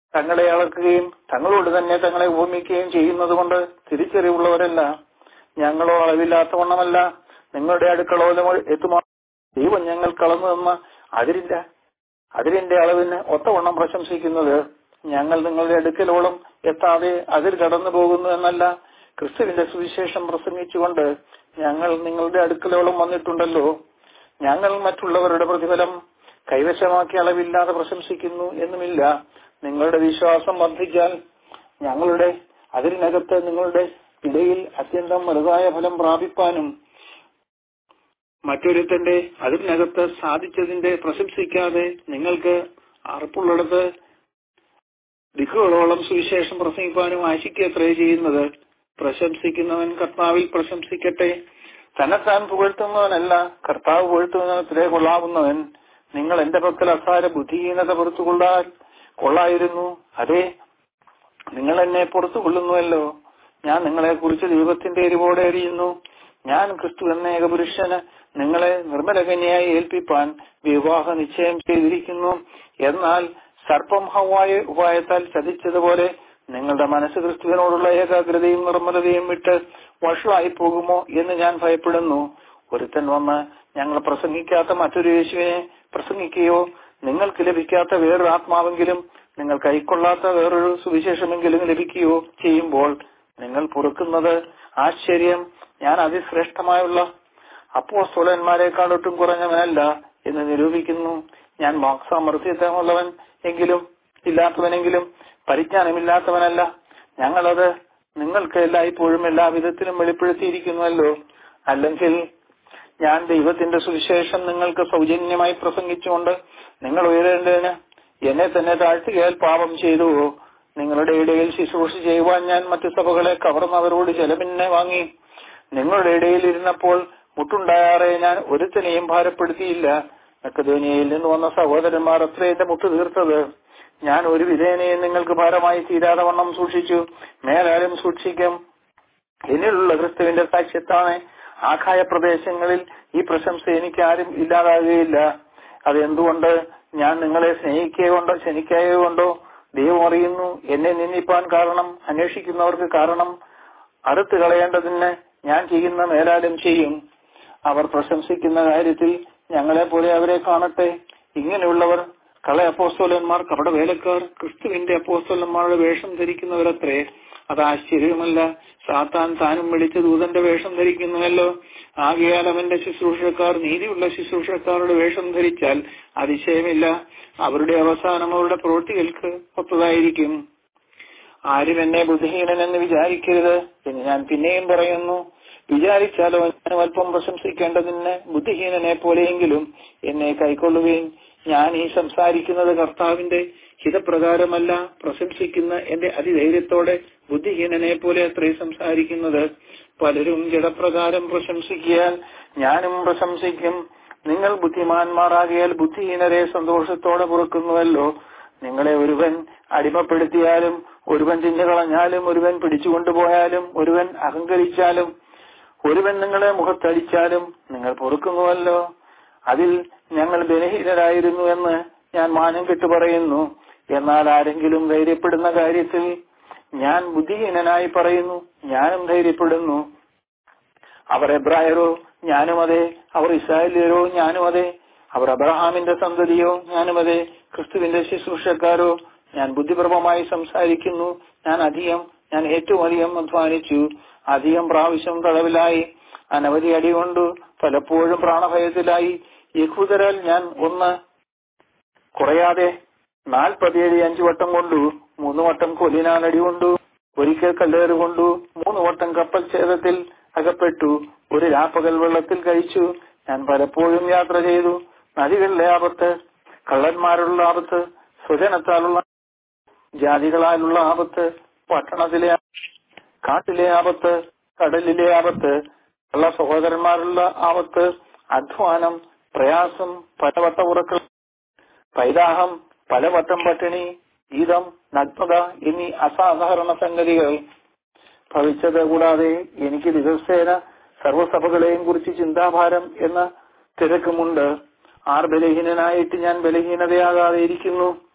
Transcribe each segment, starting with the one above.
തങ്ങളെ അളക്കുകയും തങ്ങളോട് തന്നെ തങ്ങളെ ഉപമിക്കുകയും ചെയ്യുന്നത് കൊണ്ട് തിരിച്ചറിവുള്ളവരല്ല. ഞങ്ങളോ അളവില്ലാത്തവണ്ണമല്ല, നിങ്ങളുടെ അടുക്കളോലം എത്തുമാ ദൈവം ഞങ്ങൾക്ക് അളന്നു തന്ന അതിരിന്റെ അളവിന് ഒത്തവണ്ണം പ്രശംസിക്കുന്നത്. ഞങ്ങൾ നിങ്ങളുടെ അടുക്കലോളം എത്താതെ അതിൽ കടന്നു പോകുന്നു എന്നല്ല, ക്രിസ്തുവിന്റെ സുവിശേഷം പ്രസംഗിച്ചുകൊണ്ട് ഞങ്ങൾ നിങ്ങളുടെ അടുക്കലോളം വന്നിട്ടുണ്ടല്ലോ. ഞങ്ങൾ മറ്റുള്ളവരുടെ പ്രതിഫലം കൈവശമാക്കി അളവില്ലാതെ പ്രശംസിക്കുന്നു എന്നുമില്ല. നിങ്ങളുടെ വിശ്വാസം വർദ്ധിച്ചാൽ ഞങ്ങളുടെ അതിരിനകത്ത് നിങ്ങളുടെ ഇടയിൽ അത്യന്തം വലുതായ ഫലം പ്രാപിപ്പാനും മറ്റൊരുത്തന്റെ അതിരിനകത്ത് സാധിച്ചതിന്റെ പ്രശംസിക്കാതെ നിങ്ങൾക്ക് അറപ്പുള്ളിടത്ത് ദിക്കുകളോളം സുവിശേഷം പ്രസംഗിപ്പാനും ആശിക്കത്രേ ചെയ്യുന്നത്. പ്രശംസിക്കുന്നവൻ കർത്താവിൽ പ്രശംസിക്കട്ടെ. തന്നെത്താൻ പുകഴ്ത്തുന്നവനല്ല, കർത്താവ് പുകഴ്ത്തുന്നതിനത്രേ കൊള്ളാവുന്നവൻ. നിങ്ങൾ എന്റെ പക്കൽ അസാര ബുദ്ധിഹീനത കൊള്ളായിരുന്നു. അതെ, നിങ്ങൾ എന്നെ പുറത്തു കൊള്ളുന്നുവല്ലോ. ഞാൻ നിങ്ങളെ കുറിച്ച് ദൈവത്തിന്റെ എരിവോടെ അറിയുന്നു. ഞാൻ ക്രിസ്തു എന്ന ഏകപുരുഷന് നിങ്ങളെ നിർമ്മലകന്യായി ഏൽപ്പിപ്പാൻ വിവാഹ നിശ്ചയം ചെയ്തിരിക്കുന്നു. എന്നാൽ സർപ്പം ഹവ്വായെ ഉപായത്താൽ ചതിച്ചതുപോലെ നിങ്ങളുടെ മനസ്സ് ക്രിസ്തുവിനോടുള്ള ഏകാഗ്രതയും നിർമ്മലതയും വിട്ട് വഷളായി പോകുമോ എന്ന് ഞാൻ ഭയപ്പെടുന്നു. ഒരുത്തൻ വന്ന് ഞങ്ങൾ പ്രസംഗിക്കാത്ത മറ്റൊരു യേശുവിനെ പ്രസംഗിക്കുകയോ നിങ്ങൾക്ക് ലഭിക്കാത്ത വേറൊരു ആത്മാവെങ്കിലും നിങ്ങൾ കൈക്കൊള്ളാത്ത വേറൊരു സുവിശേഷമെങ്കിലും ലഭിക്കുകയോ ചെയ്യുമ്പോൾ നിങ്ങൾ പൊറുക്കുന്നത് ആശ്ചര്യം. ഞാൻ അതിശ്രേഷ്ഠമായുള്ള അപ്പോസ്തലന്മാരെക്കാളൊട്ടും കുറഞ്ഞവനല്ല എന്ന് നിരൂപിക്കുന്നു. ഞാൻ വാക്സാമർത്ഥ്യമുള്ളവൻ ഇല്ലാത്തവനെങ്കിലും പരിജ്ഞാനമില്ലാത്തവനല്ല. ഞങ്ങളത് നിങ്ങൾക്ക് എല്ലായ്പ്പോഴും എല്ലാ വിധത്തിലും വെളിപ്പെടുത്തിയിരിക്കുന്നുവല്ലോ. അല്ലെങ്കിൽ ഞാൻ ദൈവത്തിന്റെ സുവിശേഷം നിങ്ങൾക്ക് സൗജന്യമായി പ്രസംഗിച്ചുകൊണ്ട് നിങ്ങൾ ഉയരേണ്ടതിന് എന്നെ തന്നെ താഴ്ത്തുകയാൽ പാപം ചെയ്തുവോ? നിങ്ങളുടെ ഇടയിൽ ശുശ്രൂഷ ചെയ്യുവാൻ ഞാൻ മറ്റു സഭകളെ കവർന്നവരോട് ചെലവിനെ വാങ്ങി. നിങ്ങളുടെ ഇടയിൽ ഇരുന്നപ്പോൾ മുട്ടുണ്ടായാറെ ഞാൻ ഒരുത്തനെയും ഭാരപ്പെടുത്തിയില്ല. മക്കെദോന്യയിൽ നിന്ന് വന്ന സഹോദരന്മാർ അത്രേ എന്റെ മുട്ട് തീർത്തത്. ഞാൻ ഒരു വിധേനയും നിങ്ങൾക്ക് ഭാരമായി തീരാതെ വണ്ണം സൂക്ഷിച്ചു, മേലാലും സൂക്ഷിക്കും. എന്നിലുള്ള ക്രിസ്തുവിന്റെ സാക്ഷ്യത്താണ് ആഖായ പ്രദേശങ്ങളിൽ ഈ പ്രശംസ എനിക്ക് ആരും ഇല്ലാതാകുകയില്ല. അതെന്തുകൊണ്ട്? ഞാൻ നിങ്ങളെ ക്ഷണിക്കായതുകൊണ്ടോ? ദൈവം അറിയുന്നു. എന്നെ നിന്ദിപ്പാൻ കാരണം, അന്വേഷിക്കുന്നവർക്ക് കാരണം അറുത്ത് കളയേണ്ടതിന് ഞാൻ ചെയ്യുന്ന മേലാലും ചെയ്യും. അവർ പ്രശംസിക്കുന്ന കാര്യത്തിൽ ഞങ്ങളെ പോലെ അവരെ കാണട്ടെ. ഇങ്ങനെയുള്ളവർ കള അപ്പോസ്തലന്മാർ, കപടവേലക്കാർ, ക്രിസ്തുവിന്റെ അപ്പോസ്തലന്മാരുടെ വേഷം ധരിക്കുന്നവരത്രേ. അത് ആശ്ചര്യമല്ല. സാത്താൻ താനും വിളിച്ച ദൂതന്റെ വേഷം ധരിക്കുന്നുവല്ലോ. ആകയാൽ അവന്റെ ശുശ്രൂഷക്കാർ നീതിയുള്ള ശുശ്രൂഷക്കാരുടെ വേഷം ധരിച്ചാൽ അതിശയമില്ല. അവരുടെ അവസാനം അവരുടെ പ്രവൃത്തികൾക്ക് ഒത്തതായിരിക്കും. ആരും എന്നെ ബുദ്ധിഹീനനെന്ന് വിചാരിക്കരുത് എന്ന് ഞാൻ പിന്നെയും പറയുന്നു. വിചാരിച്ചാലോ ഞാൻ അല്പം പ്രശംസിക്കേണ്ടതിന് ബുദ്ധിഹീനനെ പോലെയെങ്കിലും എന്നെ കൈക്കൊള്ളുകയും. ഞാൻ ഈ സംസാരിക്കുന്നത് കർത്താവിന്റെ ഹിതപ്രകാരമല്ല, പ്രശംസിക്കുന്ന എന്റെ അതിധൈര്യത്തോടെ ബുദ്ധിഹീനനെ പോലെ അത്രയും സംസാരിക്കുന്നത്. പലരും ജഡപ്രകാരം പ്രശംസിക്കിയാൽ ഞാനും പ്രശംസിക്കും. നിങ്ങൾ ബുദ്ധിമാന്മാരാകിയാൽ ബുദ്ധിഹീനരെ സന്തോഷത്തോടെ പൊറുക്കുന്നുവല്ലോ. നിങ്ങളെ ഒരുവൻ അടിമപ്പെടുത്തിയാലും, ഒരുവൻ തിന്നുകളഞ്ഞാലും, ഒരുവൻ പിടിച്ചുകൊണ്ടുപോയാലും, ഒരുവൻ അഹങ്കരിച്ചാലും, ഒരുവൻ നിങ്ങളെ മുഖത്തടിച്ചാലും നിങ്ങൾ പൊറുക്കുന്നുവല്ലോ. അതിൽ ഞങ്ങൾ ബലഹീനരായിരുന്നു എന്ന് ഞാൻ മാനം കെട്ടു പറയുന്നു. എന്നാൽ ആരെങ്കിലും ധൈര്യപ്പെടുന്ന കാര്യത്തിൽ ഞാൻ ബുദ്ധിഹീനനായി പറയുന്നു, ഞാനും ധൈര്യപ്പെടുന്നു. അവർ എബ്രായരോ ഞാനും അതെ, അവർ ഇസ്രായേല്യരോ ഞാനും അതെ, അവർ അബ്രഹാമിന്റെ സന്തതിയോ ഞാനും അതെ, ക്രിസ്തുവിന്റെ ശുശ്രൂഷക്കാരോ ഞാൻ ബുദ്ധിപൂർവമായി സംസാരിക്കുന്നു. ഞാൻ ഏറ്റവും അധികം അധ്വാനിച്ചു, അധികം പ്രാവശ്യം തടവിലായി, അനവധി അടികൊണ്ടു, പലപ്പോഴും പ്രാണഭയത്തിലായി. യഹൂദരാൽ ഞാൻ ഒന്ന് കുറയാതെ 45 വട്ടം കൊണ്ടു, 3 വട്ടം കൊല്ലിനാൽ അടികൊണ്ടു, ഒരിക്കൽ കല്ലേറ് കൊണ്ടു, 3 വട്ടം കപ്പൽ ഛേദത്തിൽ അകപ്പെട്ടു, ഒരു രാപ്പകൽ വെള്ളത്തിൽ കഴിച്ചു. ഞാൻ പലപ്പോഴും യാത്ര ചെയ്തു, നദികളിലെ ആപത്ത്, കള്ളന്മാരുള്ള ആപത്ത്, സ്വജനത്താലുള്ള ജാതികളാലുള്ള ആപത്ത്, പട്ടണത്തിലെ കാട്ടിലെ ആപത്ത്, കടലിലെ ആപത്ത്, ഉള്ള സഹോദരന്മാരുള്ള ആപത്ത്, അധ്വാനം, പ്രയാസം, പലവട്ട ഉറക്കം, പൈതാഹം, പലവട്ടം പട്ടിണി, ഗീതം, നഗ്നത എന്നീ അസാധാരണ സംഗതികൾ ഭവിച്ചത് കൂടാതെ എനിക്ക് ദിവസേന സർവ്വസഭകളെയും കുറിച്ച് ചിന്താഭാരം എന്ന തിരക്കുമുണ്ട്. ആർ ബലഹീനനായിട്ട് ഞാൻ ബലഹീനതയാകാതെ ഇരിക്കുന്നു.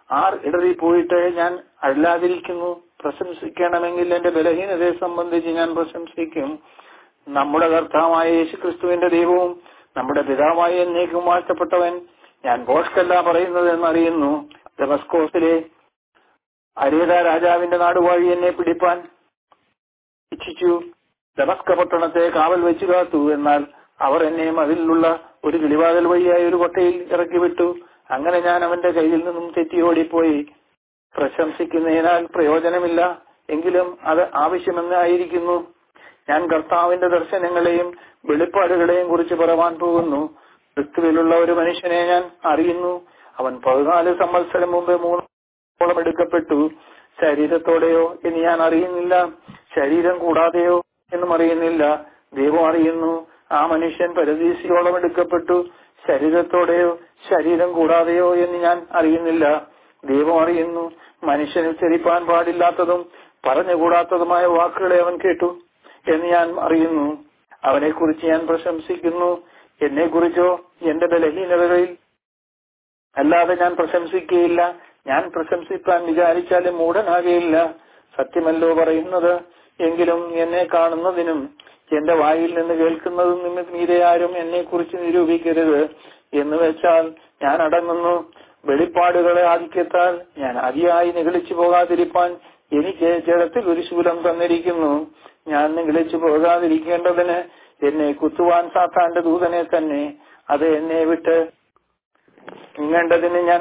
ആർ ഇടറിപ്പോയിട്ട് ഞാൻ അല്ലാതിരിക്കുന്നു? പ്രശംസിക്കണമെങ്കിൽ എന്റെ ബലഹീനതയെ സംബന്ധിച്ച് ഞാൻ പ്രശംസിക്കും. നമ്മുടെ കർത്താവായ യേശുക്രിസ്തുവിന്റെ ദൈവവും നമ്മുടെ പിതാവായ എന്നേക്കും വാഴ്ത്തപ്പെട്ടവൻ ഞാൻ ഭോഷ്കല്ല പറയുന്നത് എന്നറിയുന്നു. ദമസ്കോസിലെ അരേത രാജാവിന്റെ നാടുവാഴി എന്നെ പിടിപ്പാൻ ഇച്ഛിച്ചു. ദമസ്ക പട്ടണത്തെ കാവൽ വെച്ചു കാത്തു. എന്നാൽ അവർ എന്നെ മതിലുള്ള ഒരു കിളിവാതിൽ വഴിയായി ഒരു കൊട്ടയിൽ ഇറക്കി വിട്ടു. അങ്ങനെ ഞാൻ അവന്റെ കയ്യിൽ നിന്നും തെറ്റിയോടിപ്പോയി. പ്രശംസിക്കുന്നതിനാൽ പ്രയോജനമില്ല, എങ്കിലും അത് ആവശ്യമെന്നായിരിക്കുന്നു. ഞാൻ കർത്താവിന്റെ ദർശനങ്ങളെയും വെളിപ്പാടുകളെയും കുറിച്ച് പറയാൻ പോകുന്നു. ക്രിസ്തുവിലുള്ള ഒരു മനുഷ്യനെ ഞാൻ അറിയുന്നു. അവൻ 14 സംവത്സരം മുമ്പ് 3 എടുക്കപ്പെട്ടു. ശരീരത്തോടെയോ എന്ന് ഞാൻ അറിയുന്നില്ല, ശരീരം കൂടാതെയോ എന്നും അറിയുന്നില്ല. ദൈവം അറിയുന്നു. ആ മനുഷ്യൻ പരദീസിയോളം എടുക്കപ്പെട്ടു. ശരീരത്തോടെയോ ശരീരം കൂടാതെയോ എന്ന് ഞാൻ അറിയുന്നില്ല. ദൈവം അറിയുന്നു. മനുഷ്യന് ഉച്ചരിപ്പാൻ പാടില്ലാത്തതും പറഞ്ഞുകൂടാത്തതുമായ വാക്കുകളെ അവൻ കേട്ടു എന്ന് ഞാൻ അറിയുന്നു. അവനെക്കുറിച്ച് ഞാൻ പ്രശംസിക്കുന്നു. എന്നെക്കുറിച്ചോ എന്റെ ബലഹീനതകളിൽ അല്ലാതെ ഞാൻ പ്രശംസിക്കുകയില്ല. ഞാൻ പ്രശംസിപ്പാൻ വിചാരിച്ചാലും മൂഢനാകുകയില്ല. സത്യമല്ലോ പറയുന്നത്. എങ്കിലും എന്നെ കാണുന്നതിനും എന്റെ വായിൽ നിന്ന് കേൾക്കുന്നതും മീതെ ആരും എന്നെക്കുറിച്ച് നിരൂപിക്കരുത്. എന്ന് വെച്ചാൽ ഞാൻ അടങ്ങുന്നു. വെളിപ്പാടുകളെ ആധിക്യത്താൽ ഞാൻ അതിയായി നിഗളിച്ചു പോകാതിരിപ്പാൻ എനിക്ക് ജഡത്തിൽ ഒരു ശൂലം തന്നിരിക്കുന്നു. ഞാൻ നിഗളിച്ചു പോകാതിരിക്കേണ്ടതിന് എന്നെ കുത്തുവാൻ സാത്താന്റെ ദൂതനെ തന്നെ അത് എന്നെ വിട്ട് നീങ്ങേണ്ടതിന് ഞാൻ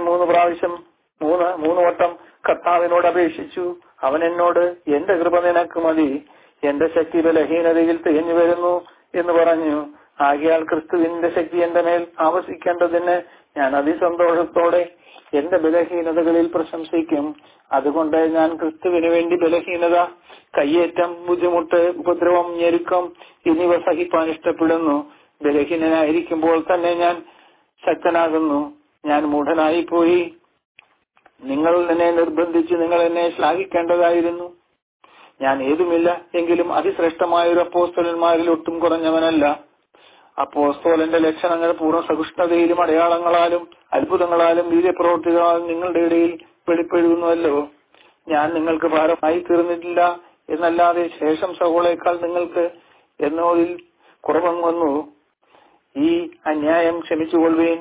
3 വട്ടം കർത്താവിനോട് അപേക്ഷിച്ചു. അവൻ എന്നോട് എന്റെ കൃപ നിനക്ക് മതി, എന്റെ ശക്തി ബലഹീനതയിൽ തികഞ്ഞു വരുന്നു എന്ന് പറഞ്ഞു. ആകയാൽ ക്രിസ്തുവിന്റെ ശക്തി എന്റെ മേൽ ആവസിക്കേണ്ടതിന് ഞാൻ അതിസന്തോഷത്തോടെ എന്റെ ബലഹീനതകളിൽ പ്രശംസിക്കും. അതുകൊണ്ട് ഞാൻ ക്രിസ്തുവിന് വേണ്ടി ബലഹീനത, കയ്യേറ്റം, ബുദ്ധിമുട്ട്, ഉപദ്രവം, ഞെരുക്കം എന്നിവ സഹിപ്പാൻ ഇഷ്ടപ്പെടുന്നു. ബലഹീനനായിരിക്കുമ്പോൾ തന്നെ ഞാൻ ശക്തനാകുന്നു. ഞാൻ മൂഢനായി പോയി. നിങ്ങൾ എന്നെ നിർബന്ധിച്ച് നിങ്ങൾ എന്നെ ശ്ലാഘിക്കേണ്ടതായിരുന്നു. ഞാൻ ഏതുമില്ല, എങ്കിലും അതിശ്രേഷ്ഠമായ ഒരു അപ്പോസ്തലന്മാരിൽ ഒട്ടും കുറഞ്ഞവനല്ല. അപ്പോസ്തലന്റെ ലക്ഷണങ്ങൾ പൂർണ്ണ സഹിഷ്ണുതയിലും അടയാളങ്ങളാലും അത്ഭുതങ്ങളാലും വീര്യപ്രവൃത്തികളാലും നിങ്ങളുടെ ഇടയിൽ വെളിപ്പെടുന്നുവല്ലോ. ഞാൻ നിങ്ങൾക്ക് ഭാരമായി തീർന്നിട്ടില്ല എന്നല്ലാതെ ശേഷം സഹോളേക്കാൾ നിങ്ങൾക്ക് എന്നോതിൽ കുറവ് വന്നു. ഈ അന്യായം ക്ഷമിച്ചുകൊള്ളുവേൻ.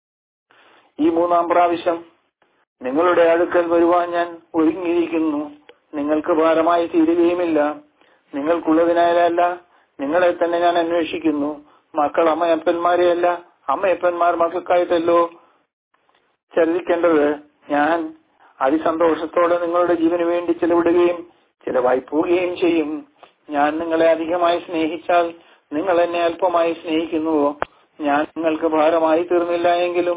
ഈ 3-ാം പ്രാവശ്യം നിങ്ങളുടെ അടുക്കൽ വരുവാൻ ഞാൻ ഒരുങ്ങിയിരിക്കുന്നു. നിങ്ങൾക്ക് ഭാരമായി തീരുകയുമില്ല. നിങ്ങൾക്കുള്ളതിനാലല്ല, നിങ്ങളെ തന്നെ ഞാൻ അന്വേഷിക്കുന്നു. മക്കൾ അമ്മയപ്പന്മാരെയല്ല, അമ്മയപ്പന്മാർ മക്കൾക്കായിട്ടല്ലോ ചരിക്കേണ്ടത്. ഞാൻ അതിസന്തോഷത്തോടെ നിങ്ങളുടെ ജീവന് വേണ്ടി ചിലവിടുകയും ചിലവായി പോവുകയും ചെയ്യും. ഞാൻ നിങ്ങളെ അധികമായി സ്നേഹിച്ചാൽ നിങ്ങൾ എന്നെ അല്പമായി സ്നേഹിക്കുന്നുവോ? ഞാൻ നിങ്ങൾക്ക് ഭാരമായി തീർന്നില്ല എങ്കിലും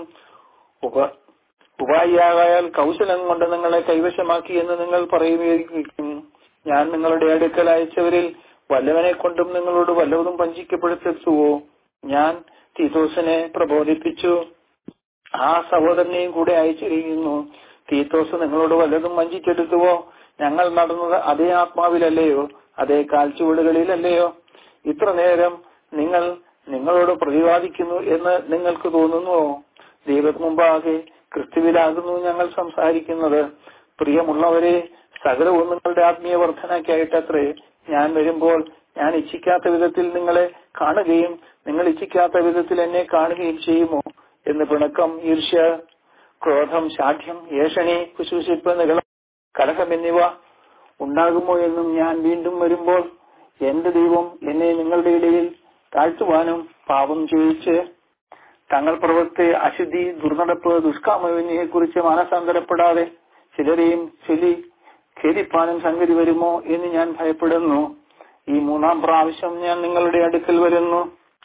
ഉപായിയാകായാൽ കൗശലം കൊണ്ട് നിങ്ങളെ കൈവശമാക്കി എന്ന് നിങ്ങൾ പറയുകയും, ഞാൻ നിങ്ങളുടെ അടുക്കൽ അയച്ചവരിൽ വല്ലവനെ കൊണ്ടും നിങ്ങളോട് വല്ലതും വഞ്ചിക്കപ്പെടുത്തുവോ? ഞാൻ തീത്തോസിനെ പ്രബോധിപ്പിച്ചു, ആ സഹോദരനെയും കൂടെ അയച്ചിരിക്കുന്നു. തീത്തോസ് നിങ്ങളോട് വല്ലതും വഞ്ചിച്ചെടുത്തുവോ? ഞങ്ങൾ നടന്നത് അതേ ആത്മാവിലല്ലയോ, അതേ കാൽച്ചുവടുകളിലല്ലയോ? ഇത്ര നേരം നിങ്ങളോട് പ്രതിവാദിക്കുന്നു എന്ന് നിങ്ങൾക്ക് തോന്നുന്നുവോ? ദൈവത്തിന് മുമ്പാകെ ക്രിസ്തുവിലാകുന്നു ഞങ്ങൾ സംസാരിക്കുന്നത്. പ്രിയമുള്ളവരെ, സകലവും നിങ്ങളുടെ ആത്മീയ വർധനയ്ക്കായിട്ടത്രേ. ഞാൻ വരുമ്പോൾ ഞാൻ ഇച്ഛിക്കാത്ത വിധത്തിൽ നിങ്ങളെ കാണുകയും നിങ്ങൾ ഇച്ഛിക്കാത്ത വിധത്തിൽ എന്നെ കാണുകയും ചെയ്യുമോ? എന്ന് പിണക്കം, ഈർഷ്യ, ക്രോധം, ശാഠ്യം, ഏഷണി, കുശൂഷിപ്പ്, നിഗളം, കലഹം എന്നിവ ഉണ്ടാകുമോ എന്നും ഞാൻ വീണ്ടും വരുമ്പോൾ എന്റെ ദൈവം എന്നെ നിങ്ങളുടെ ഇടയിൽ താഴ്ത്തുവാനും പാപം ചെയ്യിച്ച് തങ്ങൾ പ്രവൃത്തി, അശുദ്ധി, ദുർനടപ്പ്, ദുഷ്കാമവിനെ കുറിച്ച് മാനസാന്തരപ്പെടാതെ ചിലരെയും ഖേദിപ്പാനും സംഗതി വരുമോ എന്ന് ഞാൻ ഭയപ്പെടുന്നു. ഈ 3-ാം പ്രാവശ്യം ഞാൻ നിങ്ങളുടെ അടുക്കൽ വരുന്നു.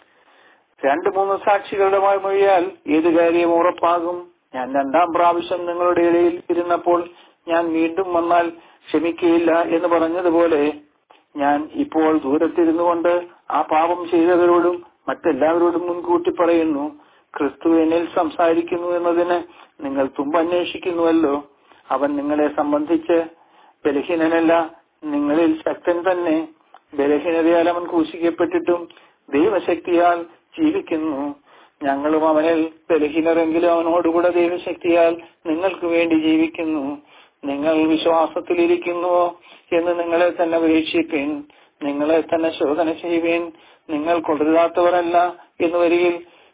2-3 സാക്ഷികളുടെ മൊഴിയാൽ ഏത് കാര്യവും ഉറപ്പാകും. ഞാൻ 2-ാം പ്രാവശ്യം നിങ്ങളുടെ ഇടയിൽ ഇരുന്നപ്പോൾ ഞാൻ വീണ്ടും വന്നാൽ ക്ഷമിക്കുകയില്ല എന്ന് പറഞ്ഞതുപോലെ ഞാൻ ഇപ്പോൾ ദൂരത്തിരുന്നു കൊണ്ട് ആ പാപം ചെയ്തവരോടും മറ്റെല്ലാവരോടും മുൻകൂട്ടി പറയുന്നു. ക്രിസ്തു എന്നിൽ സംസാരിക്കുന്നു എന്നതിന് നിങ്ങൾ തുമ്പന്വേഷിക്കുന്നുവല്ലോ. അവൻ നിങ്ങളെ സംബന്ധിച്ച് ബലഹീനനല്ല, നിങ്ങളിൽ ശക്തൻ തന്നെ. ബലഹീനതയാൽ അവൻ ക്രൂശിക്കപ്പെട്ടിട്ടും ദൈവശക്തിയാൽ ജീവിക്കുന്നു. ഞങ്ങളും അവനിൽ ബലഹീനരെങ്കിലും അവനോടുകൂടെ ദൈവശക്തിയാൽ നിങ്ങൾക്ക് വേണ്ടി ജീവിക്കുന്നു. നിങ്ങൾ വിശ്വാസത്തിലിരിക്കുന്നുവോ എന്ന് നിങ്ങളെ തന്നെ പരീക്ഷിപ്പിൻ. നിങ്ങളെ തന്നെ ശോധന ചെയ്യുവിൻ. നിങ്ങൾ കൊള്ളരുതാത്തവരല്ല എന്ന് വരികിൽ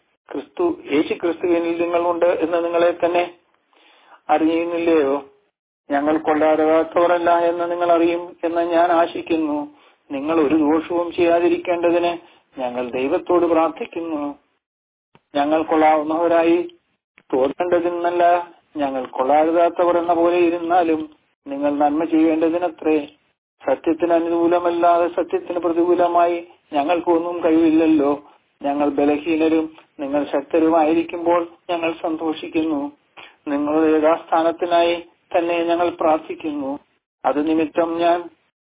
യേശു ക്രിസ്തുവിൽ നിങ്ങളുണ്ട് എന്ന് നിങ്ങളെ തന്നെ അറിയുന്നില്ലയോ? ഞങ്ങൾ കൊള്ളരുതാത്തവരല്ല എന്ന് നിങ്ങൾ അറിയും എന്ന് ഞാൻ ആശിക്കുന്നു. നിങ്ങൾ ഒരു ദോഷവും ചെയ്യാതിരിക്കേണ്ടതിന് ഞങ്ങൾ ദൈവത്തോട് പ്രാർത്ഥിക്കുന്നു. ഞങ്ങൾ കൊള്ളാവുന്നവരായി തോന്നേണ്ടതിനല്ല, ഞങ്ങൾ കൊള്ളരുതാത്തവർ എന്ന പോലെ ഇരുന്നാലും നിങ്ങൾ നന്മ ചെയ്യേണ്ടതിനത്രേ. സത്യത്തിന് അനുകൂലമല്ലാതെ സത്യത്തിന് പ്രതികൂലമായി ഞങ്ങൾക്കൊന്നും കഴിവില്ലല്ലോ. ഞങ്ങൾ ബലഹീനരും നിങ്ങൾ ശക്തരുമായിരിക്കുമ്പോൾ ഞങ്ങൾ സന്തോഷിക്കുന്നു. നിങ്ങളുടെ യഥാസ്ഥാനത്തിനായി തന്നെ ഞങ്ങൾ പ്രാർത്ഥിക്കുന്നു. അത് നിമിത്തം ഞാൻ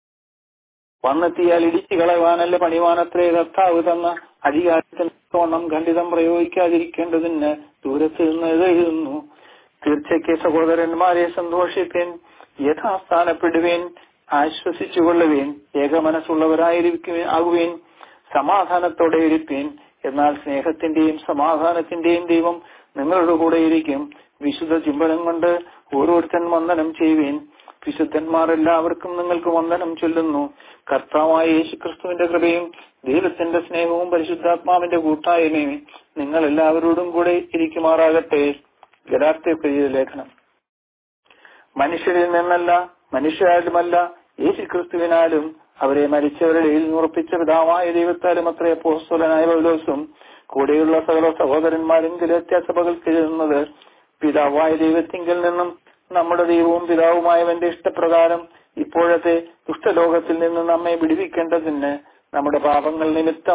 വന്നെത്തിയാൽ ഇടിച്ചു കളയുവാനല്ല പണിവാനത്രേ കർത്താവ് തന്ന അധികാരത്തിന് തോണം ഖണ്ഡിതം പ്രയോഗിക്കാതിരിക്കേണ്ടതിന് ദൂരത്ത് നിന്ന് എഴുതുന്നു. തീർച്ചയ്ക്ക് സഹോദരന്മാരെ സന്തോഷിപ്പിൻ, യഥാസ്ഥാനപ്പെടുവേൻ, ആശ്വസിച്ചുകൊള്ളുവേൻ, ഏകമനസ്സുള്ളവരായിരിക്കുവേൻ, സമാധാനത്തോടെ ഇരിപ്പീൻ. എന്നാൽ സ്നേഹത്തിന്റെയും സമാധാനത്തിന്റെയും ദൈവം നിങ്ങളുടെ കൂടെ ഇരിക്കും. വിശുദ്ധ ചുംബനം കൊണ്ട് ഓരോരുത്തൻ വന്ദനം ചെയ്യുവേൻ. വിശുദ്ധന്മാർ എല്ലാവർക്കും നിങ്ങൾക്ക് വന്ദനം ചൊല്ലുന്നു. കർത്താവായ യേശുക്രിസ്തുവിന്റെ കൃപയും ദൈവത്തിന്റെ സ്നേഹവും പരിശുദ്ധാത്മാവിന്റെ കൂട്ടായ്മയും നിങ്ങൾ എല്ലാവരോടും കൂടെ ഇരിക്കുമാറാകട്ടെ. ഗലാത്യർക്കെഴുതിയ ലേഖനം. മനുഷ്യരിൽ നിന്നല്ല, മനുഷ്യരാലുമല്ല, യേശുക്രിസ്തുവിനാലും അവരെ മരിച്ചവരുടെ ഉറപ്പിച്ച പിതാവായ ദൈവത്താലും അത്രേ അപ്പോസ്തലനായ പൗലോസും കൂടെയുള്ള സകല സഹോദരന്മാരും ഗലാത്യ സഭകൾക്ക് എഴുതുന്നത്, പിതാവായ ദൈവത്തിങ്കിൽ നിന്നും നമ്മുടെ ദൈവവും പിതാവുമായവന്റെ ഇഷ്ടപ്രകാരം ഇപ്പോഴത്തെ ദുഷ്ടലോകത്തിൽ നിന്ന് നമ്മെ വിടുവിക്കേണ്ടതിന് നമ്മുടെ പാപങ്ങൾ നിമിത്തം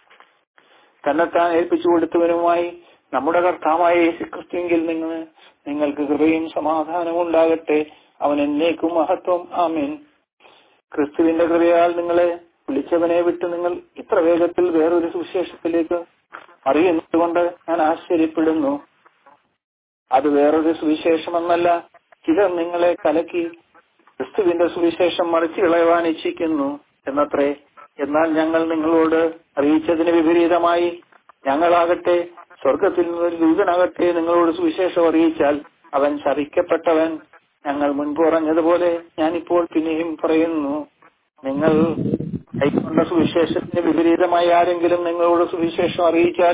തന്നെത്താൻ ഏൽപ്പിച്ചു കൊടുത്തവനുമായി നമ്മുടെ കർത്താവായ യേശുക്രിസ്തുവിൽ നിങ്ങൾക്ക് കൃപയും സമാധാനവും ഉണ്ടാകട്ടെ. അവൻ എന്നേക്കും മഹത്വം. ആമേൻ. ക്രിസ്തുവിന്റെ കൃപയാൽ നിങ്ങളെ വിളിച്ചവനെ വിട്ട് നിങ്ങൾ ഇത്ര വേഗത്തിൽ വേറൊരു സുവിശേഷത്തിലേക്ക് അറിയുന്നതുകൊണ്ട് ഞാൻ ആശ്ചര്യപ്പെടുന്നു. അത് വേറൊരു സുവിശേഷമെന്നല്ല, ചിലർ നിങ്ങളെ കലക്കി ക്രിസ്തുവിന്റെ സുവിശേഷം മറിച്ചു കളയുവാൻ ഇച്ഛിക്കുന്നു എന്നത്രേ. എന്നാൽ ഞങ്ങൾ നിങ്ങളോട് അറിയിച്ചതിന് വിപരീതമായി ഞങ്ങളാകട്ടെ സ്വർഗത്തിൽ നിന്നൊരു ദൂതനാകട്ടെ നിങ്ങളോട് സുവിശേഷം അറിയിച്ചാൽ അവൻ ശപിക്കപ്പെട്ടവൻ. ഞങ്ങൾ മുൻപ് പറഞ്ഞതുപോലെ ഞാനിപ്പോൾ പിന്നെയും പറയുന്നു, നിങ്ങൾ കൈക്കൊണ്ട സുവിശേഷത്തിന് വിപരീതമായി ആരെങ്കിലും നിങ്ങളോട് സുവിശേഷം അറിയിച്ചാൽ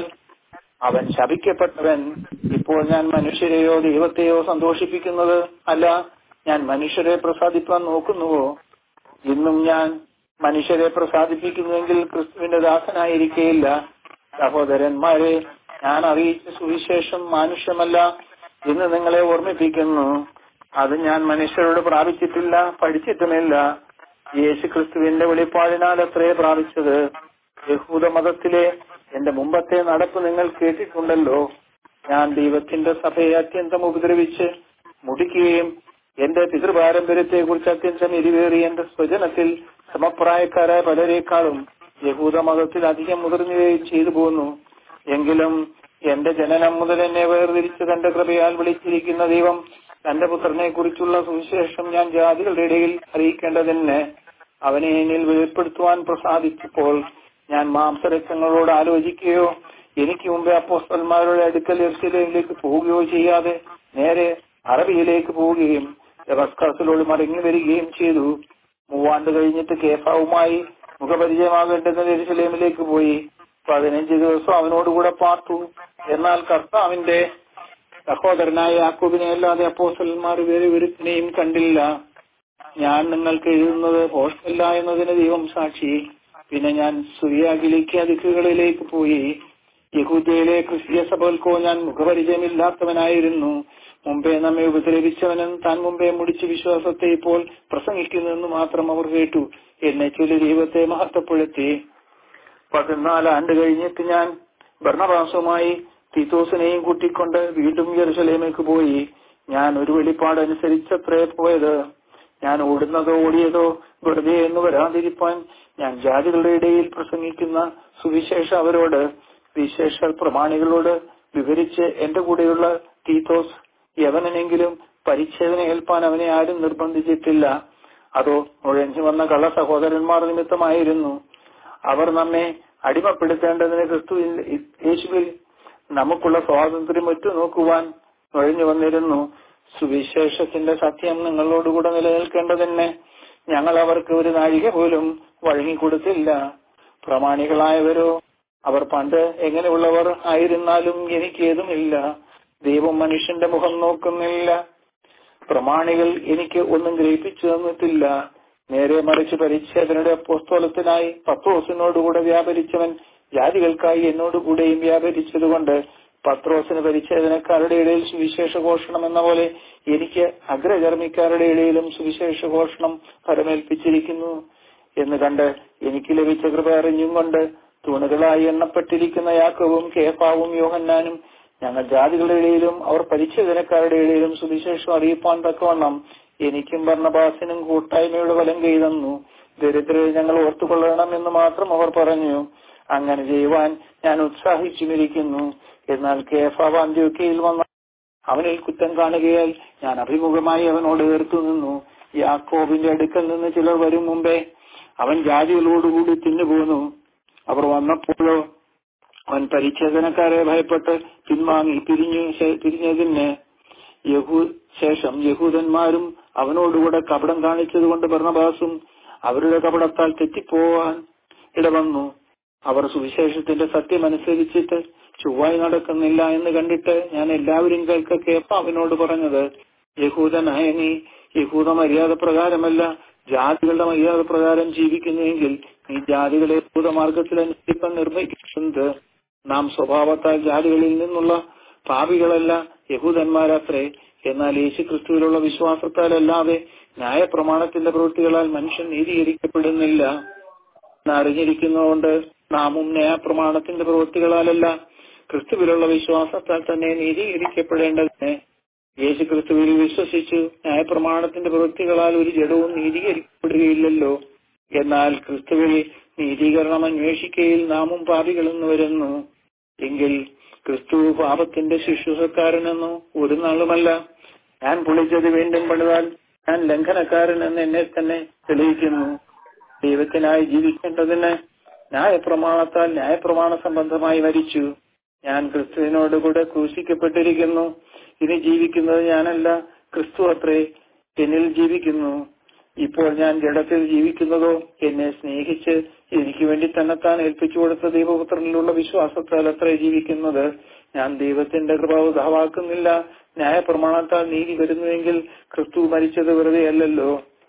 അവൻ ശപിക്കപ്പെട്ടവൻ. ഇപ്പോൾ ഞാൻ മനുഷ്യരെയോ ദൈവത്തെയോ സന്തോഷിപ്പിക്കുന്നത് അല്ല, ഞാൻ മനുഷ്യരെ പ്രസാദിപ്പാൻ നോക്കുന്നുവോ? ഇന്നും ഞാൻ മനുഷ്യരെ പ്രസാദിപ്പിക്കുന്നുവെങ്കിൽ ക്രിസ്തുവിന്റെ ദാസനായിരിക്കേയില്ല. സഹോദരന്മാരെ, ഞാൻ അറിയിച്ച സുവിശേഷം മാനുഷ്യമല്ല എന്ന് നിങ്ങളെ ഓർമ്മിപ്പിക്കുന്നു. അത് ഞാൻ മനുഷ്യരോട് പ്രാപിച്ചിട്ടില്ല, പഠിച്ചിട്ടുമില്ല. യേശു ക്രിസ്തുവിന്റെ വെളിപ്പാടിനാൽ അത്രേ പ്രാപിച്ചത്. യഹൂദ മതത്തിലെ എന്റെ മുമ്പത്തെ നടപ്പ് നിങ്ങൾ കേട്ടിട്ടുണ്ടല്ലോ. ഞാൻ ദൈവത്തിന്റെ സഭയെ അത്യന്തം ഉപദ്രവിച്ച് മുടിക്കുകയും എന്റെ പിതൃപാരമ്പര്യത്തെ കുറിച്ച് അത്യന്തം എരിവേറിയ എന്റെ സ്വജനത്തിൽ സമപ്രായക്കാരായ പലരേക്കാളും യഹൂദ മതത്തിൽ അധികം മുതിർന്നുകയും ചെയ്തു പോന്നു. എങ്കിലും എന്റെ ജനനം മുതൽ എന്നെ വേർതിരിച്ച് തന്റെ കൃപയാൽ വിളിച്ചിരിക്കുന്ന ദൈവം തന്റെ പുത്രനെ കുറിച്ചുള്ള സുവിശേഷം ഞാൻ ജാതികളുടെ ഇടയിൽ അറിയിക്കേണ്ടതിന് അവനെ എന്നിൽ വെളിപ്പെടുത്തുവാൻ പ്രസാദിച്ചപ്പോൾ ഞാൻ മാംസരക്തങ്ങളോട് ആലോചിക്കുകയോ എനിക്ക് മുമ്പേ അപ്പോസ്തലന്മാരുടെ അടുക്കൽ യെരൂശലേമിലേക്ക് പോവുകയോ ചെയ്യാതെ നേരെ അറബിയിലേക്ക് പോവുകയും ദമസ്കസിലോട് മടങ്ങി വരികയും ചെയ്തു. 3 ആണ്ട് കഴിഞ്ഞിട്ട് കേഫാവുമായി മുഖപരിചയമാകേണ്ടതിന് യെരൂശലേമിലേക്ക് പോയി 15 ദിവസം അവനോടുകൂടെ പാർത്തു. എന്നാൽ കർത്താവിന്റെ സഹോദരനായ യാക്കോബിനെ അല്ലാതെ അപ്പോസ്തലന്മാർ വേറെ ഒരുത്തിനെയും കണ്ടില്ല. ഞാൻ നിങ്ങൾക്ക് എഴുതുന്നത് ഭോഷ്കല്ല എന്നതിന് ദൈവം സാക്ഷി. പിന്നെ ഞാൻ സുറിയാകിലേക്ക് ദിക്കുകളിലേക്ക് പോയി. യഹൂദയിലെ ക്രിസ്തീയ സഭകൾക്കോ ഞാൻ മുഖപരിചയമില്ലാത്തവനായിരുന്നു. മുമ്പേ നമ്മെ ഉപദ്രവിച്ചവനും താൻ മുമ്പേ മുടിച്ച് വിശ്വാസത്തെ ഇപ്പോൾ പ്രസംഗിക്കുന്നെന്ന് മാത്രം അവർ കേട്ടു. എന്നെ ചൊല്ലി ദൈവത്തെ മഹത്വപ്പെടുത്തി. 14 ആണ്ട് കഴിഞ്ഞിട്ട് ഞാൻ ബർന്നബാസുമായി തീത്തോസിനെയും കൂട്ടിക്കൊണ്ട് വീണ്ടും യെരൂശലേമിലേക്ക് പോയി. ഞാൻ ഒരു വെളിപ്പാട് അനുസരിച്ചത്രേ പോയത്. ഞാൻ ഓടിയതോ വെറുതെ എന്ന് വരാതിരിപ്പാൻ ഞാൻ ജാതികളുടെ ഇടയിൽ പ്രസംഗിക്കുന്ന സുവിശേഷം അവരോട് വിശേഷ പ്രമാണികളോട് വിവരിച്ച് എന്റെ കൂടെയുള്ള തീത്തോസ് യവനെങ്കിലും പരിച്ഛേദന ഏൽപ്പാൻ അവനെ ആരും നിർബന്ധിച്ചിട്ടില്ല. അതോ നുഴഞ്ഞു വന്ന കള്ള സഹോദരന്മാർ നിമിത്തമായിരുന്നു. അവർ നമ്മെ അടിമപ്പെടുത്തേണ്ടതിന് യേശുവിൽ നമുക്കുള്ള സ്വാതന്ത്ര്യം ഒറ്റുനോക്കുവാൻ നുഴഞ്ഞു വന്നിരുന്നു. സുവിശേഷത്തിന്റെ സത്യം നിങ്ങളോടുകൂടെ നിലനിൽക്കേണ്ടതന്നെ ഞങ്ങൾ അവർക്ക് ഒരു നാഴിക പോലും വഴങ്ങിക്കൊടുത്തില്ല. പ്രമാണികളായവരോ അവർ പണ്ട് എങ്ങനെയുള്ളവർ ആയിരുന്നാലും എനിക്കേതുമില്ല. ദൈവം മനുഷ്യന്റെ മുഖം നോക്കുന്നില്ല. പ്രമാണികൾ എനിക്ക് ഒന്നും ഗ്രഹിപ്പിച്ചു തന്നിട്ടില്ല. നേരെ മറിച്ച് പരിച്ഛേദനയുടെ അപ്പോസ്തലത്തിനായി പത്രോസിനോടുകൂടെ വ്യാപരിച്ചവൻ ജാതികൾക്കായി എന്നോടുകൂടെയും വ്യാപരിച്ചതുകൊണ്ട് പത്രോസിന് പരിച്ഛേദനക്കാരുടെ ഇടയിൽ സുവിശേഷ ഘോഷണം എന്ന പോലെ എനിക്ക് അഗ്രചർമ്മിക്കാരുടെ ഇടയിലും സുവിശേഷ ഘോഷണം ഫലമേൽപ്പിച്ചിരിക്കുന്നു എന്ന് കണ്ട് എനിക്ക് ലഭിച്ച കൃപ അറിഞ്ഞും കൊണ്ട് തൂണുകളായി എണ്ണപ്പെട്ടിരിക്കുന്ന യാക്കോബും കേഫാവും യോഹന്നാനും ഞങ്ങൾ ജാതികളുടെ ഇടയിലും അവർ പരിച്ഛേദനക്കാരുടെ ഇടയിലും സുവിശേഷം അറിയിപ്പാൻ തക്കവണ്ണം എനിക്കും ബർന്നബാസിനും കൂട്ടായ്മയുടെ ഫലം കൈതന്നു. ദരിദ്രരെ ഞങ്ങൾ ഓർത്തുകൊള്ളണം എന്ന് മാത്രം അവർ പറഞ്ഞു. അങ്ങനെ ചെയ്യുവാൻ ഞാൻ ഉത്സാഹിച്ചുമിരിക്കുന്നു. എന്നാൽ കേഫാവ് അന്ത്യോക്യയിൽ വന്ന അവനിൽ കുറ്റം കാണുകയാൽ ഞാൻ അഭിമുഖമായി അവനോട് എതിർത്തു നിന്നു. യാക്കോബിന്റെ അടുക്കൽ നിന്ന് ചിലർ വരും മുമ്പേ അവൻ ജാതികളോടുകൂടി തിന്നുപോന്നു. അവർ വന്നപ്പോഴോ അവൻ പരിച്ഛേദനക്കാരെ ഭയപ്പെട്ട് പിൻവാങ്ങി പിരിഞ്ഞതിന് ശേഷം യഹൂദന്മാരും അവനോടുകൂടെ കപടം കാണിച്ചതുകൊണ്ട് ബർന്നബാസും അവരുടെ കപടത്താൽ തെറ്റിപ്പോവാൻ ഇടവന്നു. അവർ സുവിശേഷത്തിന്റെ സത്യമനുസരിച്ചിട്ട് ചൊവ്വായി നടക്കുന്നില്ല എന്ന് കണ്ടിട്ട് ഞാൻ എല്ലാവരും കേൾക്കെ അവനോട് പറഞ്ഞത്, യഹൂദനായ നീ യഹൂദ മര്യാദ പ്രകാരമല്ല ജാതികളുടെ മര്യാദ പ്രകാരം ജീവിക്കുന്നുവെങ്കിൽ നീ ജാതികളെ യഹൂദമാർഗത്തിൽ അനുസരിക്കാൻ നിർവഹിക്കുന്നത്. നാം സ്വഭാവത്താൽ ജാതികളിൽ നിന്നുള്ള പാപികളല്ല യഹൂദന്മാരത്രേ. എന്നാൽ യേശുക്രിസ്തുവിലുള്ള വിശ്വാസത്താൽ അല്ലാതെ ന്യായപ്രമാണത്തിന്റെ പ്രവൃത്തികളാൽ മനുഷ്യൻ നീതീകരിക്കപ്പെടുന്നില്ല എന്നറിഞ്ഞിരിക്കുന്നതുകൊണ്ട് നാമും ന്യായപ്രമാണത്തിന്റെ പ്രവൃത്തികളാലല്ല ക്രിസ്തുവിലുള്ള വിശ്വാസത്താൽ തന്നെ നീതീകരിക്കപ്പെടേണ്ടതിന് യേശുക്രിസ്തുവിൽ വിശ്വസിച്ചു ന്യായപ്രമാണത്തിന്റെ പ്രവൃത്തികളാൽ ഒരു ജഡവും നീതീകരിക്കപ്പെടുകയില്ലല്ലോ. എന്നാൽ ക്രിസ്തുവിൽ നീതീകരണം അന്വേഷിക്കയിൽ നാമും പാപികളെന്ന് വരുന്നു. എങ്കിൽ ക്രിസ്തു പാപത്തിന്റെ ശുശ്രൂഷക്കാരനെന്നോ ഒരു നാളുമല്ല. ഞാൻ പൊളിച്ചത് വീണ്ടും പണിതാൽ ഞാൻ ലംഘനക്കാരനെന്ന് എന്നെ തന്നെ തെളിയിക്കുന്നു. ദൈവത്തിനായി ജീവിക്കേണ്ടതിന് ന്യായപ്രമാണത്താൽ ന്യായപ്രമാണ സംബന്ധമായി മരിച്ചു. ഞാൻ ക്രിസ്തുവിനോടുകൂടെ ക്രൂശിക്കപ്പെട്ടിരിക്കുന്നു. ഇനി ജീവിക്കുന്നത് ഞാനല്ല, ക്രിസ്തു അത്രേ എന്നിൽ ജീവിക്കുന്നു. ഇപ്പോൾ ഞാൻ ജഡത്തിൽ ജീവിക്കുന്നതോ എന്നെ സ്നേഹിച്ച് എനിക്ക് വേണ്ടി തന്നെത്താൻ ഏൽപ്പിച്ചു കൊടുത്ത ദൈവപുത്രനിലുള്ള വിശ്വാസത്താൽ അത്രേ ജീവിക്കുന്നത്. ഞാൻ ദൈവത്തിന്റെ കൃപ വൃഥാവാക്കുന്നില്ല. ന്യായപ്രമാണത്താൽ നീതി വരുന്നുവെങ്കിൽ ക്രിസ്തു മരിച്ചത് വെറുതെ അല്ലല്ലോ.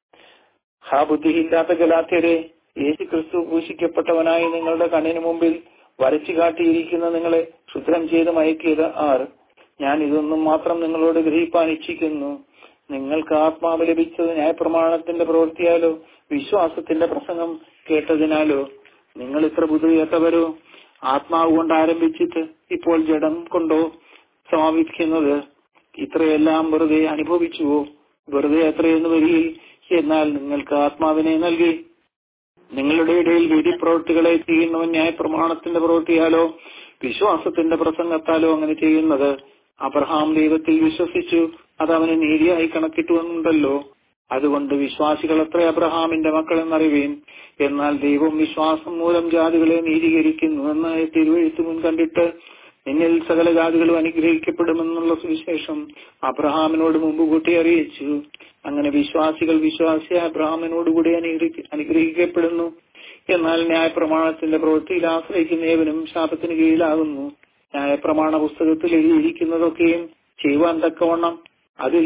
ഹാ ബുദ്ധിയില്ലാത്ത ഗലാത്യരെ, യേശു ക്രിസ്തു ക്രൂശിക്കപ്പെട്ടവനായി നിങ്ങളുടെ കണ്ണിന് മുമ്പിൽ വരച്ചു കാട്ടിയിരിക്കുന്ന നിങ്ങളെ ക്ഷുദ്രം ചെയ്ത് മയക്കിയത് ആർ? ഞാൻ ഇതൊന്നും മാത്രം നിങ്ങളോട് ഗ്രഹിപ്പാൻ ഇച്ഛിക്കുന്നു. നിങ്ങൾക്ക് ആത്മാവ് ലഭിച്ചത് ന്യായപ്രമാണത്തിന്റെ പ്രവൃത്തിയാലോ വിശ്വാസത്തിന്റെ പ്രസംഗം കേട്ടതിനാലോ? നിങ്ങൾ ഇത്ര ബുദ്ധിയേറ്റവരോ? ആത്മാവ് കൊണ്ട് ആരംഭിച്ചിട്ട് ഇപ്പോൾ ജഡം കൊണ്ടോ സമാപിക്കുന്നത്? ഇത്രയെല്ലാം വെറുതെ അനുഭവിച്ചുവോ? വെറുതെ എത്രയെന്ന് വരികയിൽ. എന്നാൽ നിങ്ങൾക്ക് ആത്മാവിനെ നൽകി. നിങ്ങളുടെ ഇടയിൽ വീര്യപ്രവൃത്തികളെ ചെയ്യുന്നവൻ ന്യായപ്രമാണത്തിന്റെ പ്രവൃത്തിയാലോ വിശ്വാസത്തിന്റെ പ്രസംഗത്താലോ അങ്ങനെ ചെയ്യുന്നത്? അബ്രഹാം ദൈവത്തിൽ വിശ്വസിച്ചു, അത് അവന് നീതിയായി കണക്കിട്ടുവെന്നുണ്ടല്ലോ. അതുകൊണ്ട് വിശ്വാസികൾ അത്ര അബ്രഹാമിന്റെ മക്കൾ എന്നറിവീൻ. എന്നാൽ ദൈവം വിശ്വാസം മൂലം ജാതികളെ നീതീകരിക്കുന്നുവെന്ന് തിരുവെഴുത്ത് മുൻ കണ്ടിട്ട് നിന്നിൽ സകല ജാതികളും അനുഗ്രഹിക്കപ്പെടുമെന്നുള്ള സുവിശേഷം അബ്രഹാമിനോട് മുമ്പ് കൂട്ടി അറിയിച്ചു. അങ്ങനെ വിശ്വാസികൾ വിശ്വാസിയ അബ്രഹാമിനോടുകൂടി അനുഗ്രഹിക്കപ്പെടുന്നു. എന്നാൽ ന്യായപ്രമാണത്തിന്റെ പ്രവൃത്തിയിൽ ആശ്രയിക്കുന്ന ഏവനും ശാപത്തിന് കീഴിലാകുന്നു. ന്യായപ്രമാണ പുസ്തകത്തിൽ എഴുതിയിരിക്കുന്നതൊക്കെയും ചെയ്യുവാൻ തക്കവണ്ണം അതിൽ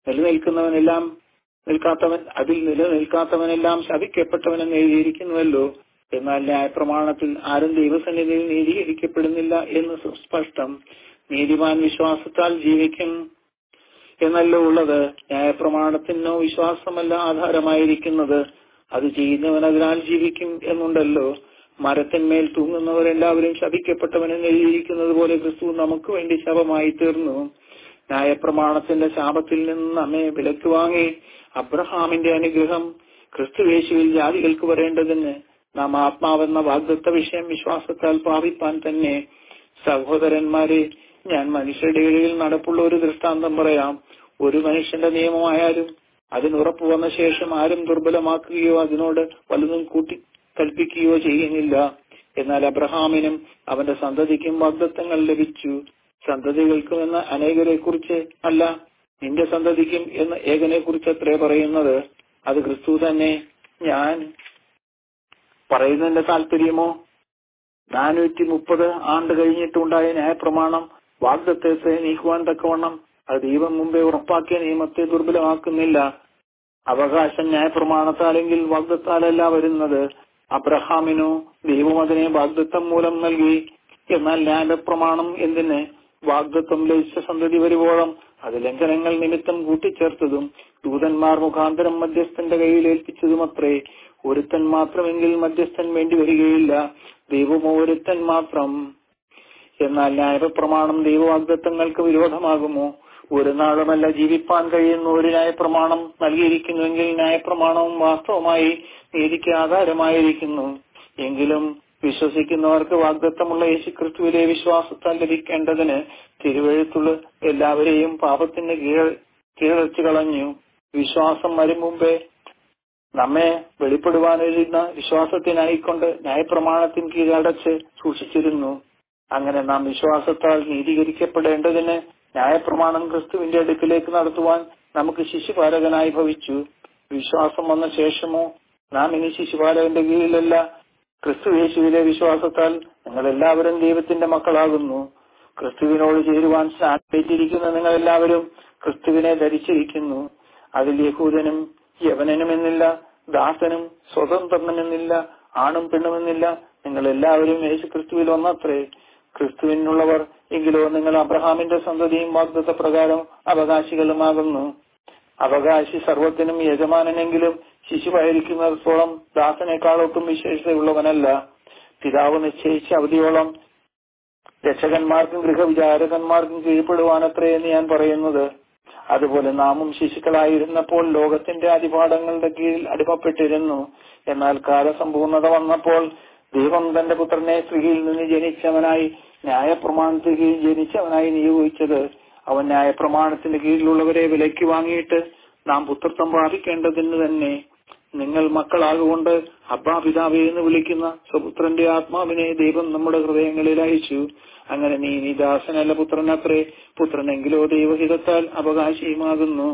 നിലനിൽക്കാത്തവനെല്ലാം ശപിക്കപ്പെട്ടവനെന്ന് എഴുതിയിരിക്കുന്നുവല്ലോ. എന്നാൽ ന്യായപ്രമാണത്തിൽ ആരും ദൈവസന്നിധിയിൽ നീതീകരിക്കപ്പെടുന്നില്ല എന്ന് സ്പഷ്ടം. നീതിമാൻ വിശ്വാസത്താൽ ജീവിക്കും എന്നല്ലോ ഉള്ളത്. ന്യായപ്രമാണത്തിനോ വിശ്വാസമല്ല ആധാരമായിരിക്കുന്നത്, അത് ചെയ്യുന്നവൻ അതിനാൽ ജീവിക്കും എന്നുണ്ടല്ലോ. മരത്തിന്മേൽ തൂങ്ങുന്നവരെല്ലാവരും ശപിക്കപ്പെട്ടവനെന്ന് എഴുതിയിരിക്കുന്നത് പോലെ ക്രിസ്തു നമുക്ക് വേണ്ടി ശപമായി തീർന്നു. ന്യായപ്രമാണത്തിന്റെ ശാപത്തിൽ നിന്ന് നമ്മെ വിലക്ക് വാങ്ങി അബ്രഹാമിന്റെ അനുഗ്രഹം ക്രിസ്തുയേശുവിൽ ജാതികൾക്ക് വരേണ്ടതിന് നാം ആത്മാവെന്ന വാഗ്ദത്ത വിഷയം വിശ്വാസത്താൽ പ്രാപിപ്പാൻ തന്നെ. സഹോദരന്മാരെ, ഞാൻ മനുഷ്യരുടെ ഇടയിൽ നടപ്പുള്ള ഒരു ദൃഷ്ടാന്തം പറയാം. ഒരു മനുഷ്യന്റെ നിയമമായാലും അതിനുറപ്പ് വന്ന ശേഷം ആരും ദുർബലമാക്കുകയോ അതിനോട് വലുതും കൂട്ടി കൽപ്പിക്കുകയോ ചെയ്യുന്നില്ല. എന്നാൽ അബ്രഹാമിനും അവന്റെ സന്തതിക്കും വാഗ്ദത്തങ്ങൾ ലഭിച്ചു. സന്തതികൾക്കും എന്ന അനേകരെ കുറിച്ച് അല്ല, നിന്റെ സന്തതിക്കും എന്ന ഏകനെ കുറിച്ച് അത്രേ പറയുന്നത്. അത് ക്രിസ്തു തന്നെ. ഞാൻ പറയുന്നതിന്റെ താല്പര്യമോ 430 ആണ്ട് കഴിഞ്ഞിട്ടുണ്ടായ ന്യായപ്രമാണം വാഗ്ദത്തത്തെ നീക്കുവാൻ തക്കവണ്ണം അത് ദൈവം മുമ്പേ ഉറപ്പാക്കിയ നിയമത്തെ ദുർബലമാക്കുന്നില്ല. അവകാശം ന്യായപ്രമാണത്താലെങ്കിൽ വാഗ്ദത്താലല്ല വരുന്നത്. അബ്രഹാമിനോ ദൈവം അതിനെ വാഗ്ദത്തം മൂലം നൽകി. എന്നാൽ ന്യായപ്രമാണം എന്തിന്? വാഗ്ദത്തം ലഭിച്ച സന്തതി വരുവോളം അത് ലംഘനങ്ങൾ നിമിത്തം കൂട്ടിച്ചേർത്തതും ദൂതന്മാർ മുഖാന്തരം മധ്യസ്ഥന്റെ കയ്യിൽ ഏൽപ്പിച്ചതുമത്രേ. ഒരുത്തൻ മാത്രമെങ്കിൽ മധ്യസ്ഥൻ വേണ്ടി വരികയില്ല, ദൈവമോ ഒരുത്തൻ മാത്രം. എന്നാൽ ന്യായപ്രമാണം ദൈവവാഗ്ദത്തങ്ങൾക്ക് വിരോധമാകുമോ? ഒരു നാളുമല്ല ജീവിപ്പാൻ കഴിയുന്ന ഒരു ന്യായപ്രമാണം നൽകിയിരിക്കുന്നുവെങ്കിൽ ന്യായപ്രമാണവും വാസ്തവമായി നീതിക്ക് ആധാരമായിരിക്കുന്നു. എങ്കിലും വിശ്വസിക്കുന്നവർക്ക് വാഗ്ദത്തമുള്ള യേശുക്രിസ്തുവിലെ വിശ്വാസത്താൽ ലഭിക്കേണ്ടതിന് തിരുവെഴുത്തുള്ള എല്ലാവരെയും പാപത്തിന് കീഴടച്ചു കളഞ്ഞു. വിശ്വാസം വരും മുമ്പേ നമ്മെ വെളിപ്പെടുവാനിരുന്ന വിശ്വാസത്തിനായിക്കൊണ്ട് ന്യായപ്രമാണത്തിന് കീഴടച്ച് സൂക്ഷിച്ചിരുന്നു. അങ്ങനെ നാം വിശ്വാസത്താൽ നീതീകരിക്കപ്പെടേണ്ടതിന് ന്യായപ്രമാണം ക്രിസ്തുവിന്റെ അടുക്കിലേക്ക് നടത്തുവാൻ നമുക്ക് ശിശുപാലകനായി ഭവിച്ചു. വിശ്വാസം വന്ന ശേഷമോ നാം ഇനി ശിശുപാലകന്റെ കീഴിലല്ല, ക്രിസ്തു യേശുവിലെ വിശ്വാസത്താൽ നിങ്ങൾ എല്ലാവരും ദൈവത്തിന്റെ മക്കളാകുന്നു. ക്രിസ്തുവിനോട് ചേരുവാൻ സ്നാനമേറ്റിരിക്കുന്ന നിങ്ങൾ എല്ലാവരും ക്രിസ്തുവിനെ ധരിച്ചിരിക്കുന്നു. അതിൽ യഹൂദനും യവനനുമെന്നില്ല, ദാസനും സ്വതന്ത്രനുമെന്നില്ല, ആണും പെണ്ണുമെന്നില്ല, നിങ്ങൾ എല്ലാവരും യേശു ക്രിസ്തുവിൽ ഒന്നത്രേ. ക്രിസ്തുവിനുള്ളവർ എങ്കിലോ നിങ്ങൾ അബ്രഹാമിന്റെ സന്തതിയും വാഗ്ദത്ത പ്രകാരം അവകാശികളുമാകുന്നു. അവകാശി സർവത്തിനും യജമാനെങ്കിലും ശിശുവായിരിക്കുന്നിടത്തോളം ദാസനേക്കാളൊട്ടും വിശേഷതയുള്ളവനല്ല. പിതാവ് നിശ്ചയിച്ച അവധിയോളം രക്ഷകന്മാർക്കും ഗൃഹവിചാരകന്മാർക്കും കീഴ്പ്പെടുവാനത്രേ എന്ന് ഞാൻ പറയുന്നത്. അതുപോലെ നാമും ശിശുക്കളായിരുന്നപ്പോൾ ലോകത്തിന്റെ അധിപാഠങ്ങളുടെ കീഴിൽ അടിമപ്പെട്ടിരുന്നു. എന്നാൽ കാലസമ്പൂർണത വന്നപ്പോൾ ദൈവം തന്റെ പുത്രനെ സ്ത്രീയിൽ നിന്ന് ജനിച്ചവനായി ന്യായപ്രമാണത്തിന് കീഴിൽ ജനിച്ചവനായി നിയോഗിച്ചത്. അവൻ ന്യായപ്രമാണത്തിന്റെ കീഴിലുള്ളവരെ വിലയ്ക്ക് വാങ്ങിയിട്ട് നാം പുത്രത്വം പ്രാപിക്കേണ്ടതിന് തന്നെ. നിങ്ങൾ മക്കളാകൊണ്ട് അബ്ബാ പിതാവേ എന്ന് വിളിക്കുന്ന സ്വപുത്രന്റെ ആത്മാവിനെ ദൈവം നമ്മുടെ ഹൃദയങ്ങളിൽ അയച്ചു. അങ്ങനെ നീ ദാസനല്ല പുത്രനത്രേ, പുത്രനെങ്കിലോ ദൈവഹിതത്താൽ അവകാശിയുമാകുന്നു.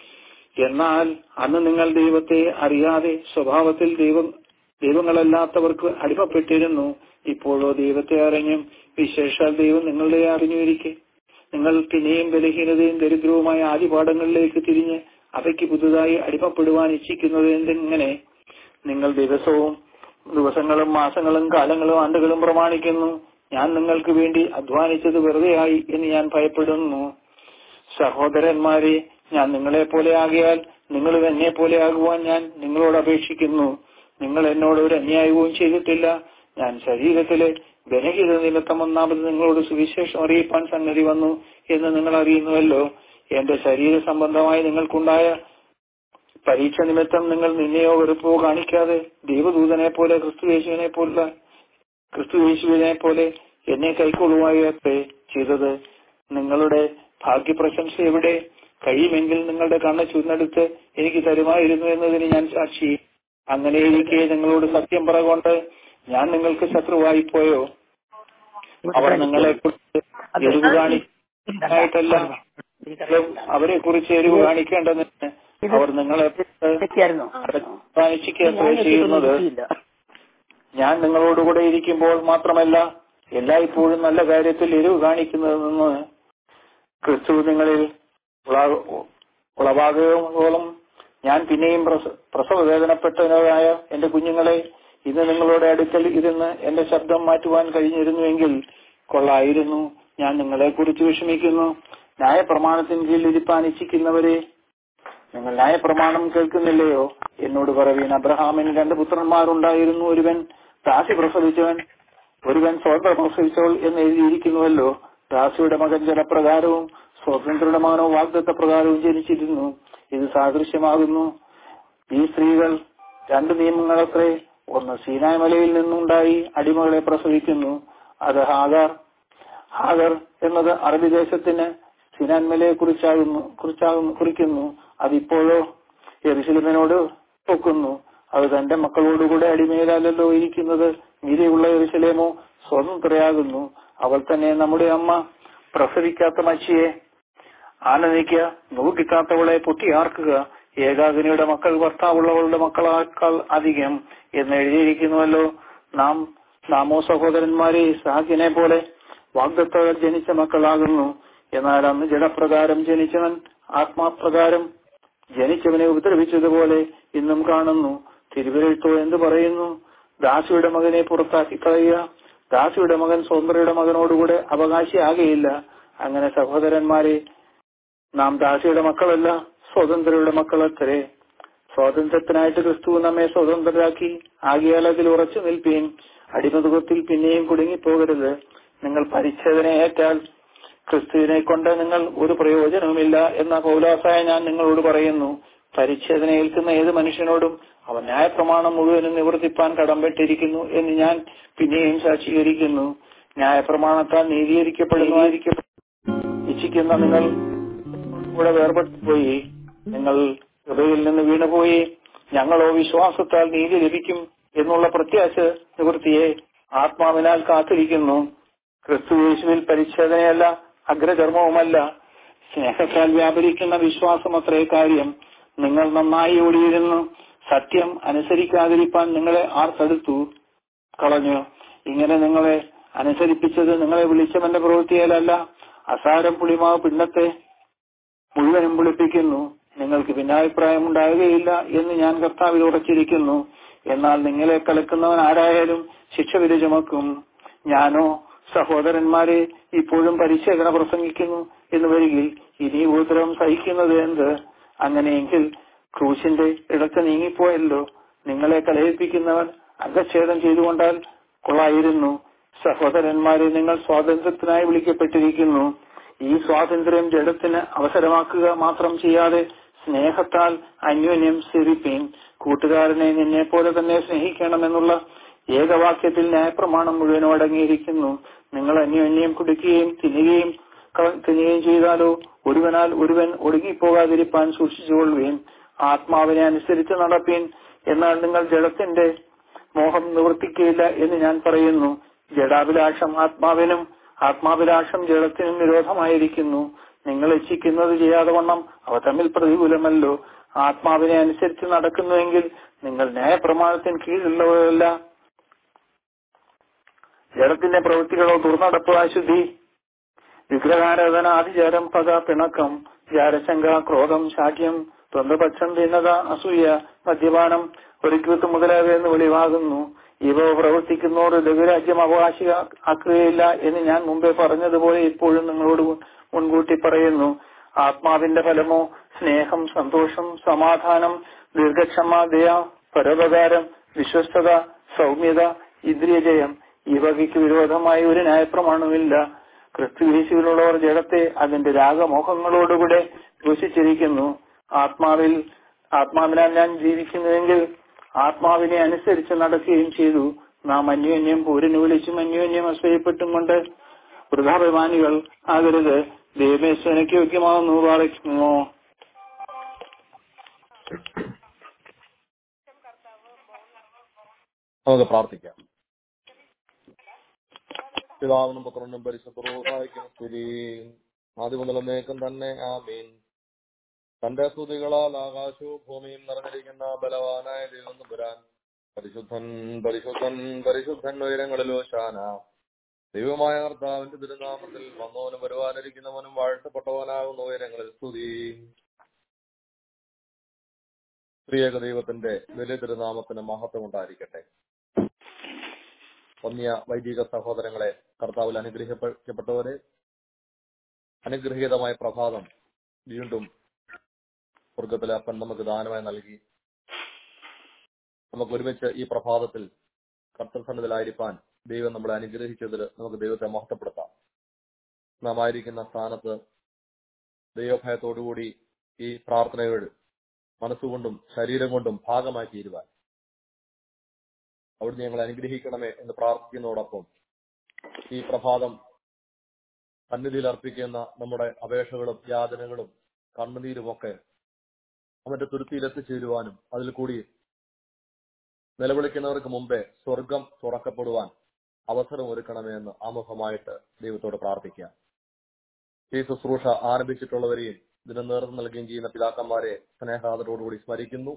എന്നാൽ അന്ന് നിങ്ങൾ ദൈവത്തെ അറിയാതെ സ്വഭാവത്തിൽ ദൈവങ്ങളല്ലാത്തവർക്ക് അടിമപ്പെട്ടിരുന്നു. ഇപ്പോഴോ ദൈവത്തെ അറിഞ്ഞും വിശേഷാൽ ദൈവം നിങ്ങളെ അറിഞ്ഞിരിക്കെ നിങ്ങൾ പിന്നെയും ബലഹീനതയും ദരിദ്രവുമായ ആദിപാഠങ്ങളിലേക്ക് തിരിഞ്ഞ് അവയ്ക്ക് പുതുതായി അടിമപ്പെടുവാൻ ഇച്ഛിക്കുന്നത് എന്തെങ്ങനെ? നിങ്ങൾ ദിവസങ്ങളും മാസങ്ങളും കാലങ്ങളും ആണ്ടുകളും പ്രമാണിക്കുന്നു. ഞാൻ നിങ്ങൾക്ക് വേണ്ടി അധ്വാനിച്ചത് വെറുതെയായി എന്ന് ഞാൻ ഭയപ്പെടുന്നു. സഹോദരന്മാരെ, ഞാൻ നിങ്ങളെ പോലെ ആകിയാൽ നിങ്ങളും എന്നെ പോലെ ആകുവാൻ ഞാൻ നിങ്ങളോട് അപേക്ഷിക്കുന്നു. നിങ്ങൾ എന്നോട് ഒരു അന്യായവും ചെയ്തിട്ടില്ല. ഞാൻ ശരീരത്തിലെ ബലഹീനത നിമിത്തം ഒന്നാമത് നിങ്ങളോട് സുവിശേഷം അറിയിപ്പാൻ സംഗതി വന്നു എന്ന് നിങ്ങൾ അറിയുന്നുവല്ലോ. എന്റെ ശരീര സംബന്ധമായി നിങ്ങൾക്കുണ്ടായ പരീക്ഷ നിമിത്തം നിങ്ങൾ നിന്നെയോ വെറുപ്പോ കാണിക്കാതെ ദൈവദൂതനെ പോലെ ക്രിസ്തുയേശുവിനെ പോലെ എന്നെ കൈക്കൊള്ളുവായത്രേ ചെയ്തത്. നിങ്ങളുടെ ഭാഗ്യപ്രശംസ എവിടെ? കഴിയുമെങ്കിൽ നിങ്ങളുടെ കണ്ണ് ചുവന്നെടുത്ത് എനിക്ക് തരുമായിരുന്നു എന്നതിന് ഞാൻ സാക്ഷി. അങ്ങനെയിരിക്കെ നിങ്ങളോട് സത്യം പറകൊണ്ട് ഞാൻ നിങ്ങൾക്ക് ശത്രുവായി പോയോ? അവർ നിങ്ങളെ കുറിച്ച് എരിവ് കാണിക്കാനായിട്ടല്ല, അവരെ കുറിച്ച് എരിവ് കാണിക്കേണ്ടതിന് അവർ നിങ്ങളെ ചെയ്യുന്നത്. ഞാൻ നിങ്ങളോടുകൂടെ ഇരിക്കുമ്പോൾ മാത്രമല്ല, എല്ലായ്പ്പോഴും നല്ല കാര്യത്തിൽ എരിവ് കാണിക്കുന്നതെന്ന് ക്രിസ്തു നിങ്ങളിൽ ഉളവാകുവോളം ഞാൻ പിന്നെയും പ്രസവവേദനപ്പെട്ടവരായ എന്റെ കുഞ്ഞുങ്ങളെ, ഇന്ന് നിങ്ങളുടെ അടുക്കൽ ഇരുന്ന് എന്റെ ശബ്ദം മാറ്റുവാൻ കഴിഞ്ഞിരുന്നുവെങ്കിൽ കൊള്ളായിരുന്നു. ഞാൻ നിങ്ങളെ കുറിച്ച് വിഷമിക്കുന്നു. ന്യായപ്രമാണത്തിന് കീഴിൽ ഇരിപ്പാൻ ഇച്ഛിക്കുന്നവരെ, നിങ്ങൾ ന്യായപ്രമാണം കേൾക്കുന്നില്ലയോ? എന്നോട് പറവീൻ. അബ്രഹാമിന് 2 പുത്രന്മാരുണ്ടായിരുന്നു. ഒരുവൻ ദാസി പ്രസവിച്ചവൻ, ഒരുവൻ സ്വതന്ത്ര പ്രസവിച്ചവൾ എന്ന് എഴുതിയിരിക്കുന്നുവല്ലോ. ദാസിയുടെ മകൻ ജലപ്രകാരവും സ്വതന്ത്രയുടെ മകനോ വാഗ്ദത്ത പ്രകാരവും ജനിച്ചിരുന്നു. ഇത് സാദൃശ്യമാകുന്നു. ഈ സ്ത്രീകൾ 2 നിയമങ്ങളത്രേ. ഒന്ന് സീനായ് മലയിൽ നിന്നുണ്ടായി അടിമകളെ പ്രസവിക്കുന്നു. അത് ഹാഗർ എന്നത് അറബി ദേശത്തിന് സീനായ് മലയെ കുറിക്കുന്നു. അതിപ്പോഴോ യെരുശലേമിനോട് ഒക്കുന്നു. അത് തന്റെ മക്കളോടുകൂടെ അടിമയിലല്ലോ ഇരിക്കുന്നത്. മീതിയുള്ള യെരൂശലേമോ സ്വതന്ത്രയാകുന്നു. അവൾ തന്നെ നമ്മുടെ അമ്മ. പ്രസവിക്കാത്ത മച്ചിയെ ആനന്ദിക്കുക, നൂക്കിക്കാത്തവളെ പൊട്ടിയാർക്കുക. ഏകാകിനിയുടെ മക്കൾ ഭർത്താവുള്ളവളുടെ മക്കളാക്കാൾ അധികം എന്ന് എഴുതിയിരിക്കുന്നുവല്ലോ. നാമോ സഹോദരന്മാരെ ഇസ്ഹാക്കിനെ പോലെ വാഗ്ദത്തങ്ങൾ ജനിച്ച മക്കളാകുന്നു. എന്നാൽ അന്ന് ജഡപ്രകാരം ജനിച്ചവൻ ആത്മാപ്രകാരം ജനിച്ചവനെ ഉപദ്രവിച്ചതുപോലെ ഇന്നും കാണുന്നു. തിരുവെഴുത്തോ എന്ത് പറയുന്നു? ദാസിയുടെ മകനെ പുറത്താക്കി കളയുക. ദാസിയുടെ മകൻ സ്വതന്ത്രയുടെ മകനോടുകൂടെ അവകാശിയാകയില്ല. അങ്ങനെ സഹോദരന്മാരെ, നാം ദാസിയുടെ മക്കളല്ല, സ്വതന്ത്രയുടെ മക്കളത്രേ. സ്വാതന്ത്ര്യത്തിനായിട്ട് ക്രിസ്തു നമ്മെ സ്വതന്ത്രരാക്കി. ആകിയാൽ അതിൽ ഉറച്ചു നിൽപ്പീൻ. അടിമതുകത്തിൽ പിന്നെയും കുടുങ്ങിപ്പോകരുത്. നിങ്ങൾ പരിച്ഛേദനയേറ്റാൽ ക്രിസ്തുവിനെ കൊണ്ട് നിങ്ങൾ ഒരു പ്രയോജനവുമില്ല എന്ന പൗലോസായ ഞാൻ നിങ്ങളോട് പറയുന്നു. പരിച്ഛേദന ഏൽക്കുന്ന ഏത് മനുഷ്യനോടും അവൻ ന്യായപ്രമാണം മുഴുവനും നിവർത്തിപ്പാൻ കടംപെട്ടിരിക്കുന്നു എന്ന് ഞാൻ പിന്നെയും സാക്ഷീകരിക്കുന്നു. ന്യായപ്രമാണത്താൽ നീതീകരിക്കപ്പെടുന്നു ഇച്ഛിക്കുന്ന നിങ്ങൾ കൂടെ വേർപെട്ടുപോയി. നിങ്ങൾ കൃപയിൽ നിന്ന് വീണുപോയി. ഞങ്ങളോ വിശ്വാസത്താൽ നീതി ലഭിക്കും എന്നുള്ള പ്രത്യാശ നിവൃത്തിയെ ആത്മാവിനാൽ കാത്തിരിക്കുന്നു. ക്രിസ്തു യേശുവിൽ പരിച്ഛേദനയല്ല, അഗ്രചർമ്മവുമല്ല, സ്നേഹത്താൽ വ്യാപരിക്കുന്ന വിശ്വാസം അത്രേ കാര്യം. നിങ്ങൾ നന്നായി ഓടിയിരുന്നു. സത്യം അനുസരിക്കാതിരിപ്പാൻ നിങ്ങളെ ആർ തടുത്തു കളഞ്ഞു? ഇങ്ങനെ നിങ്ങളെ അനുസരിപ്പിച്ചത് നിങ്ങളെ വിളിച്ചവന്റെ പ്രവൃത്തിയാലല്ല. അസാരം പുളിമാവ് പിണ്ടത്തെ മുഴുവനും പുളിപ്പിക്കുന്നു. നിങ്ങൾക്ക് ഭിന്നാഭിപ്രായം ഉണ്ടാകുകയില്ല എന്ന് ഞാൻ കർത്താവിൽ ഉറച്ചിരിക്കുന്നു. എന്നാൽ നിങ്ങളെ കലക്കുന്നവൻ ആരായാലും ശിക്ഷ വിധി ചുമക്കും. ഞാനോ സഹോദരന്മാരെ ഇപ്പോഴും പരിച്ഛേദന പ്രസംഗിക്കുന്നു എന്ന് വരികിൽ ഇനി ഉപദ്രവം സഹിക്കുന്നത് എന്ത്? അങ്ങനെയെങ്കിൽ ക്രൂശിന്റെ ഇടക്ക് നീങ്ങിപ്പോയല്ലോ. നിങ്ങളെ കലഹിപ്പിക്കുന്നവൻ അംഗച്ഛേദം ചെയ്തുകൊണ്ടാൽ കൊള്ളായിരുന്നു. സഹോദരന്മാരെ, നിങ്ങൾ സ്വാതന്ത്ര്യത്തിനായി വിളിക്കപ്പെട്ടിരിക്കുന്നു. ഈ സ്വാതന്ത്ര്യം ജഡത്തിന് അവസരമാക്കുക മാത്രം ചെയ്യാതെ സ്നേഹത്താൽ അന്യോന്യം സേവിപ്പീൻ. കൂട്ടുകാരനെ നിന്നെ പോലെ തന്നെ സ്നേഹിക്കണമെന്നുള്ള ഏകവാക്യത്തിൽ ന്യായപ്രമാണം മുഴുവനും അടങ്ങിയിരിക്കുന്നു. നിങ്ങൾ അന്യോന്യം കുടിക്കുകയും തിന്നുകയും ചെയ്താലോ ഒരുവനാൽ ഒരുവൻ ഒടുങ്ങിപ്പോകാതിരിപ്പാൻ സൂക്ഷിച്ചുകൊള്ളുവീൻ. ആത്മാവിനെ അനുസരിച്ച് നടപ്പീൻ. എന്നാൽ നിങ്ങൾ ജഡത്തിന്റെ മോഹം നിവർത്തിക്കുകയില്ല എന്ന് ഞാൻ പറയുന്നു. ജഡാഭിലാഷം ആത്മാവിനും ആത്മാഭിലാഷം ജഡത്തിനും വിരോധമായിരിക്കുന്നു. നിങ്ങൾ ഇച്ഛിക്കുന്നത് ചെയ്യാതെ വണ്ണം അവ തമ്മിൽ പ്രതികൂലമല്ലോ. ആത്മാവിനെ അനുസരിച്ച് നടക്കുന്നുവെങ്കിൽ നിങ്ങൾ ന്യായപ്രമാണത്തിന് കീഴിലുള്ളവരല്ല. ജഡത്തിന്റെ പ്രവൃത്തികളോ ദുർനടപ്പ്, അശുദ്ധി, വിഗ്രഹാരാധന, ആഭിചാരം, പക, പിണക്കം, ജാരശങ്ക, ക്രോധം, ശാഠ്യം, ദ്വന്ദ്പക്ഷം, ഭിന്നത, അസൂയ, മദ്യപാനം, ഒരുക്കത്ത് മുതലായവയെന്ന് വെളിവാകുന്നു. ഇവ പ്രവർത്തിക്കുന്നവർ ദൈവരാജ്യം അവകാശിയാക്കുകയില്ല എന്ന് ഞാൻ മുമ്പേ പറഞ്ഞതുപോലെ ഇപ്പോഴും നിങ്ങളോട് മുൻകൂട്ടി പറയുന്നു. ആത്മാവിന്റെ ഫലമോ സ്നേഹം, സന്തോഷം, സമാധാനം, ദീർഘക്ഷമ, ദയ, പരോപകാരം, വിശ്വസ്തത, സൗമ്യത, ഇന്ദ്രിയജയം. ഈ വകയ്ക്ക് വിരോധമായി ഒരു ന്യായപ്രമാണവുമില്ല. ക്രിസ്തു യേശുവിലുള്ളവർ ജഡത്തെ അതിന്റെ രാഗമോഹങ്ങളോടുകൂടെ ക്രൂശിച്ചിരിക്കുന്നു. ആത്മാവിനാൽ ഞാൻ ജീവിക്കുന്നുവെങ്കിൽ ആത്മാവിനെ അനുസരിച്ച് നടക്കുകയും ചെയ്തു. നാം അന്യോന്യം പോരിന് വിളിച്ചും അന്യോന്യം അസൂയപ്പെട്ടും കൊണ്ട് വൃഥാഭിമാനികൾ ആകരുത്. ദൈവമേശ്വരയ്ക്ക് യോഗ്യമാകുന്നു. പറയുന്നു. നമുക്ക് പ്രാർത്ഥിക്കാം. പിതാവിനും പുത്രനും പരിശുദ്ധ റൂഹായിക്കും സ്തുതി. ആദ്യം മുതൽ എന്നേക്കും തന്നെ ആമീൻ. തന്റെ സ്തുതികളാൽ ആകാശവും ഭൂമിയും നിറഞ്ഞിരിക്കുന്ന ബലവാനായ ദൈവം തമ്പുരാൻ പരിശുദ്ധൻ പരിശുദ്ധൻ പരിശുദ്ധൻ ഉയരങ്ങളിൽ ഓശാന. ദൈവമായ കർത്താവിന്റെ തിരുനാമത്തിൽ വന്നവനും വരുവാനിരിക്കുന്നവനും വാഴ്ത്തപ്പെട്ടവനാകുന്ന ഉയരങ്ങളിൽ സ്തുതി. ത്രിയേക ദൈവത്തിന്റെ വലിയ തിരുനാമത്തിന് മഹത്വം ഉണ്ടായിരിക്കട്ടെ. വന്യ വൈദിക സഹോദരങ്ങളെ, കർത്താവിൽ അനുഗ്രഹിക്കപ്പെട്ടവരെ, അനുഗ്രഹീതമായ പ്രഭാതം വീണ്ടും സ്വർഗത്തിലെ അപ്പൻ നമുക്ക് ദാനമായി നൽകി. നമുക്ക് ഒരുമിച്ച് ഈ പ്രഭാതത്തിൽ കർത്തൃസന്നിധിയിലായിരിക്കാൻ ദൈവം നമ്മളെ അനുഗ്രഹിച്ചതിൽ നമുക്ക് ദൈവത്തെ മഹത്വപ്പെടുത്താം. നാം ആയിരിക്കുന്ന സ്ഥാനത്ത് ദൈവഭയത്തോടുകൂടി ഈ പ്രാർത്ഥനകൾ മനസ്സുകൊണ്ടും ശരീരം കൊണ്ടും ഭാഗമാക്കി തീരുവാൻ അവിടുന്ന് ഞങ്ങളെ അനുഗ്രഹിക്കണമേ എന്ന് പ്രാർത്ഥിക്കുന്നതോടൊപ്പം ഈ പ്രഭാതം സന്നിധിയിൽ അർപ്പിക്കുന്ന നമ്മുടെ അപേക്ഷകളും യാതനകളും കണ്ണുനീരുമൊക്കെ അവന്റെ തുരുത്തിയിൽ എത്തിച്ചേരുവാനും അതിൽ കൂടി നിലവിളിക്കുന്നവർക്ക് മുമ്പേ സ്വർഗം തുറക്കപ്പെടുവാൻ അവസരം ഒരുക്കണമേ എന്ന് ആമുഖമായിട്ട് ദൈവത്തോട് പ്രാർത്ഥിക്കാം. ഈ ശുശ്രൂഷ ആരംഭിച്ചിട്ടുള്ളവരെയും ഇതിന് നേതൃത്വം നൽകുകയും ചെയ്യുന്ന പിതാക്കന്മാരെ സ്നേഹാദരോടുകൂടി സ്മരിക്കുന്നു.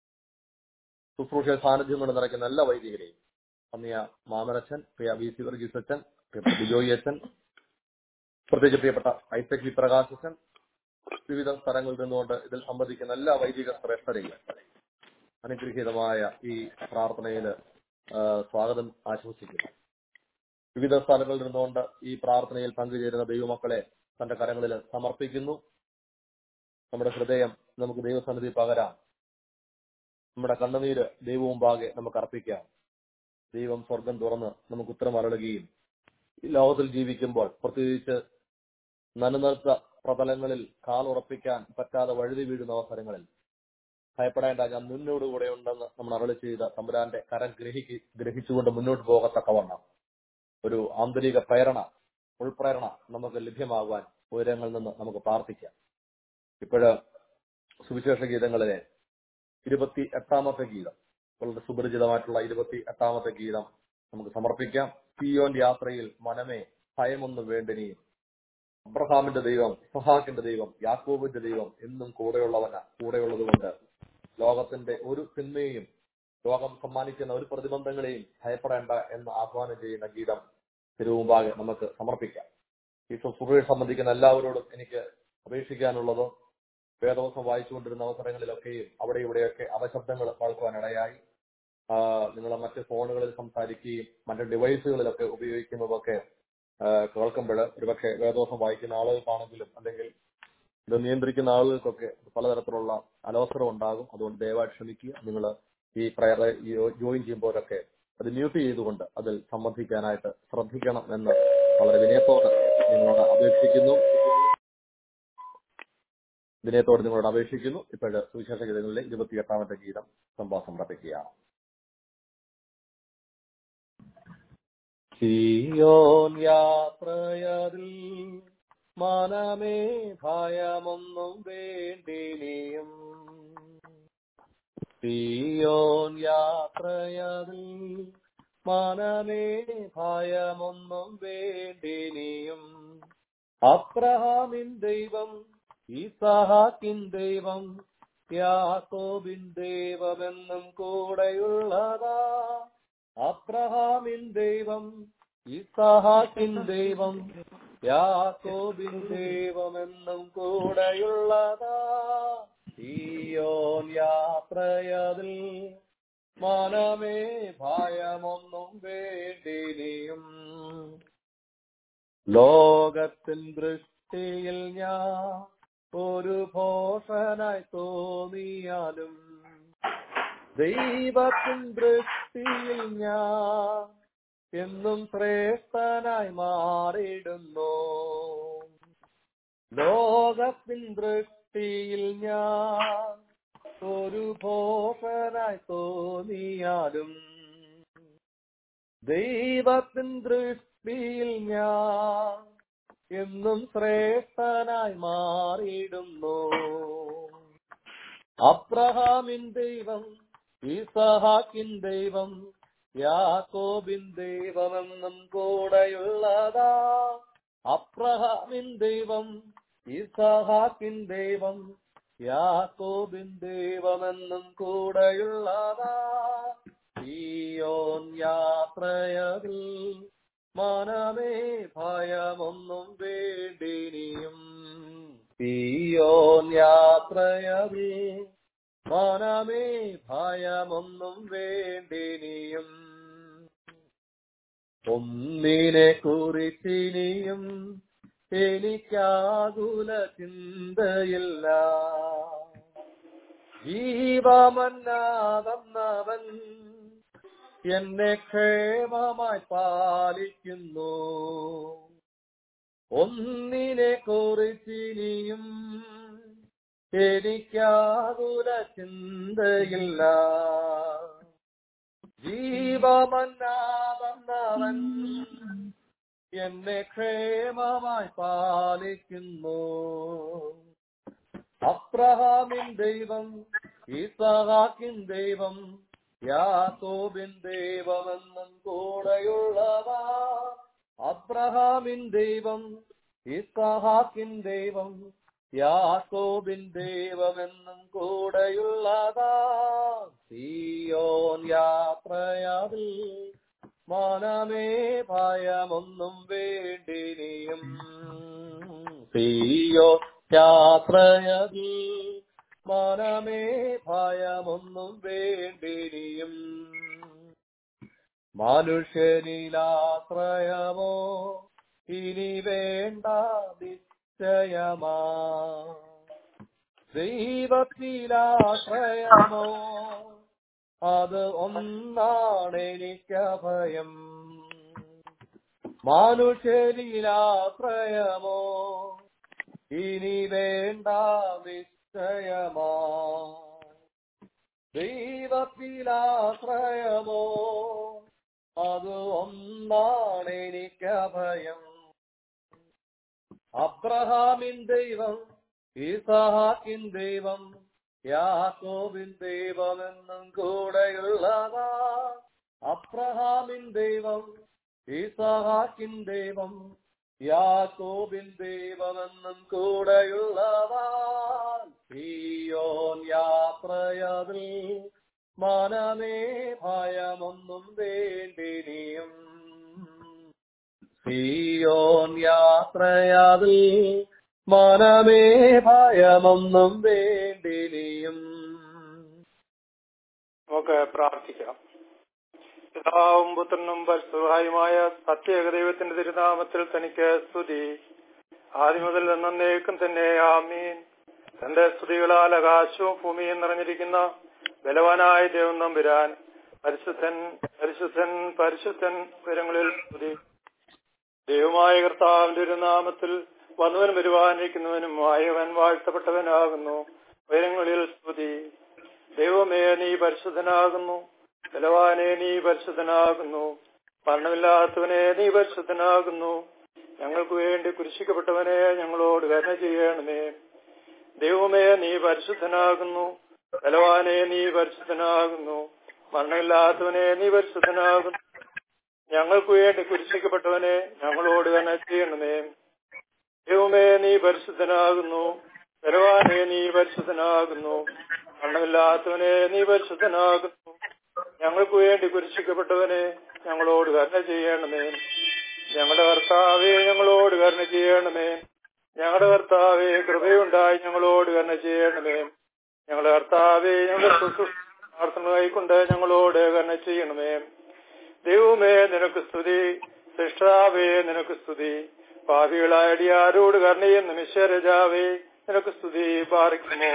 ശുശ്രൂഷ സാന്നിധ്യം കൊണ്ട് നിറയ്ക്കുന്ന എല്ലാ വൈദികരെയും, അന്നിയ മാമനച്ഛൻ, പ്രിയ വി സി വർഗീസ് അച്ഛൻ, പ്രിയപ്പെട്ട ബിജോയി അച്ഛൻ, പ്രത്യേകിച്ച് പ്രിയപ്പെട്ട ഐസക് വി പ്രകാശ് അച്ഛൻ, വിവിധ സ്ഥലങ്ങളിൽ നിന്നുകൊണ്ട് ഇതിൽ സംബന്ധിക്കുന്ന എല്ലാ വൈദിക ശ്രേഷ്ഠരെയും അനുഗ്രഹീതമായ ഈ പ്രാർത്ഥനയിൽ സ്വാഗതം ആശംസിക്കുന്നു. വിവിധ സ്ഥലങ്ങളിൽ നിന്നുകൊണ്ട് ഈ പ്രാർത്ഥനയിൽ പങ്കുചേരുന്ന ദൈവമക്കളെ തന്റെ കരങ്ങളിൽ സമർപ്പിക്കുന്നു. നമ്മുടെ ഹൃദയം നമുക്ക് ദൈവസന്നിധി പകരാം. നമ്മുടെ കണ്ണുനീര് ദൈവമുമ്പാകെ നമുക്ക് അർപ്പിക്കാം. ദൈവം സ്വർഗം തുറന്ന് നമുക്ക് ഉത്തരം അരുളുകയും ഈ ലോകത്തിൽ ജീവിക്കുമ്പോൾ പ്രത്യേകിച്ച് നനുനീർത്ത പ്രതലങ്ങളിൽ കാലുറപ്പിക്കാൻ പറ്റാതെ വഴുതി വീഴുന്ന അവസരങ്ങളിൽ ഭയപ്പെടേണ്ട, ഞാൻ നിന്നോടുകൂടെ ഉണ്ടെന്ന് നമ്മൾ അരുളി ചെയ്ത തമ്പുരാന്റെ കരം ഗ്രഹിച്ചുകൊണ്ട് മുന്നോട്ട് പോകത്തക്കവണ്ണം ഒരു ആന്തരിക പ്രേരണ, ഉൾപ്രേരണ നമുക്ക് ലഭ്യമാകുവാൻ ഉയരങ്ങളിൽ നിന്ന് നമുക്ക് പ്രാർത്ഥിക്കാം. ഇപ്പോഴ് സുവിശേഷ ഗീതങ്ങളിലെ 28ാമത്തെ ഗീതം, വളരെ സുപരിചിതമായിട്ടുള്ള 28ാമത്തെ ഗീതം നമുക്ക് സമർപ്പിക്കാം. സിയോൻ യാത്രയിൽ മനമേ ഭയമൊന്നും വേണ്ടിനിയും, അബ്രഹാമിന്റെ ദൈവം, ഇസ്ഹാക്കിന്റെ ദൈവം, യാക്കോബിന്റെ ദൈവം എന്നും കൂടെയുള്ളതുകൊണ്ട് ലോകത്തിന്റെ ഒരു തിന്മയും ലോകം സമ്മാനിക്കുന്ന ഒരു പ്രതിബന്ധങ്ങളെയും ഭയപ്പെടേണ്ട എന്ന് ആഹ്വാനം ചെയ്യുന്ന ഗീതം തിരുമുമ്പാകെ നമുക്ക് സമർപ്പിക്കാം. ഈ ശുശ്രൂഷയെ സംബന്ധിക്കുന്ന എല്ലാവരോടും എനിക്ക് അപേക്ഷിക്കാനുള്ളത്, വേദവസം വായിച്ചുകൊണ്ടിരുന്ന അവസരങ്ങളിലൊക്കെയും അവിടെ ഇവിടെയൊക്കെ അപശബ്ദങ്ങൾ കേൾക്കുവാനിടയായി നിങ്ങൾ മറ്റ് ഫോണുകളിൽ സംസാരിക്കുകയും മറ്റ് ഡിവൈസുകളിലൊക്കെ ഉപയോഗിക്കുന്നതൊക്കെ കേൾക്കുമ്പോൾ ഒരുപക്ഷെ വേദവസം വായിക്കുന്ന ആളുകൾക്കാണെങ്കിലും അല്ലെങ്കിൽ ഇത് നിയന്ത്രിക്കുന്ന ആളുകൾക്കൊക്കെ പലതരത്തിലുള്ള അലോസരം ഉണ്ടാകും. അതുകൊണ്ട് ദയവായി ക്ഷമിക്കുക. നിങ്ങൾ ഈ പ്രയർ ജോയിൻ ചെയ്യുമ്പോഴൊക്കെ അത് മ്യൂട്ട് ചെയ്തുകൊണ്ട് അതിൽ സംബന്ധിക്കാനായിട്ട് ശ്രദ്ധിക്കണം എന്ന് വളരെ വിനയത്തോടെ നിങ്ങളോട് അപേക്ഷിക്കുന്നു. ഇപ്പോഴ് സുവിശേഷ ഗീതങ്ങളിലെ 28ാമത്തെ ഗീതം സമർപ്പിക്കുകയാണ്. സിയോൻ യാത്രയതിൽ മനമേ ഭയമൊന്നും വേണ്ടിനിയും, സിയോൻ യാത്രയതിൽ മനമേ ഭയമൊന്നും വേണ്ടിനിയും. അബ്രഹാമിൻ ദൈവം, ഇസ്ഹാക്കിൻ ദൈവം, യാക്കോബിൻ ദൈവമെന്നും കൂടെയുള്ളതാ. അബ്രഹാമിൻ ദൈവം, ഇസ്ഹാക്കിൻ ദൈവം, യാക്കോബിൻ ദൈവമെന്നും കൂടെയുള്ളതാ. സിയോൻ യാത്രയതിൽ മനമേ ഭയമൊന്നും വേണ്ടിനിയും. ലോകത്തിൻ ദൃഷ്ടിയിൽ ഞാൻ ഒരു ഭോഷനായി തോന്നിയാലും ദൈവത്തിൻ ദൃഷ്ടിയിൽ ഞാൻ എന്നും ശ്രേഷ്ഠനായി മാറിയിടുന്നു. ലോകത്തിൻ ദൃഷ്ടിയിൽ ഞാൻ ഒരു ഭോഷനായി തോന്നിയാലും ദൈവത്തിൻ ദൃഷ്ടിയിൽ ഞാൻ എന്നും ശ്രേഷ്ഠനായി മാറിയിടുന്നു. അബ്രഹാമിൻ ദൈവം, ഇസ്ഹാക്കിൻ ദൈവം, യാക്കോബിൻ ദൈവമെന്നും കൂടെയുള്ളതാ. അബ്രഹാമിൻ ദൈവം, ഇസ്ഹാക്കിൻ ദൈവം, യാക്കോബിൻ ദൈവമെന്നും കൂടെയുള്ളതാ. സിയോൻ യാത്രയതിൽ മനമേ ഭയമൊന്നും വേണ്ടിനിയും. സിയോൻ യാത്രയതിൽ മനമേ ഭയമൊന്നും വേണ്ടിനിയും. ഒന്നിനെ കുറിച്ചിനിയും എനിക്കാകുല ചിന്തയില്ല. ജീവമന്നാതെന്നവൻ എന്നെ ക്ഷേമമായി പാലിക്കുന്നു. ഒന്നിനെ കുറിച്ചിനിയും എനിക്കാകുല ചിന്തയില്ല. ജീവമന്നാതെന്നവൻ എന്നെ ക്ഷേമമായി പാലിക്കുന്നു. അബ്രഹാമിൻ ദൈവം, ഇസ്ഹാക്കിൻ ദൈവം, യാക്കോബിൻ ദൈവമെന്നും കൂടെയുള്ളതാ, അബ്രഹാമിൻ ദൈവം, ഇസ്ഹാക്കിൻ ദൈവം, യാക്കോബിൻ ദൈവമെന്നും കൂടെയുള്ളതാ. സീയോൻ യാത്രയതിൽ മനമേ ഭയമൊന്നും വേണ്ടിനിയും. സീയോൻ യാത്രയതിൽ മനമേ ഭയമൊന്നും വേണ്ടിനിയും. മനുഷ്യനിലാശ്രയമോ ഇനി വേണ്ട നിശ്ചയമാ, ദൈവത്തിലാശ്രയമോ അത് ഒന്നാണെനിക്കഭയം. മനുഷ്യനിലാശ്രയമോ ഇനി വേണ്ട നിശ്ചയമാ, ദൈവത്തിലാശ്രയമോ അത് ഒന്നാണെനിക്കഭയം. അബ്രഹാമിൻ ദൈവം, ഇസ്ഹാക്കിൻ ദൈവം, യാക്കോബിൻ ദൈവമെന്നും കൂടെയുള്ളതാ. അബ്രഹാമിൻ ദൈവം, ഇസ്ഹാക്കിൻ ദൈവം, യാക്കോബിൻ ദൈവമെന്നും കൂടെയുള്ളതാ. സീയോൻ യാത്രയതിൽ മനമേ ഭയമൊന്നും വേണ്ടിനിയും. സീയോൻ യാത്രയതിൽ മനമേ ഭയമൊന്നും വേണ്ടിനിയും. നമുക്ക് പ്രാർത്ഥിക്കാം. പിതാവും പുത്രനും പരിശുദ്ധനുമായ സത്യേക ദൈവത്തിന്റെ തിരുനാമത്തിൽ തനിക്ക് സ്തുതി, ആദ്യം മുതൽ എന്നേക്കും തന്നെ ആമീൻ. തന്റെ സ്തുതികളാൽ ആകാശവും ഭൂമിയും നിറഞ്ഞിരിക്കുന്ന ബലവാനായ ദൈവം നമ്പുരാൻ, പരിശുദ്ധൻ പരിശുദ്ധൻ പരിശുദ്ധൻ ഉയരങ്ങളിൽ സ്തുതി. ദൈവമായ കർത്താവിന്റെ ഒരു നാമത്തിൽ വന്നവനും വരുവാനിരിക്കുന്നവനും ആയവൻ വാഴ്ത്തപ്പെട്ടവനാകുന്നു. ഉയരങ്ങളിൽ സ്തുതി. ദൈവമേ, നീ പരിശുദ്ധനാകുന്നു. ബലവാനെ, നീ പരിശുദ്ധനാകുന്നു. മരണമില്ലാത്തവനെ, നീ പരിശുദ്ധനാകുന്നു. ഞങ്ങൾക്ക് വേണ്ടി കുരിശിക്കപ്പെട്ടവനെ, ഞങ്ങളോട് കരുണ ചെയ്യണമേ. ദൈവമേ, നീ പരിശുദ്ധനാകുന്നു. ബലവാനെ, നീ പരിശുദ്ധനാകുന്നു. മരണമില്ലാത്തവനെ, നീ പരിശുദ്ധനാകുന്നു. ഞങ്ങൾക്ക് വേണ്ടി കുരിശിക്കപ്പെട്ടവനെ, ഞങ്ങളോട് കരുണ ചെയ്യണമേ. ദൈവമേ, നീ പരിശുദ്ധനാകുന്നു. ബലവാനെ, നീ പരിശുദ്ധനാകുന്നു. മരണമില്ലാത്തവനെ, നീ പരിശുദ്ധനാകുന്നു. ഞങ്ങൾക്ക് വേണ്ടി കുരിശിക്കപ്പെട്ടവനെ, ഞങ്ങളോട് കരുണ ചെയ്യണമേ. ഞങ്ങളുടെ കർത്താവേ, ഞങ്ങളോട് കരുണ ചെയ്യണമേ. ഞങ്ങളുടെ കർത്താവേ, കൃപയുണ്ടായി ഞങ്ങളോട് കരുണ ചെയ്യണമേ. ഞങ്ങളുടെ കർത്താവേ, ഞങ്ങളുടെ പ്രാർത്ഥന കൈക്കൊണ്ട് ഞങ്ങളോട് കരുണ ചെയ്യണമേ. ദൈവമേ, നിനക്ക് സ്തുതി. സൃഷ്ടാവേ, നിനക്ക് സ്തുതി. പാപികളായ അടിയാരോട് കരുണയെന്ന മിശ്വരജാവേ, നിനക്ക് സ്തുതി. പാർക്കുമോ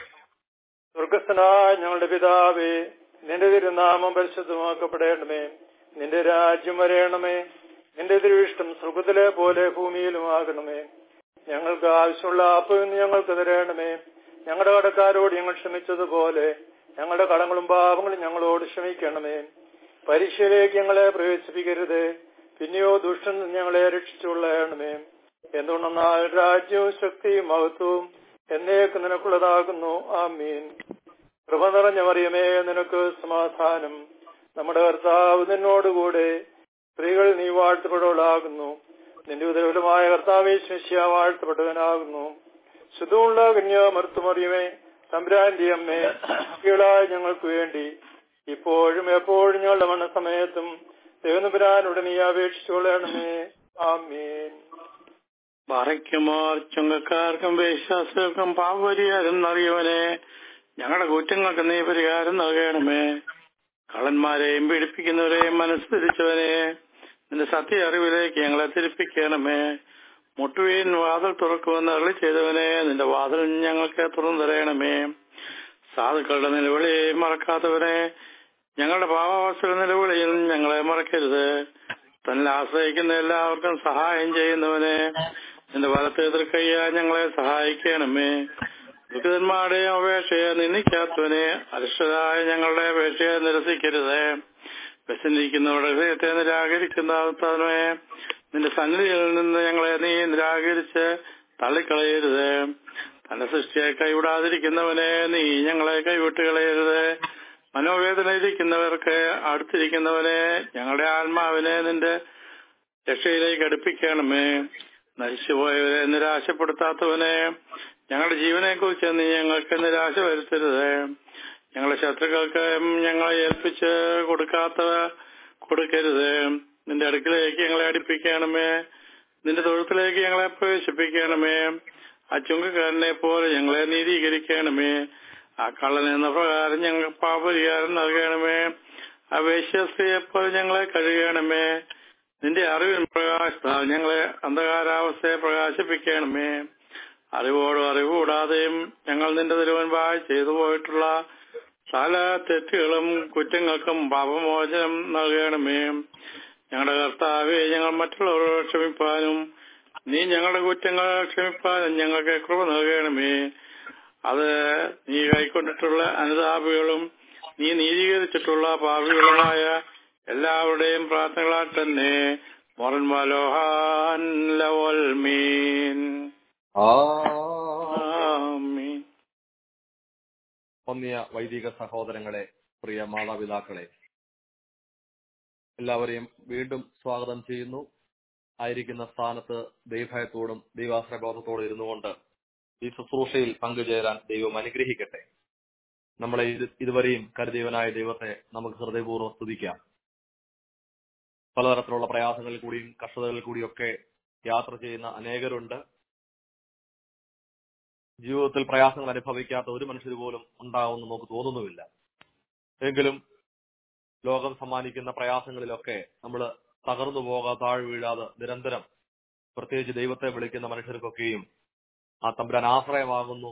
സ്വർഗസ്ഥനായ ഞങ്ങളുടെ പിതാവേ, നിന്റെ തിരുനാമം പരിശുദ്ധമാക്കപ്പെടേണമേ. നിന്റെ രാജ്യം വരേണമേ. നിന്റെ തിരുവിഷ്ടം സ്വർഗത്തിലെ പോലെ ഭൂമിയിലുമാകണമേ. ഞങ്ങൾക്ക് ആവശ്യമുള്ള അപ്പം ഞങ്ങൾക്ക് തരണമേ. ഞങ്ങളുടെ കടക്കാരോട് ഞങ്ങൾ ക്ഷമിച്ചതുപോലെ ഞങ്ങളുടെ കടങ്ങളും പാപങ്ങളും ഞങ്ങളോട് ക്ഷമിക്കണമേ. പരീക്ഷയിലേക്ക് ഞങ്ങളെ പ്രവേശിപ്പിക്കരുത്, പിന്നെയോ ദുഷ്ടൻ ഞങ്ങളെ രക്ഷിച്ചുകൊള്ളണമേ. എന്തുകൊണ്ടെന്നാൽ രാജ്യവും ശക്തിയും മഹത്വവും എന്നേക്ക് നിനക്കുള്ളതാകുന്നു. ആമീൻ. കൃപ നിറഞ്ഞ മറിയമേ, നിനക്ക് സമാധാനം. നമ്മുടെ കർത്താവ് നിന്നോടുകൂടെ സ്ത്രീകൾ നീ വാഴ്ത്തപ്പെട്ടവളാകുന്നു. നിന്റെ ഉദരഫലമായ കർത്താവേ ശിഷ്യ വാഴ്ത്തപ്പെട്ടവനാകുന്നു. ശുദ്ധമുള്ള കന്യാമർത്തുമറിയമേ, തമ്പുരാന്റെ അമ്മേ, കുട്ടികളായ ഞങ്ങൾക്ക് വേണ്ടി ഇപ്പോഴും എപ്പോഴും ഞങ്ങളുടെ മരണസമയത്തും ദൈവനമ്പുരാനോട് നീ അപേക്ഷിച്ചുകൊള്ളണമേ. ആമീൻ. പറയ്ക്കുമാർ ചുങ്കക്കാർക്കും വിശ്വാസികൾക്കും പാപപരിഹാരം നൽകിയവനെ, ഞങ്ങളുടെ കുറ്റങ്ങൾക്ക് നീ പരിഹാരം നൽകണമേ. കള്ളന്മാരെയും പീഡിപ്പിക്കുന്നവരെയും മനസ്സ് നിന്റെ സത്യ അറിവിലേക്ക് ഞങ്ങളെ തിരിപ്പിക്കണമേ. മുട്ടുവീൻ വാതിൽ തുറക്കുമെന്ന് അരുളി ചെയ്തവനെ, നിന്റെ വാതിൽ ഞങ്ങൾക്ക് തുറന്നു തരണമേ. സാധുക്കളുടെ നിലവിളി മറക്കാത്തവനെ, ഞങ്ങളുടെ പാപാവസ്ഥയുടെ നിലവിളിയിൽ ഞങ്ങളെ മറക്കരുത്. തന്നെ ആശ്രയിക്കുന്ന എല്ലാവർക്കും സഹായം ചെയ്യുന്നവനെ, നിന്റെ വലത്തെ എതിർക്കയ്യ ഞങ്ങളെ സഹായിക്കണമേ. ദുഃഖിതന്മാരുടെ അപേക്ഷയെ നിന്ദിക്കാത്തവനെ, അരിഷ്ടരായ ഞങ്ങളുടെ അപേക്ഷയെ നിരസിക്കരുത്. വ്യസനിക്കുന്നവരുടെ ഹൃദയത്തെ നിരാകരിക്കുന്നവനെ, നിന്റെ സന്നിധിയിൽ നിന്ന് ഞങ്ങളെ നീ നിരാകരിച്ച് തള്ളിക്കളയരുത്. തന്റെ സൃഷ്ടിയെ കൈവിടാതിരിക്കുന്നവനെ, നീ ഞങ്ങളെ കൈവിട്ട് കളയരുത്. മനോവേദനയിരിക്കുന്നവർക്ക് അടുത്തിരിക്കുന്നവനെ ഞങ്ങളുടെ ആത്മാവിനെ നിന്റെ രക്ഷയിലേക്ക് അടുപ്പിക്കണമേ. നശിച്ചുപോയവരെ നിരാശപ്പെടുത്താത്തവനെ ഞങ്ങളുടെ ജീവനെക്കുറിച്ച് നീ ഞങ്ങൾക്ക് നിരാശ വരുത്തരുത്. ഞങ്ങളുടെ ശത്രുക്കൾക്ക് ഞങ്ങളെ ഏൽപ്പിച്ച് കൊടുക്കരുത്. നിന്റെ അടുക്കിലേക്ക് ഞങ്ങളെ അടുപ്പിക്കണമേ. നിന്റെ തൊഴുത്തിലേക്ക് ഞങ്ങളെ പ്രവേശിപ്പിക്കണമേ. ആ ചുങ്കക്കാരനെ പോലെ ഞങ്ങളെ നീതീകരിക്കണമേ. ആ കള്ളൻ എന്ന പ്രകാരം ഞങ്ങൾ പാപപരിഹാരം നൽകണമേ. ആ വേശ്യസ്ത്രീയെപ്പോലെ ഞങ്ങളെ കഴുകണമേ. നിന്റെ അറിവിൻ പ്രകാശത്താൽ ഞങ്ങളെ അന്ധകാരാവസ്ഥയെ പ്രകാശിപ്പിക്കണമേ. അറിവോടും അറിവുകൂടാതെയും ഞങ്ങൾ നിന്റെ തിരുവൻപായി ചെയ്തു പോയിട്ടുള്ള പല തെറ്റുകളും കുറ്റങ്ങൾക്കും പാപമോചനം നൽകണമേ. ഞങ്ങളുടെ കർത്താവെ, ഞങ്ങൾ മറ്റുള്ളവരോട് ക്ഷമിപ്പാനും നീ ഞങ്ങളുടെ കുറ്റങ്ങൾ ക്ഷമിപ്പാനും ഞങ്ങൾക്ക് കൃപ നൽകണമേ. അത് നീ കൈക്കൊണ്ടിട്ടുള്ള അനുതാപികളും നീ നീതീകരിച്ചിട്ടുള്ള പാപികളുമായ എല്ലാവരുടെയും പ്രാർത്ഥനകളാൽ തന്നെ. മൊറൻ മലോഹാൻ ലവൽ മീൻ. ആമീൻ. വന്യ വൈദിക സഹോദരങ്ങളെ, പ്രിയ മാതാപിതാക്കളെ, എല്ലാവരെയും വീണ്ടും സ്വാഗതം ചെയ്യുന്നു. ആയിരിക്കുന്ന സ്ഥാനത്ത് ദൈവഭയത്തോടും ദൈവാശ്രയബോധത്തോടും ഇരുന്നുകൊണ്ട് ഈ ശുശ്രൂഷയിൽ പങ്കുചേരാൻ ദൈവം അനുഗ്രഹിക്കട്ടെ. നമ്മളെ ഇതുവരെയും കരുതിയവനായ ദൈവത്തെ നമുക്ക് ഹൃദയപൂർവ്വം സ്തുതിക്കാം. പലതരത്തിലുള്ള പ്രയാസങ്ങളിൽ കൂടിയും കഷ്ടതകളിൽ കൂടിയൊക്കെ യാത്ര ചെയ്യുന്ന അനേകരുണ്ട്. ജീവിതത്തിൽ പ്രയാസങ്ങൾ അനുഭവിക്കാത്ത ഒരു മനുഷ്യർ പോലും ഉണ്ടാവുമെന്ന് നമുക്ക് തോന്നുന്നുമില്ല. എങ്കിലും ലോകം സമ്മാനിക്കുന്ന പ്രയാസങ്ങളിലൊക്കെ നമ്മൾ തകർന്നു പോകാതെ താഴ് വീഴാതെ നിരന്തരം പ്രത്യേകിച്ച് ദൈവത്തെ വിളിക്കുന്ന മനുഷ്യർക്കൊക്കെയും ആ തമ്പുരാൻ ആശ്രയമാകുന്നു.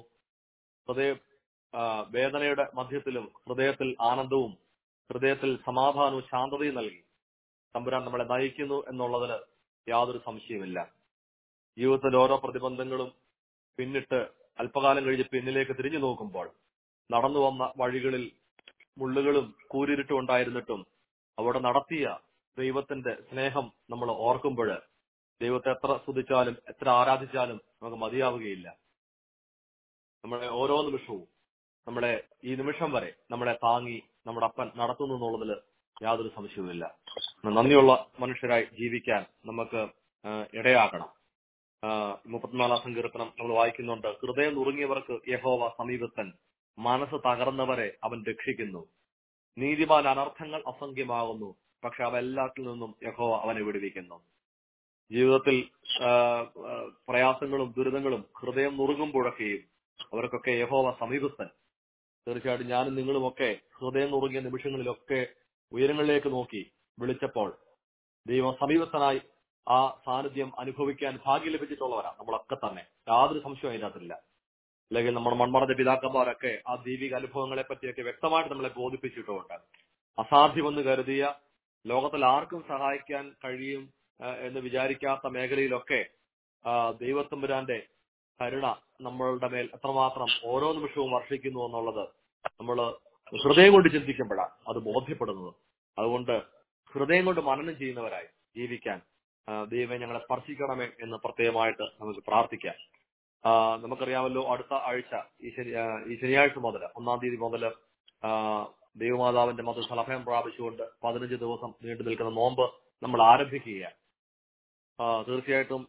വേദനയുടെ മധ്യത്തിലും ഹൃദയത്തിൽ ആനന്ദവും ഹൃദയത്തിൽ സമാധാനവും ശാന്തതയും നൽകി തമ്പുരാൻ നമ്മളെ നയിക്കുന്നു എന്നുള്ളതിന് യാതൊരു സംശയമില്ല. ജീവിതത്തിൽ ഓരോ പ്രതിബന്ധങ്ങളും പിന്നിട്ട് അല്പകാലം കഴിഞ്ഞ് പിന്നിലേക്ക് തിരിഞ്ഞു നോക്കുമ്പോൾ നടന്നു വന്ന വഴികളിൽ മുള്ളുകളും കൂരിരുട്ടും ഉണ്ടായിരുന്നിട്ടും അവിടെ നടത്തിയ ദൈവത്തിന്റെ സ്നേഹം നമ്മൾ ഓർക്കുമ്പോൾ ദൈവത്തെ എത്ര സ്തുതിച്ചാലും എത്ര ആരാധിച്ചാലും നമുക്ക് മതിയാവുകയില്ല. നമ്മളെ ഓരോ നിമിഷവും നമ്മളെ ഈ നിമിഷം വരെ നമ്മളെ താങ്ങി നമ്മുടെ അപ്പൻ നടത്തുന്നു എന്നുള്ളതിൽ യാതൊരു സംശയവുമില്ല. നന്ദിയുള്ള മനുഷ്യരായി ജീവിക്കാൻ നമുക്ക് ഇടയാക്കണം. 34 സങ്കീർത്തനം നമ്മൾ വായിക്കുന്നുണ്ട്. ഹൃദയം നുറുങ്ങിയവർക്ക് യഹോവ സമീപസ്ഥൻ, മനസ്സ് തകർന്നവരെ അവൻ രക്ഷിക്കുന്നു. നീതിമാൻ അനർത്ഥങ്ങൾ അസംഖ്യമാകുന്നു, പക്ഷെ അവ എല്ലാത്തിൽ നിന്നും യഹോവ അവനെ വിടുവിക്കുന്നു. ജീവിതത്തിൽ പ്രയാസങ്ങളും ദുരിതങ്ങളും ഹൃദയം നുറുങ്ങുമ്പോഴൊക്കെയും അവർക്കൊക്കെ യഹോവ സമീപസ്ഥൻ. തീർച്ചയായിട്ടും ഞാനും നിങ്ങളുമൊക്കെ ഹൃദയം നുറുങ്ങിയ നിമിഷങ്ങളിലൊക്കെ ഉയരങ്ങളിലേക്ക് നോക്കി വിളിച്ചപ്പോൾ ദൈവം സമീപസ്ഥനായി ആ സാന്നിധ്യം അനുഭവിക്കാൻ ഭാഗ്യം ലഭിച്ചിട്ടുള്ളവരാണ് നമ്മളൊക്കെ തന്നെ. യാതൊരു സംശയവും അതിനകത്തില്ല. അല്ലെങ്കിൽ നമ്മുടെ മൺമറഞ്ഞ പിതാക്കന്മാരൊക്കെ ആ ദൈവിക അനുഭവങ്ങളെ പറ്റിയൊക്കെ വ്യക്തമായിട്ട് നമ്മളെ ബോധിപ്പിച്ചിട്ടുമുണ്ട്. അസാധ്യമെന്ന് കരുതിയ ലോകത്തിൽ ആർക്കും സഹായിക്കാൻ കഴിയും എന്ന് വിചാരിക്കാത്ത മേഖലയിലൊക്കെ ദൈവത്തമ്പുരാന്റെ കരുണ നമ്മളുടെ മേൽ എത്രമാത്രം ഓരോ നിമിഷവും വർഷിക്കുന്നു എന്നുള്ളത് നമ്മൾ ഹൃദയം കൊണ്ട് ചിന്തിക്കുമ്പോഴാണ് അത് ബോധ്യപ്പെടുന്നത്. അതുകൊണ്ട് ഹൃദയം കൊണ്ട് മനനം ചെയ്യുന്നവരായി ജീവിക്കാൻ ദൈവമേ ഞങ്ങളെ സ്പർശിക്കണമേ എന്ന് പ്രത്യേകമായിട്ട് നമുക്ക് പ്രാർത്ഥിക്കാം. നമുക്കറിയാമല്ലോ, അടുത്ത ആഴ്ച ഈ ശനിയാഴ്ച മുതൽ 1-ാം തീയതി മുതൽ ദൈവമാതാവിന്റെ മധ്യസ്ഥൽ അഭയം പ്രാപിച്ചുകൊണ്ട് 15 ദിവസം നീണ്ടു നിൽക്കുന്ന നോമ്പ് നമ്മൾ ആരംഭിക്കുകയാണ്. തീർച്ചയായിട്ടും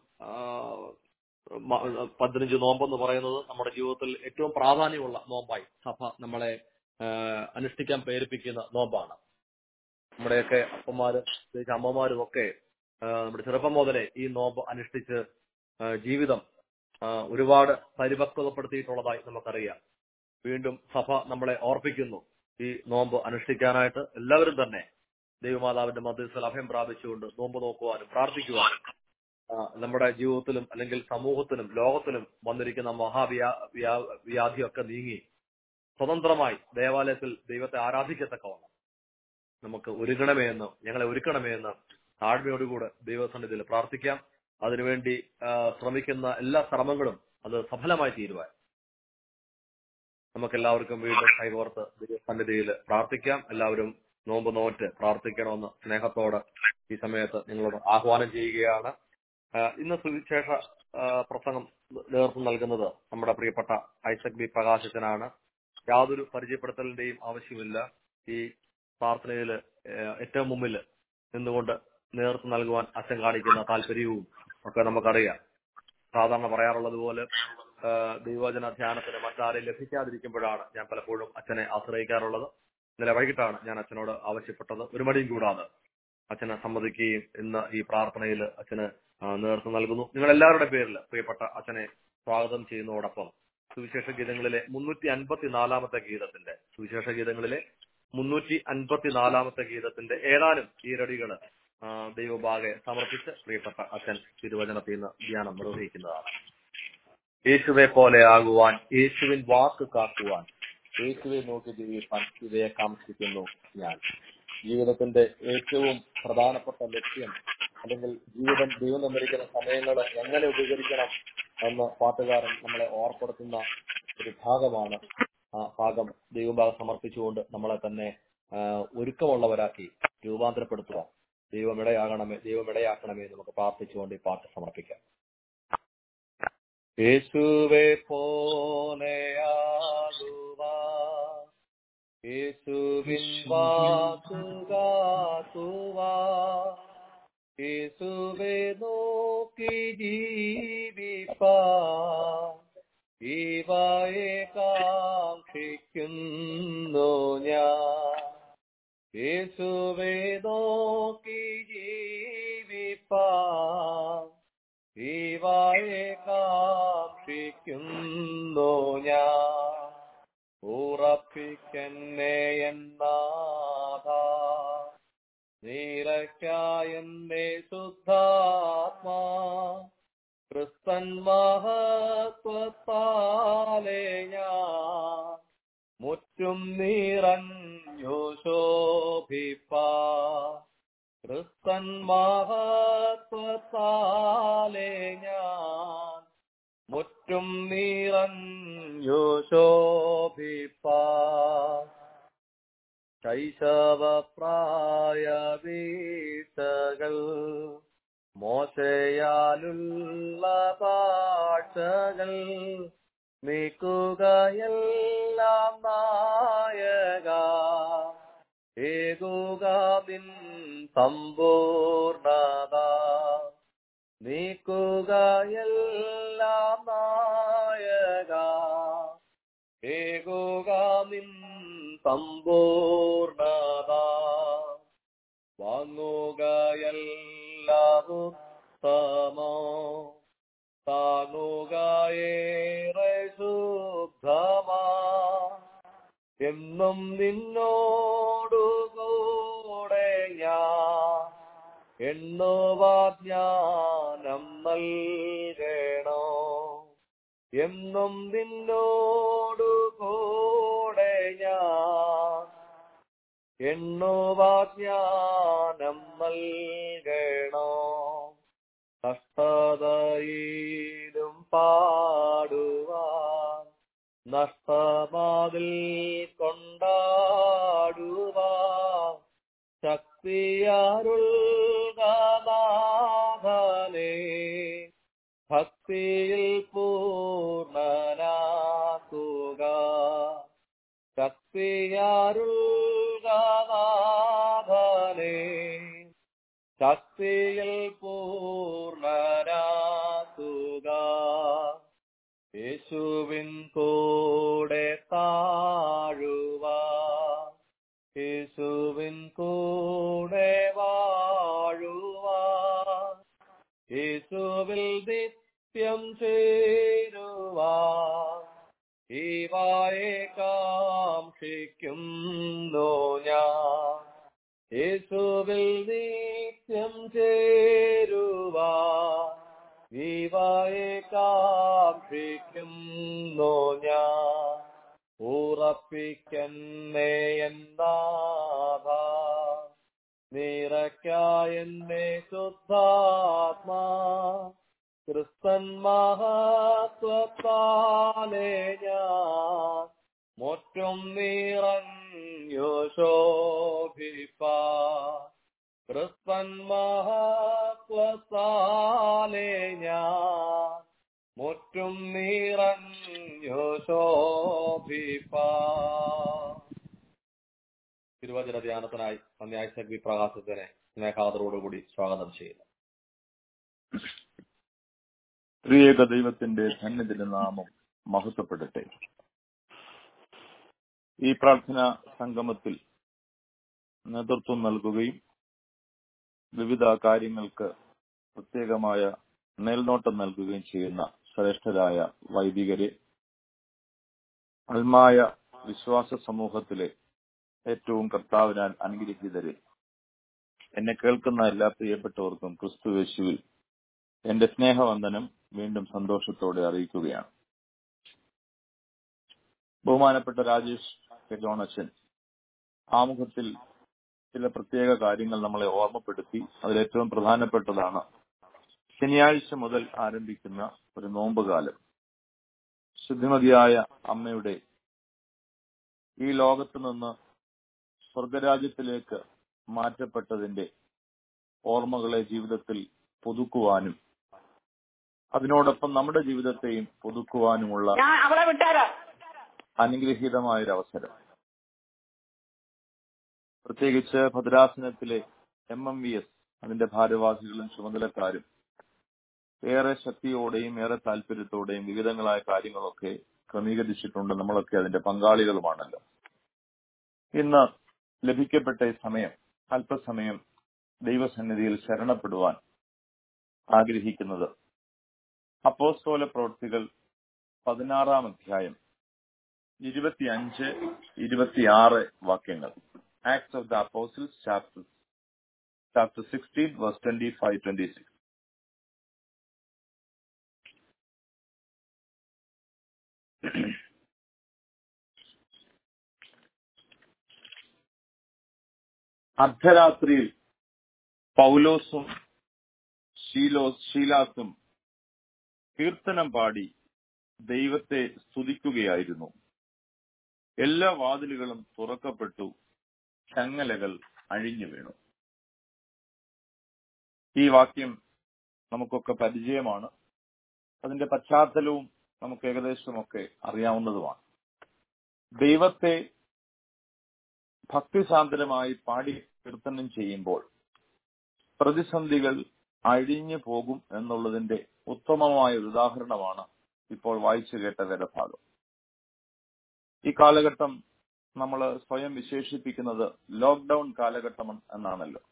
15 നോമ്പെന്ന് പറയുന്നത് നമ്മുടെ ജീവിതത്തിൽ ഏറ്റവും പ്രാധാന്യമുള്ള നോമ്പായി സഭ നമ്മളെ അനുഷ്ഠിക്കാൻ പ്രേരിപ്പിക്കുന്ന നോമ്പാണ്. നമ്മുടെയൊക്കെ അപ്പന്മാരും അമ്മമാരും ഒക്കെ നമ്മുടെ ചെറുപ്പം മുതലേ ഈ നോമ്പ് അനുഷ്ഠിച്ച് ജീവിതം ഒരുപാട് പരിപക്വതപ്പെടുത്തിയിട്ടുള്ളതായി നമുക്കറിയാം. വീണ്ടും സഭ നമ്മളെ ഓർപ്പിക്കുന്നു ഈ നോമ്പ് അനുഷ്ഠിക്കാനായിട്ട്. എല്ലാവരും തന്നെ ദൈവമാതാവിന്റെ മധ്യസ്ഥൽ അഭയം പ്രാപിച്ചുകൊണ്ട് നോമ്പ് നോക്കുവാനും പ്രാർത്ഥിക്കുവാനും നമ്മുടെ ജീവിതത്തിലും അല്ലെങ്കിൽ സമൂഹത്തിലും ലോകത്തിലും വന്നിരിക്കുന്ന വ്യാധിയൊക്കെ നീങ്ങി സ്വതന്ത്രമായി ദേവാലയത്തിൽ ദൈവത്തെ ആരാധിക്കത്തക്കവണ്ണം നമുക്ക് ഞങ്ങളെ ഒരുക്കണമേ എന്ന് താഴ്മയോടുകൂടെ ദൈവസന്നിധിയിൽ പ്രാർത്ഥിക്കാം. അതിനുവേണ്ടി ശ്രമിക്കുന്ന എല്ലാ ശ്രമങ്ങളും അത് സഫലമായി തീരുവാൻ നമുക്കെല്ലാവർക്കും വീണ്ടും കൈകോർത്ത് ദൈവസന്നിധിയിൽ പ്രാർത്ഥിക്കാം. എല്ലാവരും നോമ്പ് നോറ്റ് പ്രാർത്ഥിക്കണമെന്ന് സ്നേഹത്തോടെ ഈ സമയത്ത് നിങ്ങളോട് ആഹ്വാനം ചെയ്യുകയാണ്. ഇന്ന് സുവിശേഷ പ്രസംഗം നേതൃത്വം നൽകുന്നത് നമ്മുടെ പ്രിയപ്പെട്ട ഐസക് ബി പ്രകാശനാണ്. യാതൊരു പരിചയപ്പെടുത്തലിന്റെയും ആവശ്യമില്ല. ഈ പ്രാർത്ഥനയിൽ ഏറ്റവും മുമ്പിൽ നിന്നുകൊണ്ട് നേതൃത്വം നൽകുവാൻ അച്ഛൻ കാണിക്കുന്ന താല്പര്യവും ഒക്കെ നമുക്കറിയാം. സാധാരണ പറയാറുള്ളത് പോലെ ദൈവവചന ധ്യാനത്തിന് മറ്റാരെയും ലഭിക്കാതിരിക്കുമ്പോഴാണ് ഞാൻ പലപ്പോഴും അച്ഛനെ ആശ്രയിക്കാറുള്ളത്. ഇന്നലെ വൈകിട്ടാണ് ഞാൻ അച്ഛനോട് ആവശ്യപ്പെട്ടത്. ഒരു മടിയും കൂടാതെ അച്ഛനെ സമ്മതിക്കുകയും ഇന്ന് ഈ പ്രാർത്ഥനയിൽ അച്ഛന് നേതൃത്വം നൽകുന്നു. നിങ്ങളെല്ലാവരുടെ പേരിൽ പ്രിയപ്പെട്ട അച്ഛനെ സ്വാഗതം ചെയ്യുന്നതോടൊപ്പം സുവിശേഷ ഗീതങ്ങളിലെ 354 ഗീതത്തിന്റെ സുവിശേഷ ഗീതങ്ങളിലെ 354 ഗീതത്തിന്റെ ഏതാനും ഈരടികൾ ദൈവഭാഗെ സമർപ്പിച്ച് പ്രിയപ്പെട്ട അച്ഛൻ തിരുവചനത്തിൽ നിന്ന് ധ്യാനം നിർവഹിക്കുന്നതാണ്. യേശുവെ പോലെ ആകുവാൻ, യേശുവിൻ വാക്ക് കാക്കുവാൻ, യേശുവെ നോക്കി ജീവിക്കാൻ ഇവയെ കാംക്ഷിക്കുന്നു ഞാൻ. ജീവിതത്തിന്റെ ഏറ്റവും പ്രധാനപ്പെട്ട ലക്ഷ്യം, അല്ലെങ്കിൽ ജീവിതം ദൈവം തന്നിരിക്കുന്ന സമയങ്ങൾ എങ്ങനെ ഉപകരിക്കണം എന്ന് പാട്ടുകാരൻ നമ്മളെ ഓർപ്പെടുത്തുന്ന ഒരു ഭാഗമാണ്. ആ ഭാഗം ദൈവഭാഗം സമർപ്പിച്ചുകൊണ്ട് നമ്മളെ തന്നെ ഒരുക്കമുള്ളവരാക്കി രൂപാന്തരപ്പെടുത്തുക. ദൈവമിടയാക്കണമേ നമുക്ക് പ്രാർത്ഥിച്ചുകൊണ്ട് ഈ പാട്ട് സമർപ്പിക്കാം. യേശുവെ പോലെയാകുവാൻ, യേശുവിൻ വാക്കുകാക്കുവാൻ, യേശുവെ നോക്കി ജീവിപ്പാൻ ഇവയെ കാക്ഷിക്കുന്നു ഞാൻ. യേശുവെ നോക്കി ജീവിപ്പാൻ ഇവയെ കാക്ഷിക്കുന്നു ഞാൻ. ഉറപ്പിക്കന്നെ എന്നാഥ, നിറയ്ക്കായെന്നെ ശുദ്ധാത്മാ, ക്രിസ്തൻ മഹത്വത്താലെ ഞാൻ മുറ്റും നിറഞ്ഞു ശോഭിപ്പാൻ. ക്രിസ്തൻ മഹത്വത്താലെ ഞാൻ മുറ്റും നിറഞ്ഞു ശോഭിപ്പാൻ. ശൈശവപ്രായ വീഴ്ചകൾ, മോശയാലുള്ള പാഴ്ചകൾ നീക്കുകയെല്ലാം നായക, ഏകുക നിൻ സമ്പൂർണത. നീക്കുകയെല്ലാം നായക, ഏകുക നിൻ സമ്പൂർണത. വാങ്ങുകയെല്ലാം ഉത്തമോ, താങ്ങുകയേറെ ശുദ്ധമാ, എന്നും നിന്നോടു കൂടെ ഞാൻ എണ്ണുവാജ്ഞാനം നൽകണോ. എന്നും നിന്നോടു കൂടെ ഞാൻ എണ്ണുവാജ്ഞാനം നൽകണോ. കഷ്ടതയിലും പാടുവാൻ, നഷ്ടമാതിൽ കൊണ്ടാടുവാൻ ശക്തിയരുൾഗനാഥനേ, ഭക്തിയിൽ പൂർണ്ണനാക്കുക. ശക്തിയരുൾഗനാഥനേ, ശക്തിയിൽ പൂർണ്ണനാക്കുക. യേശുവിൻ കൂടെ താഴുവാൻ, യേശുവിൻ കൂടെ വാഴുവാൻ, യേശുവിൽ നിത്യം ചേരുവാൻ ഇവയെ കാക്ഷിക്കുന്നു ഞാൻ. യേശുവിൽ നിത്യം ചേരുവാൻ ഇവയെ കാക്ഷിക്കുന്നു ഞാൻ. ഉറപ്പിക്കന്നെ എന്നാഥ, നിറയ്ക്കായെന്നെ ശുദ്ധാത്മാ, ക്രിസ്തൻ മഹത്വത്താലെ ഞാൻ മുറ്റും നിറഞ്ഞു ശോഭിപ്പാൻ. ക്രിസ്തൻ മഹത്വത്താലെ ഞാൻ മുറ്റും നിറഞ്ഞു ശോഭിപ്പാൻ. തിരുവചന ധ്യാനത്തിനായി ഐസക് വി പ്രകാശത്തിനെ സ്നേഹാദരോടുകൂടി സ്വാഗതം ചെയ്യുന്നു. ത്രിയേക ദൈവത്തിന്റെ സന്നിധിയുടെ നാമം മഹത്വപ്പെടട്ടെ. ഈ പ്രാർത്ഥനാ സംഗമത്തിൽ നേതൃത്വം നൽകുകയും വിവിധ കാര്യങ്ങൾക്ക് പ്രത്യേകമായ മേൽനോട്ടം നൽകുകയും ചെയ്യുന്ന ശ്രേഷ്ഠരായ വൈദികരെ, ആത്മായ വിശ്വാസ സമൂഹത്തിലെ ഏറ്റവും കർത്താവിനാൽ അനുഗ്രഹീതരെ, എന്നെ കേൾക്കുന്ന എല്ലാ പ്രിയപ്പെട്ടവർക്കും ക്രിസ്തുയേശുവിൽ എന്റെ സ്നേഹവന്ദനം വീണ്ടും സന്തോഷത്തോടെ അറിയിക്കുകയാണ്. ബഹുമാനപ്പെട്ട രാജേഷ് കെ ജോണച്ചൻ ആമുഖത്തിൽ ചില പ്രത്യേക കാര്യങ്ങൾ നമ്മളെ ഓർമ്മപ്പെടുത്തി. അതിലേറ്റവും പ്രധാനപ്പെട്ടതാണ് ശനിയാഴ്ച മുതൽ ആരംഭിക്കുന്ന ഒരു നോമ്പുകാലം. ശുദ്ധിമതിയായ അമ്മയുടെ ഈ ലോകത്ത് നിന്ന് സ്വർഗരാജ്യത്തിലേക്ക് മാറ്റപ്പെട്ടതിന്റെ ഓർമ്മകളെ ജീവിതത്തിൽ പുതുക്കുവാനും അതിനോടൊപ്പം നമ്മുടെ ജീവിതത്തെയും പുതുക്കുവാനുമുള്ള അനുഗ്രഹീതമായൊരവസരം. പ്രത്യേകിച്ച് ഭദ്രാസനത്തിലെ MMVS അതിന്റെ ഭാരവാഹികളും ചുമതലക്കാരും ഏറെ ശക്തിയോടെയും ഏറെ താല്പര്യത്തോടെയും വിവിധങ്ങളായ കാര്യങ്ങളൊക്കെ ക്രമീകരിച്ചിട്ടുണ്ട്. നമ്മളൊക്കെ അതിന്റെ പങ്കാളികളുമാണല്ലോ. ഇന്ന് ലഭിക്കപ്പെട്ട ഈ സമയം, അല്പസമയം ദൈവസന്നിധിയിൽ ശരണപ്പെടുവാൻ ആഗ്രഹിക്കുന്നത് അപ്പോസ്തല പ്രവൃത്തികൾ 16-ാം അധ്യായം 25-26 വാക്യങ്ങൾ. Acts of the Apostles chapter 16 verse 25-26. അർദ്ധരാത്രിയിൽ പൗലോസും ശീലാസും കീർത്തനം പാടി ദൈവത്തെ സ്തുതിക്കുകയായിരുന്നു. എല്ലാ വാതിലുകളും തുറക്കപ്പെട്ടു, ചങ്ങലകൾ അഴിഞ്ഞു വീണു. ഈ വാക്യം നമുക്കൊക്കെ പരിചയമാണ്. അതിന്റെ പശ്ചാത്തലവും നമുക്ക് ഏകദേശമൊക്കെ അറിയാവുന്നതുമാണ്. ദൈവത്തെ ഭക്തിസാന്ദ്രമായി പാടി കീർത്തനം ചെയ്യുമ്പോൾ പ്രതിസന്ധികൾ അഴിഞ്ഞു പോകും എന്നുള്ളതിന്റെ ഉത്തമമായ ഒരു ഉദാഹരണമാണ് ഇപ്പോൾ വായിച്ചു കേട്ട വേദഭാഗം. ഈ കാലഘട്ടം നമ്മൾ സ്വയം വിശേഷിപ്പിക്കുന്നത് ലോക്ക്ഡൌൺ കാലഘട്ടം എന്നാണല്ലോ.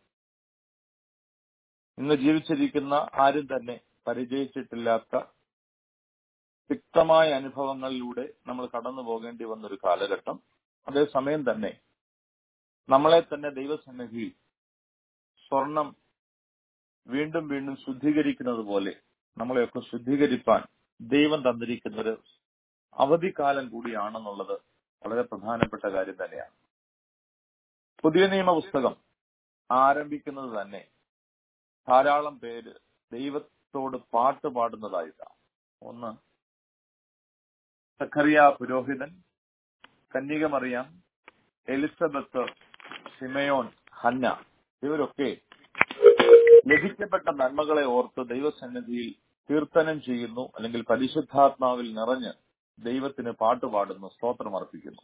ഇന്ന് ജീവിച്ചിരിക്കുന്ന ആരും തന്നെ പരിചയിച്ചിട്ടില്ലാത്ത വ്യക്തമായ അനുഭവങ്ങളിലൂടെ നമ്മൾ കടന്നു പോകേണ്ടി വന്നൊരു കാലഘട്ടം. അതേസമയം തന്നെ നമ്മളെ തന്നെ ദൈവസന്നിധിയിൽ സ്വർണം വീണ്ടും വീണ്ടും ശുദ്ധീകരിക്കുന്നത് പോലെ നമ്മളെയൊക്കെ ശുദ്ധീകരിപ്പാൻ ദൈവം തന്നിരിക്കുന്നൊരു അവധിക്കാലം കൂടിയാണെന്നുള്ളത് വളരെ പ്രധാനപ്പെട്ട കാര്യം തന്നെയാണ്. പുതിയ നിയമ പുസ്തകം ആരംഭിക്കുന്നത് തന്നെ ധാരാളം പേര് ദൈവത്തോട് പാട്ട് പാടുന്നതായിട്ടാണ്. ഒന്ന് സഖറിയ പുരോഹിതൻ, കന്യക മറിയാം, എലിസബത്ത്, ശിമയോൻ, ഹന്ന, ഇവരൊക്കെ ലഭിക്കപ്പെട്ട നന്മകളെ ഓർത്ത് ദൈവസന്നിധിയിൽ കീർത്തനം ചെയ്യുന്നു, അല്ലെങ്കിൽ പരിശുദ്ധാത്മാവിൽ നിറഞ്ഞ് ദൈവത്തിന് പാട്ടുപാടുന്നു, സ്തോത്രം അർപ്പിക്കുന്നു.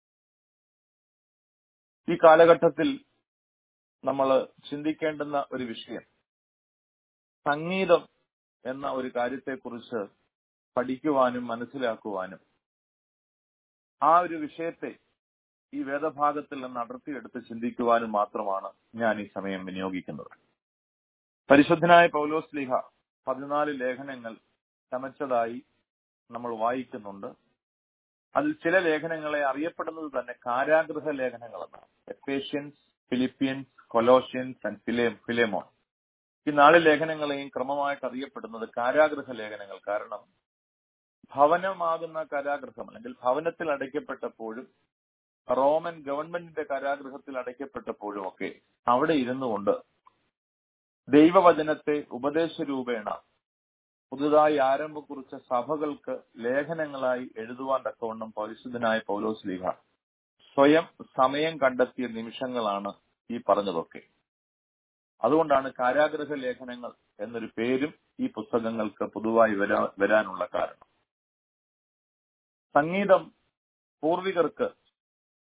ഈ കാലഘട്ടത്തിൽ നമ്മൾ ചിന്തിക്കേണ്ടുന്ന ഒരു വിഷയം സംഗീതം എന്ന ഒരു കാര്യത്തെക്കുറിച്ച് പഠിക്കുവാനും മനസ്സിലാക്കുവാനും ആ ഒരു വിഷയത്തെ ഈ വേദഭാഗത്തിൽ നിന്ന് അടർത്തിയെടുത്ത് ചിന്തിക്കുവാനും മാത്രമാണ് ഞാൻ ഈ സമയം വിനിയോഗിക്കുന്നത്. പരിശുദ്ധനായ പൗലോസ് ശ്ലീഹ 14 ലേഖനങ്ങൾ ചമച്ചതായി നമ്മൾ വായിക്കുന്നുണ്ട്. അതിൽ ചില ലേഖനങ്ങളെ അറിയപ്പെടുന്നത് തന്നെ കാരാഗൃഹ ലേഖനങ്ങൾ എന്നാണ്. Ephesians, Philippians, Colossians and Philemon. ഈ 4 ലേഖനങ്ങളെയും ക്രമമായിട്ട് അറിയപ്പെടുന്നത് കാരാഗൃഹ ലേഖനങ്ങൾ. കാരണം ഭവനമാകുന്ന കാരാഗൃഹം, അല്ലെങ്കിൽ ഭവനത്തിൽ അടയ്ക്കപ്പെട്ടപ്പോഴും റോമൻ ഗവൺമെന്റിന്റെ കാരാഗൃഹത്തിൽ അടയ്ക്കപ്പെട്ടപ്പോഴും ഒക്കെ അവിടെ ഇരുന്നു കൊണ്ട് ദൈവവചനത്തെ ഉപദേശരൂപേണ പുതുതായി ആരംഭം കുറിച്ച സഭകൾക്ക് ലേഖനങ്ങളായി എഴുതുവാൻ തക്കവണ്ണം പരിശുദ്ധനായ പൗലോസ് ശ്ലീഹ സ്വയം സമയം കണ്ടെത്തിയ നിമിഷങ്ങളാണ് ഈ പറഞ്ഞതൊക്കെ. അതുകൊണ്ടാണ് കാരാഗൃഹ ലേഖനങ്ങൾ എന്നൊരു പേരും ഈ പുസ്തകങ്ങൾക്ക് പൊതുവായി വരാനുള്ള കാരണം. സംഗീതം പൂർവികർക്ക്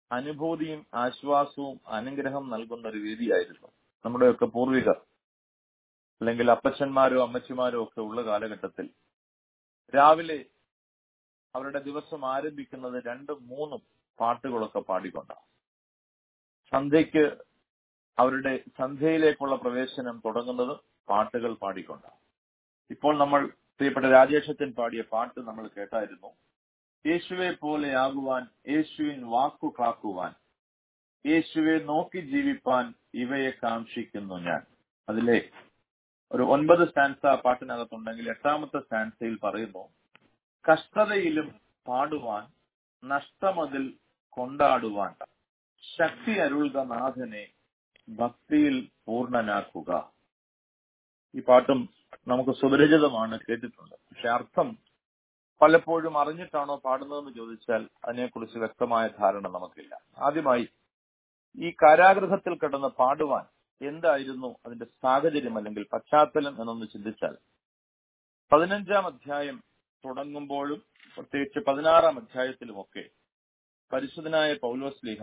അനുഭൂതിയും ആശ്വാസവും അനുഗ്രഹം നൽകുന്ന ഒരു വേദിയായിരുന്നു. നമ്മുടെയൊക്കെ പൂർവികർ അല്ലെങ്കിൽ അപ്പച്ചന്മാരോ അമ്മച്ചിമാരോ ഒക്കെ ഉള്ള കാലഘട്ടത്തിൽ രാവിലെ അവരുടെ ദിവസം ആരംഭിക്കുന്നത് 2-3 പാട്ടുകളൊക്കെ പാടിക്കൊണ്ടാണ്. സന്ധ്യയ്ക്ക് അവരുടെ സന്ധ്യയിലേക്കുള്ള പ്രവേശനം തുടങ്ങുന്നത് പാട്ടുകൾ പാടിക്കൊണ്ടാണ്. ഇപ്പോൾ നമ്മൾ പ്രിയപ്പെട്ട രാജേഷച്ചൻ പാടിയ പാട്ട് നമ്മൾ കേട്ടായിരുന്നു. യേശുവെ പോലെയാകുവാൻ, യേശുവിൻ വാക്കു കാക്കുവാൻ, യേശുവെ നോക്കി ജീവിപ്പാൻ ഇവയെ കാക്ഷിക്കുന്നു ഞാൻ. അതിലെ ഒരു 9 സ്റ്റാൻസ പാട്ടിനകത്തുണ്ടെങ്കിൽ 8ാമത്തെ സ്റ്റാൻസയിൽ പറയുന്നു, കഷ്ടതയിലും പാടുവാൻ, നഷ്ടമതിൽ കൊണ്ടാടുവാൻ, ശക്തി അരുൾക നാഥനെ ഭക്തിയിൽ പൂർണ്ണനാക്കുക. ഈ പാട്ടും നമുക്ക് സുപരിചിതമാണ്, കേട്ടിട്ടുണ്ട്. പക്ഷെ അർത്ഥം പലപ്പോഴും അറിഞ്ഞിട്ടാണോ പാടുന്നതെന്ന് ചോദിച്ചാൽ അതിനെക്കുറിച്ച് വ്യക്തമായ ധാരണ നമുക്കില്ല. ആദ്യമായി ഈ കാരാഗൃഹത്തിൽ കിടന്ന് പാടുവാൻ എന്തായിരുന്നു അതിന്റെ സാഹചര്യം അല്ലെങ്കിൽ പശ്ചാത്തലം എന്നൊന്ന് ചിന്തിച്ചാൽ, 15ാം അധ്യായം തുടങ്ങുമ്പോഴും പ്രത്യേകിച്ച് 16ാം അധ്യായത്തിലുമൊക്കെ പരിശുദ്ധനായ പൗലോസ്ലീഹ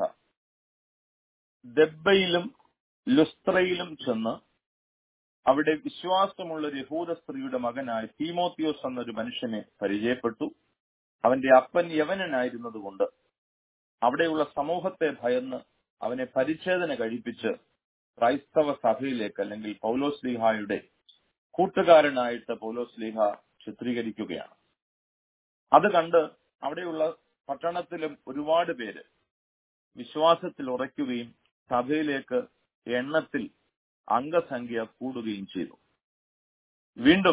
ദെബ്ബയിലും ലുസ്ത്രയിലും ചെന്ന് അവിടെ വിശ്വാസമുള്ള ഒരു യഹൂദ സ്ത്രീയുടെ മകനായ തീമോത്തിയോസ് എന്നൊരു മനുഷ്യനെ പരിചയപ്പെട്ടു. അവന്റെ അപ്പൻ യവനനായിരുന്നതുകൊണ്ട് അവിടെയുള്ള സമൂഹത്തെ ഭയന്ന് അവനെ പരിച്ഛേദന കഴിപ്പിച്ച് ക്രൈസ്തവ സഭയിലേക്ക് അല്ലെങ്കിൽ പൗലോസ്ലീഹായുടെ കൂട്ടുകാരനായിട്ട് പൗലോസ്ലീഹ ചിത്രീകരിക്കുകയാണ്. അത് കണ്ട് അവിടെയുള്ള പട്ടണത്തിലും ഒരുപാട് പേര് വിശ്വാസത്തിൽ ഉറയ്ക്കുകയും സഭയിലേക്ക് എണ്ണത്തിൽ അംഗസംഖ്യ കൂടുകയും ചെയ്തു. വീണ്ടും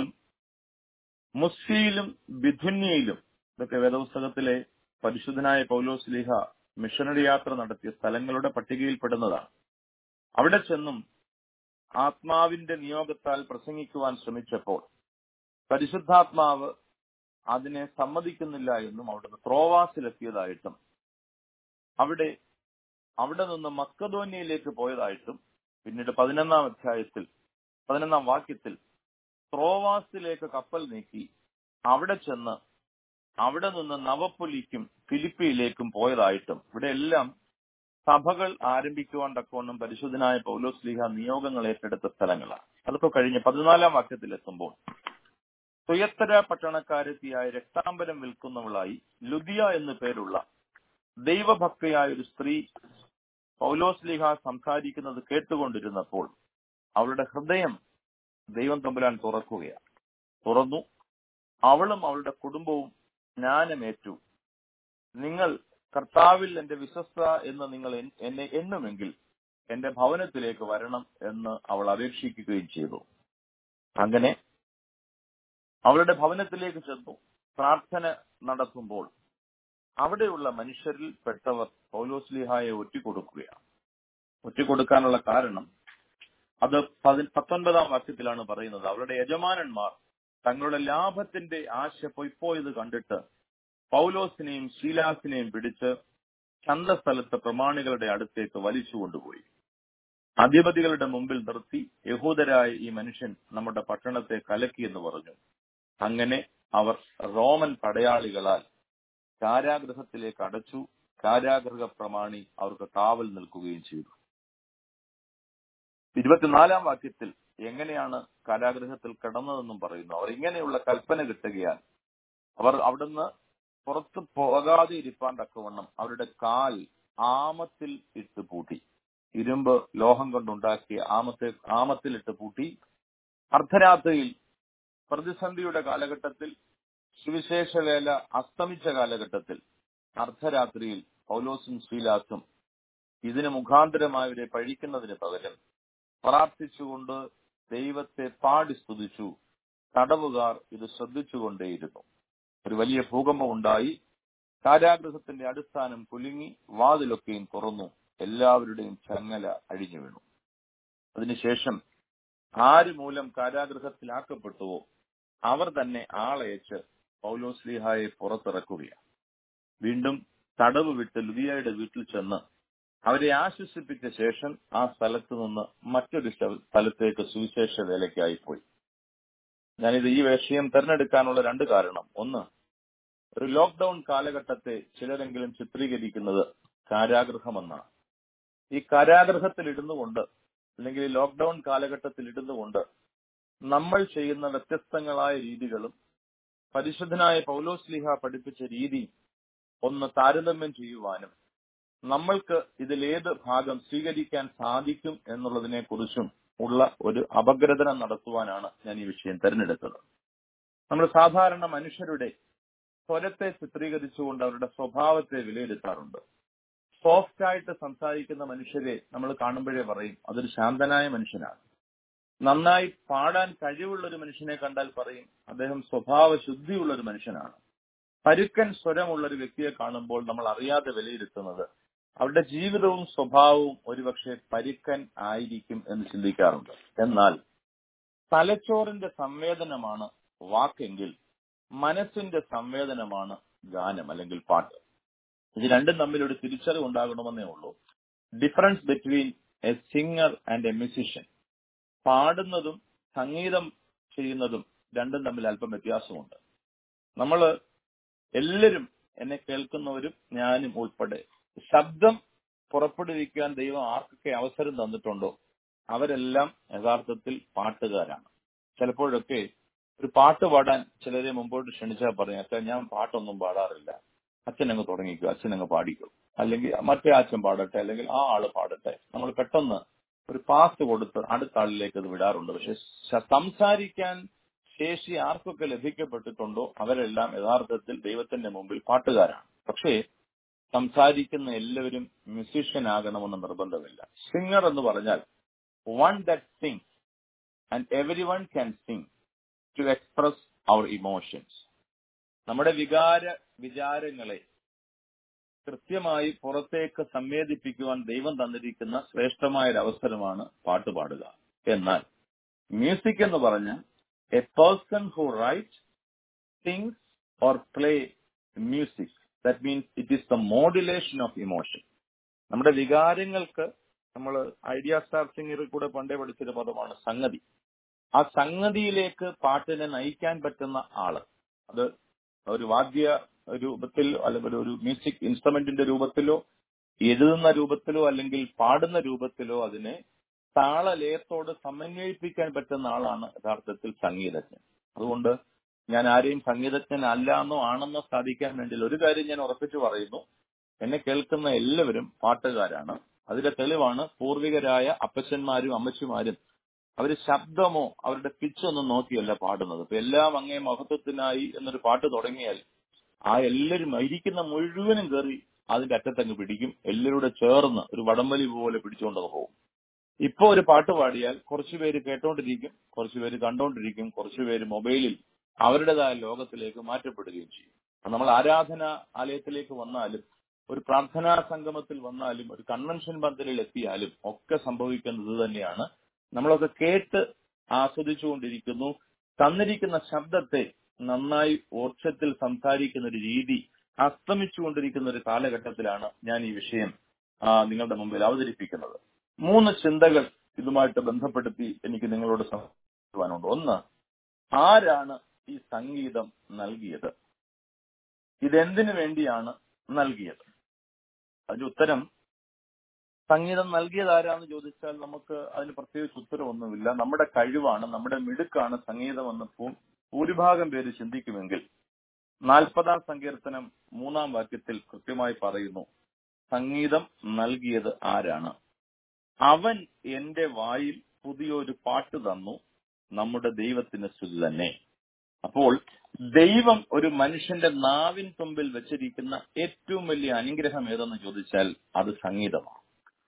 മുസ്ലിയിലും ബിഥുന്യയിലും, ഇതൊക്കെ വേദപുസ്തകത്തിലെ പരിശുദ്ധനായ പൗലോസ്ലീഹ മിഷണറി യാത്ര നടത്തിയ സ്ഥലങ്ങളുടെ പട്ടികയിൽപ്പെടുന്നതാണ്. അവിടെ ചെന്നും ആത്മാവിന്റെ നിയോഗത്താൽ പ്രസംഗിക്കുവാൻ ശ്രമിച്ചപ്പോൾ പരിശുദ്ധാത്മാവ് അതിനെ സമ്മതിക്കുന്നില്ല എന്നും അവിടുന്ന് ത്രോവാസിലെത്തിയതായിട്ടും അവിടെ നിന്ന് മക്കദോന്യയിലേക്ക് പോയതായിട്ടും പിന്നീട് 11ാം വാക്യത്തിൽ ത്രോവാസിലേക്ക് കപ്പൽ നീക്കി അവിടെ ചെന്ന് അവിടെ നിന്ന് നവപ്പൊലിക്കും ഫിലിപ്പിയിലേക്കും പോയതായിട്ടും ഇവിടെയെല്ലാം സഭകൾ ആരംഭിക്കുവാൻ തക്കവണ്ണം പരിശുദ്ധനായ പൗലോസ്ലീഹ നിയോഗങ്ങൾ ഏറ്റെടുത്ത സ്ഥലങ്ങളാണ്. അതൊക്കെ കഴിഞ്ഞ് 14ാം വാക്യത്തിലെത്തുമ്പോൾ തുയത്തര പട്ടണക്കാരെത്തിയായ രക്താംബരം വിൽക്കുന്നവളായി ലുദിയ എന്നു പേരുള്ള ദൈവഭക്തയായ ഒരു സ്ത്രീ പൗലോസ്ലീഹ സംസാരിക്കുന്നത് കേട്ടുകൊണ്ടിരുന്നപ്പോൾ അവളുടെ ഹൃദയം ദൈവം തമ്പുരാൻ തുറന്നു. അവളും അവളുടെ കുടുംബവും ജ്ഞാനമേറ്റു. നിങ്ങൾ കർത്താവിൽ എന്റെ വിശ്വസ്ത എന്ന് നിങ്ങൾ എന്നെ എണ്ണുമെങ്കിൽ എന്റെ ഭവനത്തിലേക്ക് വരണം എന്ന് അവൾ അപേക്ഷിക്കുകയും ചെയ്തു. അങ്ങനെ അവളുടെ ഭവനത്തിലേക്ക് ചെന്നു പ്രാർത്ഥന നടത്തുമ്പോൾ അവിടെയുള്ള മനുഷ്യരിൽ പെട്ടവർ പൗലോസ്ലീഹായെ ഒറ്റിക്കൊടുക്കുകയാണ്. ഒറ്റിക്കൊടുക്കാനുള്ള കാരണം അത് 19ാം വാക്യത്തിലാണ് പറയുന്നത്. അവരുടെ യജമാനന്മാർ തങ്ങളുടെ ലാഭത്തിന്റെ ആശ പൊയ്പോയത് കണ്ടിട്ട് പൗലോസിനെയും ശീലാസിനെയും പിടിച്ച് ചന്തസ്ഥലത്ത് പ്രമാണികളുടെ അടുത്തേക്ക് വലിച്ചു കൊണ്ടുപോയി. അധിപതികളുടെ മുമ്പിൽ നിർത്തി, യഹൂദരായ ഈ മനുഷ്യൻ നമ്മുടെ പട്ടണത്തെ കലക്കിയെന്ന് പറഞ്ഞു. അങ്ങനെ അവർ റോമൻ പടയാളികളാൽ കാരാഗൃഹത്തിലേക്ക് അടച്ചു. കാരാഗൃഹ പ്രമാണി അവർക്ക് കാവൽ നിൽക്കുകയും ചെയ്തു. 24ാം വാക്യത്തിൽ എങ്ങനെയാണ് കാരാഗൃഹത്തിൽ കിടന്നതെന്നും പറയുന്നു. അവർ ഇങ്ങനെയുള്ള കൽപ്പന കിട്ടുകയാൽ അവർ അവിടുന്ന് പുറത്തു പോകാതെ ഇരിപ്പാൻ തക്കവണ്ണം അവരുടെ കാൽ ആമത്തിൽ ഇട്ട് പൂട്ടി. ഇരുമ്പ് ലോഹം കൊണ്ടുണ്ടാക്കിയ ആമത്തിൽ ഇട്ട് പൂട്ടി. അർദ്ധരാത്രിയിൽ പ്രതിസന്ധിയുടെ കാലഘട്ടത്തിൽ, സുവിശേഷ വേല അസ്തമിച്ച കാലഘട്ടത്തിൽ അർദ്ധരാത്രിയിൽ പൗലോസും ശീലാസും ഇതിന് മുഖാന്തരമായവരെ പഴിക്കുന്നതിന് പകരം പ്രാർത്ഥിച്ചുകൊണ്ട് ദൈവത്തെ പാടി സ്തുതിച്ചു. തടവുകാർ ഇത് ശ്രദ്ധിച്ചുകൊണ്ടേയിരുന്നു. ഒരു വലിയ ഭൂകമ്പം ഉണ്ടായി. കാരാഗൃഹത്തിന്റെ അടിസ്ഥാനം കുലുങ്ങി, വാതിലൊക്കെയും തുറന്നു. എല്ലാവരുടെയും ചങ്ങല അഴിഞ്ഞു വീണു. അതിനുശേഷം ആര് മൂലം കാരാഗൃഹത്തിലാക്കപ്പെട്ടുവോ അവർ തന്നെ ആളയച്ച് പൗലോസ്ലീഹായെ പുറത്തിറക്കുകയാണ്. വീണ്ടും തടവ് വിട്ട് ലുദിയയുടെ വീട്ടിൽ ചെന്ന് അവരെ ആശ്വസിപ്പിച്ച ശേഷം ആ സ്ഥലത്ത് നിന്ന് മറ്റൊരു സ്ഥലത്തേക്ക് സുവിശേഷ വേലയ്ക്കായി പോയി. ഞാനിത് ഈ വിഷയം തിരഞ്ഞെടുക്കാനുള്ള 2 കാരണം. ഒന്ന്, ഒരു ലോക്ക്ഡൌൺ കാലഘട്ടത്തെ ചിലരെങ്കിലും ചിത്രീകരിക്കുന്നത് കാരാഗൃഹമെന്നാണ്. ഈ കാരാഗൃഹത്തിൽ ഇടുന്നുകൊണ്ട്, അല്ലെങ്കിൽ ഈ ലോക്ക്ഡൌൺ കാലഘട്ടത്തിൽ ഇടുന്നുകൊണ്ട് നമ്മൾ ചെയ്യുന്ന വ്യത്യസ്തങ്ങളായ രീതികളും പരിശുദ്ധനായ പൗലോസ്ലീഹ പഠിപ്പിച്ച രീതി ഒന്ന് താരതമ്യം ചെയ്യുവാനും നമ്മൾക്ക് ഇതിലേത് ഭാഗം സ്വീകരിക്കാൻ സാധിക്കും എന്നുള്ളതിനെ കുറിച്ചും ഉള്ള ഒരു അപഗ്രഥനം നടത്തുവാനാണ് ഞാൻ ഈ വിഷയം തിരഞ്ഞെടുത്തത്. നമ്മൾ സാധാരണ മനുഷ്യരുടെ സ്വരത്തെ ചിത്രീകരിച്ചുകൊണ്ട് അവരുടെ സ്വഭാവത്തെ വിലയിരുത്താറുണ്ട്. സോഫ്റ്റ് ആയിട്ട് സംസാരിക്കുന്ന മനുഷ്യരെ നമ്മൾ കാണുമ്പോഴേ പറയും അതൊരു ശാന്തനായ മനുഷ്യനാണ്. നന്നായി പാടാൻ കഴിവുള്ള ഒരു മനുഷ്യനെ കണ്ടാൽ പറയും അദ്ദേഹം സ്വഭാവ ശുദ്ധിയുള്ള ഒരു മനുഷ്യനാണ്. പരുക്കൻ സ്വരമുള്ള ഒരു വ്യക്തിയെ കാണുമ്പോൾ നമ്മൾ അറിയാതെ വിലയിരുത്തുന്നത് അവരുടെ ജീവിതവും സ്വഭാവവും ഒരുപക്ഷെ പരുക്കൻ ആയിരിക്കും എന്ന് ചിന്തിക്കാറുണ്ട്. എന്നാൽ തലച്ചോറിന്റെ സംവേദനമാണ് വാക്കെങ്കിൽ മനസ്സിന്റെ സംവേദനമാണ് ഗാനം അല്ലെങ്കിൽ പാട്ട്. ഇത് രണ്ടും തമ്മിൽ ഒരു തിരിച്ചറിവ് ഉണ്ടാകണമെന്നേ ഉള്ളൂ. Difference between a singer and a musician. പാടുന്നതും സംഗീതം ചെയ്യുന്നതും രണ്ടും തമ്മിൽ അല്പം വ്യത്യാസമുണ്ട്. നമ്മൾ എല്ലാവരും, എന്നെ കേൾക്കുന്നവരും ഞാനും ഉൾപ്പെടെ, ശബ്ദം പുറപ്പെടുവിക്കാൻ ദൈവം ആർക്കൊക്കെ അവസരം തന്നിട്ടുണ്ടോ അവരെല്ലാം യഥാർത്ഥത്തിൽ പാട്ടുകാരാണ്. ചിലപ്പോഴൊക്കെ ഒരു പാട്ട് പാടാൻ ചിലരെ മുമ്പോട്ട് ക്ഷണിച്ചാൽ പറയും, അച്ഛൻ ഞാൻ പാട്ടൊന്നും പാടാറില്ല, അച്ഛനങ്ങ് തുടങ്ങിക്കോ, അച്ഛനങ്ങ് പാടിക്കോ, അല്ലെങ്കിൽ മറ്റേ അച്ഛൻ പാടട്ടെ, അല്ലെങ്കിൽ ആ ആള് പാടട്ടെ. നമ്മൾ പെട്ടെന്ന് ഒരു പാസ് കൊടുത്ത് അടുത്ത ആളിലേക്ക് അത് വിടാറുണ്ട്. പക്ഷെ സംസാരിക്കാൻ ശേഷി ആർക്കൊക്കെ ലഭിക്കപ്പെട്ടിട്ടുണ്ടോ അവരെല്ലാം യഥാർത്ഥത്തിൽ ദൈവത്തിന്റെ മുമ്പിൽ പാട്ടുകാരാണ്. പക്ഷേ സംസാരിക്കുന്ന എല്ലാവരും മ്യൂസീഷ്യൻ ആകണമെന്ന് നിർബന്ധമില്ല. സിംഗർ എന്ന് പറഞ്ഞാൽ one that sings and every one can sing to express അവർ ഇമോഷൻസ്. നമ്മുടെ വിചാരങ്ങളെ കൃത്യമായി പുറത്തേക്ക് സംവേദിപ്പിക്കുവാൻ ദൈവം തന്നിരിക്കുന്ന ശ്രേഷ്ഠമായ ഒരു അവസരമാണ് പാട്ട് പാടുക. എന്നാൽ മ്യൂസിക് എന്ന് പറഞ്ഞാൽ a person who write, sings or play music, that means it is the modulation of emotion. നമ്മുടെ വികാരങ്ങൾക്ക്, നമ്മൾ ഐഡിയ സ്റ്റാർ സിംഗറിൽ കൂടെ പണ്ടേ പഠിച്ചൊരു പദമാണ് സംഗതി. ആ സംഗതിയിലേക്ക് പാട്ടിനെ നയിക്കാൻ പറ്റുന്ന ആള്, അത് ഒരു വാദ്യ രൂപത്തിൽ അല്ലെങ്കിൽ ഒരു മ്യൂസിക് ഇൻസ്ട്രുമെന്റിന്റെ രൂപത്തിലോ എഴുതുന്ന രൂപത്തിലോ അല്ലെങ്കിൽ പാടുന്ന രൂപത്തിലോ അതിനെ താളലയത്തോട് സമന്വയിപ്പിക്കാൻ പറ്റുന്ന ആളാണ് യഥാർത്ഥത്തിൽ സംഗീതജ്ഞൻ. അതുകൊണ്ട് ഞാൻ ആരെയും സംഗീതജ്ഞൻ അല്ലാന്നോ ആണെന്നോ സ്ഥാപിക്കാൻ വേണ്ടി ഒരു കാര്യം ഞാൻ ഉറപ്പിച്ചു പറയുന്നു, എന്നെ കേൾക്കുന്ന എല്ലാവരും പാട്ടുകാരാണ്. അതിന്റെ തെളിവാണ് പൂർവികരായ അപ്പച്ചന്മാരും അമ്മച്ചിമാരും അവര് ശബ്ദമോ അവരുടെ പിച്ചൊന്നും നോക്കിയല്ല പാടുന്നത്. ഇപ്പൊ എല്ലാം അങ്ങേ മഹത്വത്തിനായി എന്നൊരു പാട്ട് തുടങ്ങിയാൽ ആ എല്ലാവരും ഇരിക്കുന്ന മുഴുവനും കയറി അതിന്റെ അറ്റത്തങ്ങ് പിടിക്കും. എല്ലാവരുടെ ചേർന്ന് ഒരു വടംവലി പോലെ പിടിച്ചുകൊണ്ടത് പോകും. ഇപ്പൊ ഒരു പാട്ട് പാടിയാൽ കുറച്ചുപേര് കേട്ടോണ്ടിരിക്കും, കുറച്ചുപേര് കണ്ടോണ്ടിരിക്കും, കുറച്ചുപേര് മൊബൈലിൽ അവരുടേതായ ലോകത്തിലേക്ക് മാറ്റപ്പെടുകയും ചെയ്യും. നമ്മൾ ആരാധനാ ആലയത്തിലേക്ക് വന്നാലും, ഒരു പ്രാർത്ഥനാ സംഗമത്തിൽ വന്നാലും, ഒരു കൺവെൻഷൻ പന്തലിൽ എത്തിയാലും ഒക്കെ സംഭവിക്കുന്നത് തന്നെയാണ്. നമ്മളൊക്കെ കേട്ട് ആസ്വദിച്ചുകൊണ്ടിരിക്കുന്നു. തന്നിരിക്കുന്ന ശബ്ദത്തെ നന്നായി ഓർച്ചത്തിൽ സംസാരിക്കുന്ന ഒരു രീതി അസ്തമിച്ചുകൊണ്ടിരിക്കുന്ന ഒരു കാലഘട്ടത്തിലാണ് ഞാൻ ഈ വിഷയം നിങ്ങളുടെ മുമ്പിൽ അവതരിപ്പിക്കുന്നത്. 3 ചിന്തകൾ ഇതുമായിട്ട് ബന്ധപ്പെടുത്തി എനിക്ക് നിങ്ങളോട് സംസാരിക്കുവാനുണ്ട്. ഒന്ന്, ആരാണ് ഈ സംഗീതം നൽകിയത്? ഇതെന്തിനു വേണ്ടിയാണ് നൽകിയത്? അതിന്റെ ഉത്തരം, സംഗീതം നൽകിയത് ആരാന്ന് ചോദിച്ചാൽ നമുക്ക് അതിന് പ്രത്യേകിച്ച് ഉത്തരവൊന്നുമില്ല. നമ്മുടെ കഴിവാണ്, നമ്മുടെ മിടുക്കാണ് സംഗീതമെന്ന് ഭൂരിഭാഗം പേര് ചിന്തിക്കുമെങ്കിൽ 40-ാം സങ്കീർത്തനം 3-ാം വാക്യത്തിൽ കൃത്യമായി പറയുന്നു, സംഗീതം നൽകിയത് ആരാണ്? അവൻ എന്റെ വായിൽ പുതിയൊരു പാട്ട് തന്നു, നമ്മുടെ ദൈവത്തിന് സ്തുതി തന്നെ. അപ്പോൾ ദൈവം ഒരു മനുഷ്യന്റെ നാവിൻ തുമ്പിൽ വെച്ചിരിക്കുന്ന ഏറ്റവും വലിയ അനുഗ്രഹം ഏതെന്ന് ചോദിച്ചാൽ അത് സംഗീതമാണ്.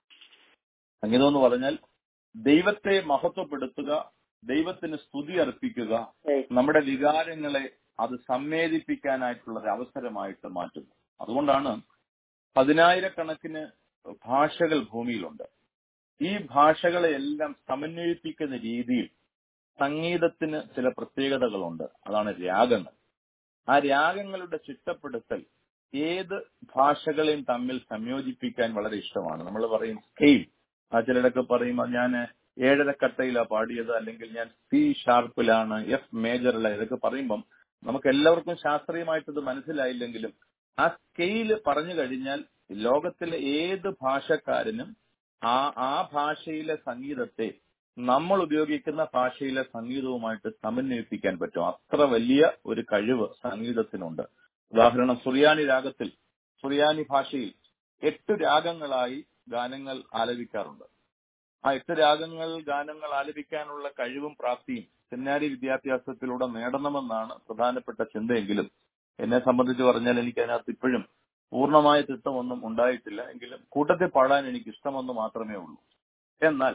സംഗീതം എന്ന് പറഞ്ഞാൽ ദൈവത്തെ മഹത്വപ്പെടുത്തുക, ദൈവത്തിന് സ്തുതി അർപ്പിക്കുക, നമ്മുടെ വികാരങ്ങളെ അത് സംവേദിപ്പിക്കാനായിട്ടുള്ള ഒരു അവസരമായിട്ട് മാറ്റുന്നു. അതുകൊണ്ടാണ് 10,000-കണക്കിന് ഭാഷകൾ ഭൂമിയിലുണ്ട്. ഈ ഭാഷകളെയെല്ലാം സമന്വയിപ്പിക്കുന്ന രീതിയിൽ സംഗീതത്തിന് ചില പ്രത്യേകതകളുണ്ട്. അതാണ് രാഗങ്ങൾ. ആ രാഗങ്ങളുടെ ചിട്ടപ്പെടുത്തൽ ഏത് ഭാഷകളെയും തമ്മിൽ സംയോജിപ്പിക്കാൻ വളരെ ഇഷ്ടമാണ്. നമ്മൾ പറയും സ്കെയിൽ, ചിലരൊക്കെ പറയും ഞാൻ 7.5 കട്ടയിലാണ് പാടിയത്, അല്ലെങ്കിൽ ഞാൻ C ഷാർപ്പിലാണ്, F മേജറിലാണ്. ഇതൊക്കെ പറയുമ്പം നമുക്ക് എല്ലാവർക്കും ശാസ്ത്രീയമായിട്ടത് മനസ്സിലായില്ലെങ്കിലും ആ സ്കെയില് പറഞ്ഞു കഴിഞ്ഞാൽ ലോകത്തിലെ ഏത് ഭാഷക്കാരനും ആ ഭാഷയിലെ സംഗീതത്തെ നമ്മൾ ഉപയോഗിക്കുന്ന ഭാഷയിലെ സംഗീതവുമായിട്ട് സമന്വയിപ്പിക്കാൻ പറ്റും. അത്ര വലിയ ഒരു കഴിവ് സംഗീതത്തിനുണ്ട്. ഉദാഹരണം, സുറിയാനി രാഗത്തിൽ, സുറിയാനി ഭാഷയിൽ 8 രാഗങ്ങളായി ഗാനങ്ങൾ ആലപിക്കാറുണ്ട്. ആ 8 ഗാനങ്ങൾ ആലപിക്കാനുള്ള കഴിവും പ്രാപ്തിയും സെമിനാരി വിദ്യാഭ്യാസത്തിലൂടെ നേടണമെന്നാണ് പ്രധാനപ്പെട്ട ചിന്തയെങ്കിലും എന്നെ സംബന്ധിച്ച് പറഞ്ഞാൽ എനിക്ക് അതിനകത്ത് ഇപ്പോഴും പൂർണ്ണമായ തിട്ടമൊന്നും ഉണ്ടായിട്ടില്ല. എങ്കിലും കൂട്ടത്തിൽ പാടാൻ എനിക്ക് ഇഷ്ടമെന്ന് മാത്രമേ ഉള്ളൂ. എന്നാൽ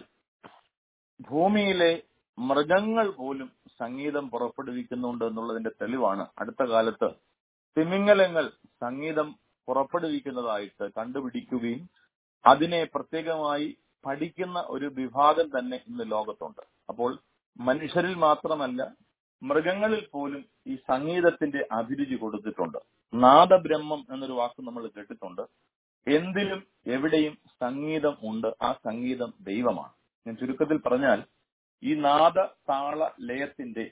ഭൂമിയിലെ മൃഗങ്ങൾ പോലും സംഗീതം പുറപ്പെടുവിക്കുന്നുണ്ട് എന്നുള്ളതിന്റെ തെളിവാണ് അടുത്ത കാലത്ത് തിമിംഗലങ്ങൾ സംഗീതം പുറപ്പെടുവിക്കുന്നതായിട്ട് കണ്ടുപിടിക്കുകയും അതിനെ പ്രത്യേകമായി പഠിക്കുന്ന ഒരു വിഭാഗം തന്നെ ഇന്ന് ലോകത്തുണ്ട്. അപ്പോൾ മനുഷ്യരിൽ മാത്രമല്ല മൃഗങ്ങളിൽ പോലും ഈ സംഗീതത്തിന്റെ അഭിരുചി കൊടുത്തിട്ടുണ്ട്. നാദബ്രഹ്മം എന്നൊരു വാക്ക് നമ്മൾ കേട്ടിട്ടുണ്ട്. എന്തിലും എവിടെയും സംഗീതം ഉണ്ട്. ആ സംഗീതം ദൈവമാണ്. ഞാൻ ചുരുക്കത്തിൽ പറഞ്ഞാൽ ഈ നാദ താള ലയത്തിന്റെ,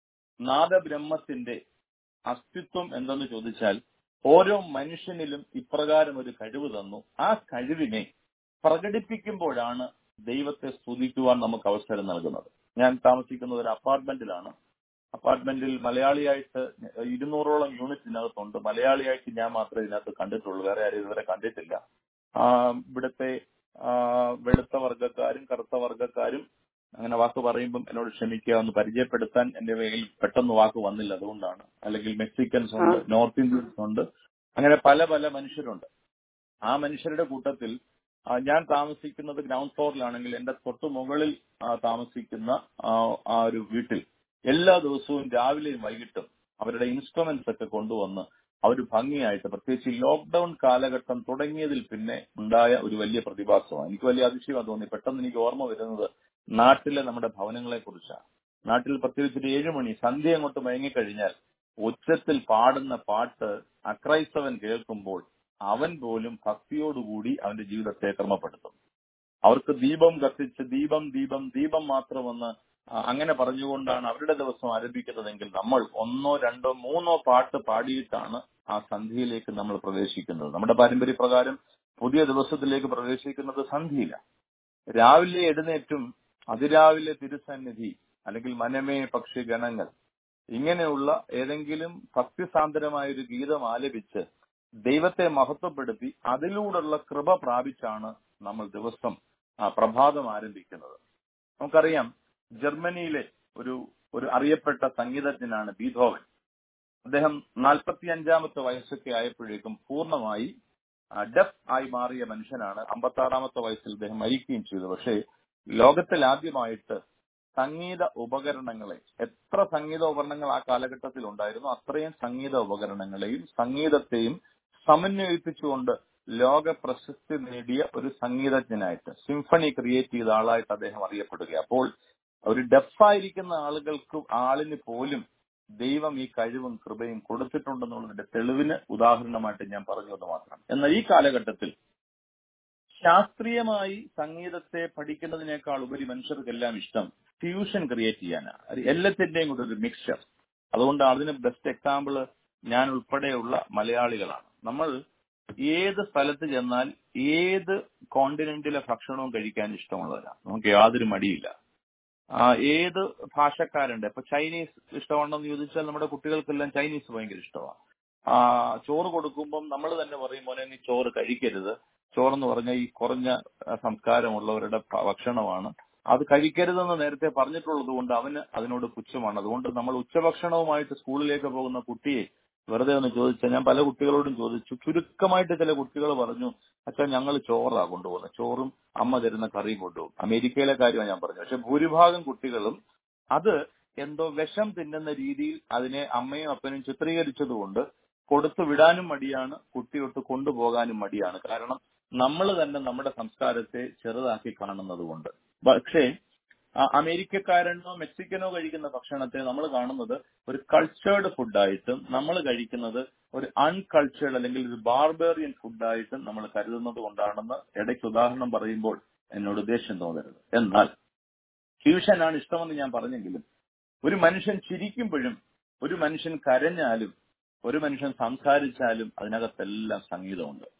നാദബ്രഹ്മത്തിന്റെ അസ്തിത്വം എന്തെന്ന് ചോദിച്ചാൽ ഓരോ മനുഷ്യനിലും ഇപ്രകാരം ഒരു കഴിവ് തന്നു. ആ കഴിവിനെ പ്രകടിപ്പിക്കുമ്പോഴാണ് ദൈവത്തെ സ്തുതിക്കുവാൻ നമുക്ക് അവസരം നൽകുന്നത്. ഞാൻ താമസിക്കുന്നത് ഒരു അപ്പാർട്ട്മെന്റിലാണ്. അപ്പാർട്ട്മെന്റിൽ മലയാളിയായിട്ട് 200ഓളം യൂണിറ്റിനകത്തുണ്ട്. മലയാളിയായിട്ട് ഞാൻ മാത്രമേ ഇതിനകത്ത് കണ്ടിട്ടുള്ളൂ. വേറെ ആരും ഇതുവരെ കണ്ടിട്ടില്ല. ഇവിടുത്തെ വെളുത്ത വർഗ്ഗക്കാരും കറുത്ത വർഗ്ഗക്കാരും, അങ്ങനെ വാക്ക് പറയുമ്പം എന്നോട് ക്ഷമിക്കുക, ഒന്ന് പരിചയപ്പെടുത്താൻ എന്റെ കയ്യിൽ പെട്ടെന്ന് വാക്ക് വന്നില്ല, അതുകൊണ്ടാണ്. അല്ലെങ്കിൽ മെക്സിക്കൻസ് ഉണ്ട്, നോർത്ത് ഇന്ത്യൻസ് ഉണ്ട്, അങ്ങനെ പല പല മനുഷ്യരുണ്ട്. ആ മനുഷ്യരുടെ കൂട്ടത്തിൽ ഞാൻ താമസിക്കുന്നത് ഗ്രൗണ്ട് ഫ്ലോറിലാണെങ്കിൽ എന്റെ തൊട്ടു മുകളിൽ താമസിക്കുന്ന ആ ഒരു വീട്ടിൽ എല്ലാ ദിവസവും രാവിലെയും വൈകിട്ടും അവരുടെ ഇൻസ്ട്രുമെന്റ്സ് ഒക്കെ കൊണ്ടുവന്ന് അവർ ഭംഗിയായിട്ട്, പ്രത്യേകിച്ച് ലോക്ക്ഡൌൺ കാലഘട്ടം തുടങ്ങിയതിൽ പിന്നെ ഉണ്ടായ ഒരു വലിയ പ്രതിഭാസമാണ്. എനിക്ക് വലിയ അതിശയം തോന്നി. പെട്ടെന്ന് എനിക്ക് ഓർമ്മ വരുന്നത് നാട്ടിലെ നമ്മുടെ ഭവനങ്ങളെ കുറിച്ചാണ്. നാട്ടിൽ പ്രത്യേകിച്ച് 7 മണി സന്ധ്യ അങ്ങോട്ട് മയങ്ങിക്കഴിഞ്ഞാൽ ഉച്ചത്തിൽ പാടുന്ന പാട്ട് അക്രൈസ്തവൻ കേൾക്കുമ്പോൾ അവൻ പോലും ഭക്തിയോടുകൂടി അവന്റെ ജീവിതത്തെ ക്രമപ്പെടുത്തും. അവർക്ക് ദീപം കത്തിച്ച് ദീപം ദീപം ദീപം മാത്രമെന്ന് അങ്ങനെ പറഞ്ഞുകൊണ്ടാണ് അവരുടെ ദിവസം ആരംഭിക്കുന്നതെങ്കിൽ നമ്മൾ 1, 2, 3 പാട്ട് പാടിയിട്ടാണ് ആ സന്ധ്യയിലേക്ക് നമ്മൾ പ്രവേശിക്കുന്നത്. നമ്മുടെ പാരമ്പര്യപ്രകാരം പുതിയ ദിവസത്തിലേക്ക് പ്രവേശിക്കുന്നത് സന്ധ്യയില്ല. രാവിലെ എഴുന്നേറ്റും അതിരാവിലെ തിരുസന്നിധി അല്ലെങ്കിൽ മനമേ പക്ഷി ഗണങ്ങൾ ഇങ്ങനെയുള്ള ഏതെങ്കിലും ഭക്തിസാന്ദ്രമായ ഒരു ഗീതം ആലപിച്ച് ദൈവത്തെ മഹത്വപ്പെടുത്തി അതിലൂടെയുള്ള കൃപ പ്രാപിച്ചാണ് നമ്മൾ ദിവസം പ്രഭാതം ആരംഭിക്കുന്നത്. നമുക്കറിയാം, ജർമ്മനിയിലെ ഒരു അറിയപ്പെട്ട സംഗീതജ്ഞനാണ് ബീഥോവൻ. അദ്ദേഹം 45-ാമത്തെ വയസ്സൊക്കെ ആയപ്പോഴേക്കും പൂർണ്ണമായി ഡെഫ് ആയി മാറിയ മനുഷ്യനാണ്. 56-ാമത്തെ വയസ്സിൽ അദ്ദേഹം മരിക്കുകയും ചെയ്തു. പക്ഷേ ലോകത്തിൽ ആദ്യമായിട്ട് സംഗീത ഉപകരണങ്ങളെ, എത്ര സംഗീത ഉപകരണങ്ങൾ ആ കാലഘട്ടത്തിൽ ഉണ്ടായിരുന്നു അത്രയും സംഗീത ഉപകരണങ്ങളെയും സംഗീതത്തെയും സമന്വയിപ്പിച്ചുകൊണ്ട് ലോക പ്രശസ്തി നേടിയ ഒരു സംഗീതജ്ഞനായിട്ട്, സിംഫണി ക്രിയേറ്റ് ചെയ്ത ആളായിട്ട് അദ്ദേഹം അറിയപ്പെടുക. അപ്പോൾ ഒരു ഡെഫായിരിക്കുന്ന ആളിന് പോലും ദൈവം ഈ കഴിവും കൃപയും കൊടുത്തിട്ടുണ്ടെന്നുള്ളതിന്റെ തെളിവിന് ഉദാഹരണമായിട്ട് ഞാൻ പറഞ്ഞത് മാത്രം. എന്നാൽ ഈ കാലഘട്ടത്തിൽ ശാസ്ത്രീയമായി സംഗീതത്തെ പഠിക്കുന്നതിനേക്കാൾ ഉപരി മനുഷ്യർക്കെല്ലാം ഇഷ്ടം ഫ്യൂഷൻ ക്രിയേറ്റ് ചെയ്യാനാണ്. എല്ലാത്തിന്റെയും കൂടെ ഒരു മിക്സ്ചർ. അതുകൊണ്ട് അതിന് ബെസ്റ്റ് എക്സാമ്പിൾ ഞാൻ ഉൾപ്പെടെയുള്ള മലയാളികളാണ്. നമ്മൾ ഏത് സ്ഥലത്ത് ചെന്നാൽ ഏത് കോണ്ടിനെന്റിലെ ഭക്ഷണവും കഴിക്കാൻ ഇഷ്ടമുള്ളവരാണ്. നമുക്ക് യാതൊരു മടിയില്ല. ഏത് ഭാഷക്കാരുണ്ട്. ഇപ്പൊ ചൈനീസ് ഇഷ്ടമാണെന്ന് ചോദിച്ചാൽ നമ്മുടെ കുട്ടികൾക്കെല്ലാം ചൈനീസ് ഭയങ്കര ഇഷ്ടമാണ്. ചോറ് കൊടുക്കുമ്പം നമ്മൾ തന്നെ പറയും, മോനെ നീ ചോറ് കഴിക്കരുത്, ചോറെന്ന് പറഞ്ഞാൽ ഈ കുറഞ്ഞ സംസ്കാരമുള്ളവരുടെ ഭക്ഷണമാണ്, അത് കഴിക്കരുതെന്ന് നേരത്തെ പറഞ്ഞിട്ടുള്ളത് കൊണ്ട് അവന് അതിനോട് പുച്ഛമാണ്. അതുകൊണ്ട് നമ്മൾ ഉച്ചഭക്ഷണവുമായിട്ട് സ്കൂളിലേക്ക് പോകുന്ന കുട്ടിയെ വെറുതെ ഒന്ന് ചോദിച്ചാൽ, ഞാൻ പല കുട്ടികളോടും ചോദിച്ചു, ചുരുക്കമായിട്ട് ചില കുട്ടികൾ പറഞ്ഞു, അച്ഛാ ഞങ്ങൾ ചോറാണ് കൊണ്ടുപോകുന്നത്, ചോറും അമ്മ തരുന്ന കറിയും കൊണ്ടുപോകും. അമേരിക്കയിലെ കാര്യമാണ് ഞാൻ പറഞ്ഞു. പക്ഷെ ഭൂരിഭാഗം കുട്ടികളും അത് എന്തോ വിഷം തിന്നുന്ന രീതിയിൽ അതിനെ അമ്മയും അപ്പനും ചിത്രീകരിച്ചതുകൊണ്ട് കൊടുത്തു വിടാനും മടിയാണ്, കുട്ടിയൊട്ട് കൊണ്ടുപോകാനും മടിയാണ്. കാരണം നമ്മൾ തന്നെ നമ്മുടെ സംസ്കാരത്തെ ചെറുതാക്കി കാണുന്നത് കൊണ്ട്. പക്ഷേ അമേരിക്കക്കാരനോ മെക്സിക്കനോ കഴിക്കുന്ന ഭക്ഷണത്തെ നമ്മൾ കാണുന്നത് ഒരു കൾച്ചേർഡ് ഫുഡായിട്ടും നമ്മൾ കഴിക്കുന്നത് ഒരു അൺകൾച്ചേർഡ് അല്ലെങ്കിൽ ഒരു ബാർബേറിയൻ ഫുഡായിട്ടും നമ്മൾ കരുതുന്നത് കൊണ്ടാണെന്ന് ഇടയ്ക്ക് ഉദാഹരണം പറയുമ്പോൾ എന്നോട് ദേഷ്യം തോന്നരുത്. എന്നാൽ ഫ്യൂഷനാണ് ഇഷ്ടമെന്ന് ഞാൻ പറഞ്ഞെങ്കിലും ഒരു മനുഷ്യൻ ചിരിക്കുമ്പോഴും ഒരു മനുഷ്യൻ കരഞ്ഞാലും ഒരു മനുഷ്യൻ സംസാരിച്ചാലും അതിനകത്തെല്ലാം സംഗീതമുണ്ട്.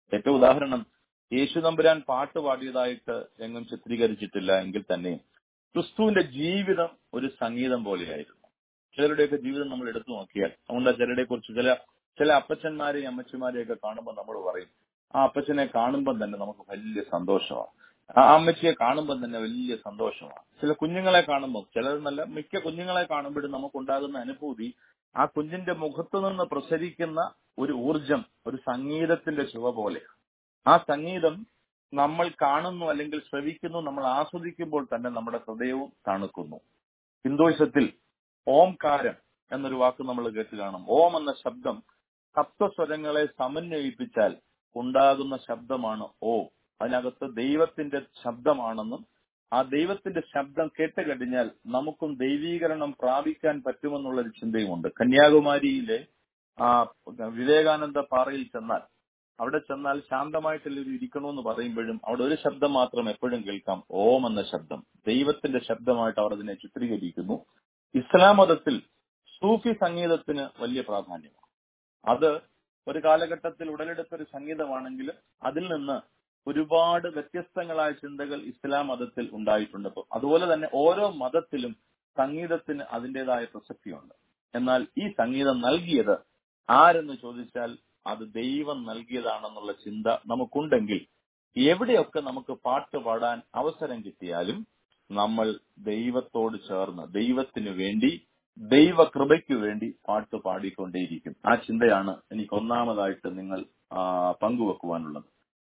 ഏറ്റവും ഉദാഹരണം, യേശു തമ്പുരാൻ പാട്ട് പാടിയതായിട്ട് എങ്ങും ചിത്രീകരിച്ചിട്ടില്ല എങ്കിൽ തന്നെയും ക്രിസ്തുവിന്റെ ജീവിതം ഒരു സംഗീതം പോലെയായിരുന്നു. ചിലരുടെയൊക്കെ ജീവിതം നമ്മൾ എടുത്തു നോക്കിയാൽ, അതുകൊണ്ട് ചിലരെ കുറിച്ച് ചില അപ്പച്ചന്മാരെയും അമ്മച്ചിമാരെയൊക്കെ കാണുമ്പോൾ നമ്മൾ പറയും, ആ അപ്പച്ചനെ കാണുമ്പോൾ തന്നെ നമുക്ക് വലിയ സന്തോഷമാണ്, ആ അമ്മച്ചിയെ കാണുമ്പോൾ തന്നെ വലിയ സന്തോഷമാണ്. ചില കുഞ്ഞുങ്ങളെ കാണുമ്പോൾ, ചിലരെന്നല്ല മിക്ക കുഞ്ഞുങ്ങളെ കാണുമ്പോഴും നമുക്കുണ്ടാകുന്ന അനുഭൂതി ആ കുഞ്ഞിന്റെ മുഖത്തു നിന്ന് പ്രസരിക്കുന്ന ഒരു ഊർജം ഒരു സംഗീതത്തിന്റെ ചുവ പോലെ. ആ സംഗീതം നമ്മൾ കാണുന്നു അല്ലെങ്കിൽ ശ്രവിക്കുന്നു, നമ്മൾ ആസ്വദിക്കുമ്പോൾ തന്നെ നമ്മുടെ ഹൃദയവും തണുക്കുന്നു. ഹിന്ദുയിസത്തിൽ ഓംകാരം എന്നൊരു വാക്ക് നമ്മൾ കേട്ട് കാണും. ഓം എന്ന ശബ്ദം സപ്തസ്വരങ്ങളെ സമന്വയിപ്പിച്ചാൽ ഉണ്ടാകുന്ന ശബ്ദമാണ് ഓം. അതിനകത്ത് ദൈവത്തിന്റെ ശബ്ദമാണെന്നും ആ ദൈവത്തിന്റെ ശബ്ദം കേട്ടുകഴിഞ്ഞാൽ നമുക്കും ദൈവീകരണം പ്രാപിക്കാൻ പറ്റുമെന്നുള്ളൊരു ചിന്തയുമുണ്ട്. കന്യാകുമാരിയിലെ വിവേകാനന്ദ പാറയിൽ ചെന്നാൽ, അവിടെ ചെന്നാൽ ശാന്തമായിട്ടെല്ലാവരും ഇരിക്കണമെന്ന് പറയുമ്പോഴും അവിടെ ഒരു ശബ്ദം മാത്രം എപ്പോഴും കേൾക്കാം, ഓം എന്ന ശബ്ദം. ദൈവത്തിന്റെ ശബ്ദമായിട്ട് അവർ അതിനെ ചിത്രീകരിക്കുന്നു. ഇസ്ലാം മതത്തിൽ സൂഫി സംഗീതത്തിന് വലിയ പ്രാധാന്യമാണ്. അത് ഒരു കാലഘട്ടത്തിൽ ഉടലെടുത്തൊരു സംഗീതമാണെങ്കിലും അതിൽ നിന്ന് ഒരുപാട് വ്യത്യസ്തങ്ങളായ ചിന്തകൾ ഇസ്ലാം മതത്തിൽ ഉണ്ടായിട്ടുണ്ട്. അതുപോലെ തന്നെ ഓരോ മതത്തിലും സംഗീതത്തിന് അതിൻ്റെതായ പ്രസക്തിയുണ്ട്. എന്നാൽ ഈ സംഗീതം നൽകിയത് ആരെന്ന് ചോദിച്ചാൽ അത് ദൈവം നൽകിയതാണെന്നുള്ള ചിന്ത നമുക്കുണ്ടെങ്കിൽ എവിടെയൊക്കെ നമുക്ക് പാട്ട് പാടാൻ അവസരം കിട്ടിയാലും നമ്മൾ ദൈവത്തോട് ചേർന്ന് ദൈവത്തിനു വേണ്ടി, ദൈവകൃപയ്ക്കു വേണ്ടി പാട്ട് പാടിക്കൊണ്ടേയിരിക്കും. ആ ചിന്തയാണ് എനിക്ക് ഒന്നാമതായിട്ട് നിങ്ങൾ പങ്കുവെക്കുവാനുള്ളത്.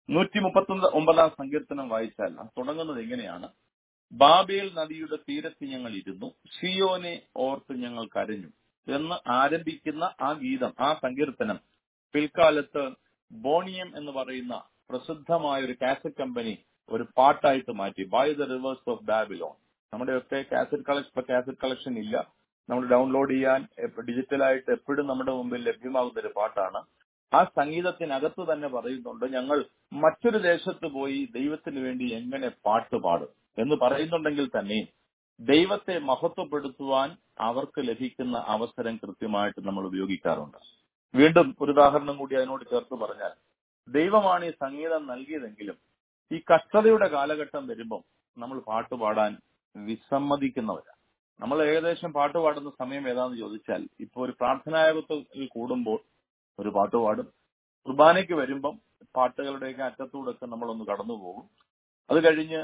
139 സങ്കീർത്തനം വായിച്ചാൽ തുടങ്ങുന്നത് എങ്ങനെയാണ്? ബാബേൽ നദിയുടെ തീരത്ത് ഞങ്ങൾ ഇരുന്നു, സിയോനെ ഓർത്ത് ഞങ്ങൾ കരഞ്ഞു എന്ന് ആരംഭിക്കുന്ന ആ ഗീതം, ആ സങ്കീർത്തനം പിൽക്കാലത്ത് ബോണിയം എന്ന് പറയുന്ന പ്രസിദ്ധമായ ഒരു കാസറ്റ് കമ്പനി ഒരു പാട്ടായിട്ട് മാറ്റി, by the rivers of Babylon. നമ്മുടെയൊക്കെ കാസറ്റ് കളക്ഷൻ ഇല്ല, നമ്മൾ ഡൗൺലോഡ് ചെയ്യാൻ ഡിജിറ്റലായിട്ട് എപ്പോഴും നമ്മുടെ മുമ്പിൽ ലഭ്യമാകുന്ന ഒരു പാട്ടാണ്. ആ സംഗീതത്തിനകത്ത് തന്നെ പറയുന്നുണ്ട്, ഞങ്ങൾ മറ്റൊരു ദേശത്ത് പോയി ദൈവത്തിന് വേണ്ടി എങ്ങനെ പാട്ട് പാടും എന്ന് പറയുന്നുണ്ടെങ്കിൽ തന്നെ ദൈവത്തെ മഹത്വപ്പെടുത്തുവാൻ അവർക്ക് ലഭിക്കുന്ന അവസരം കൃത്യമായിട്ട് നമ്മൾ ഉപയോഗിക്കാറുണ്ട്. വീണ്ടും ഒരു ഉദാഹരണം കൂടി അതിനോട് ചേർത്ത് പറഞ്ഞാൽ, ദൈവമാണ് ഈ സംഗീതം നൽകിയതെങ്കിലും ഈ കഷ്ടതയുടെ കാലഘട്ടം വരുമ്പം നമ്മൾ പാട്ട് പാടാൻ വിസമ്മതിക്കുന്നവരാണ്. നമ്മൾ ഏകദേശം പാട്ട് പാടുന്ന സമയം ഏതാണെന്ന് ചോദിച്ചാൽ, ഇപ്പൊ ഒരു പ്രാർത്ഥനായോഗത്തിൽ കൂടുമ്പോൾ ഒരു പാട്ട് പാടും, കുർബാനയ്ക്ക് വരുമ്പം പാട്ടുകളുടെയൊക്കെ അറ്റത്തൂടൊക്കെ നമ്മളൊന്ന് കടന്നു പോകും. അത് കഴിഞ്ഞ്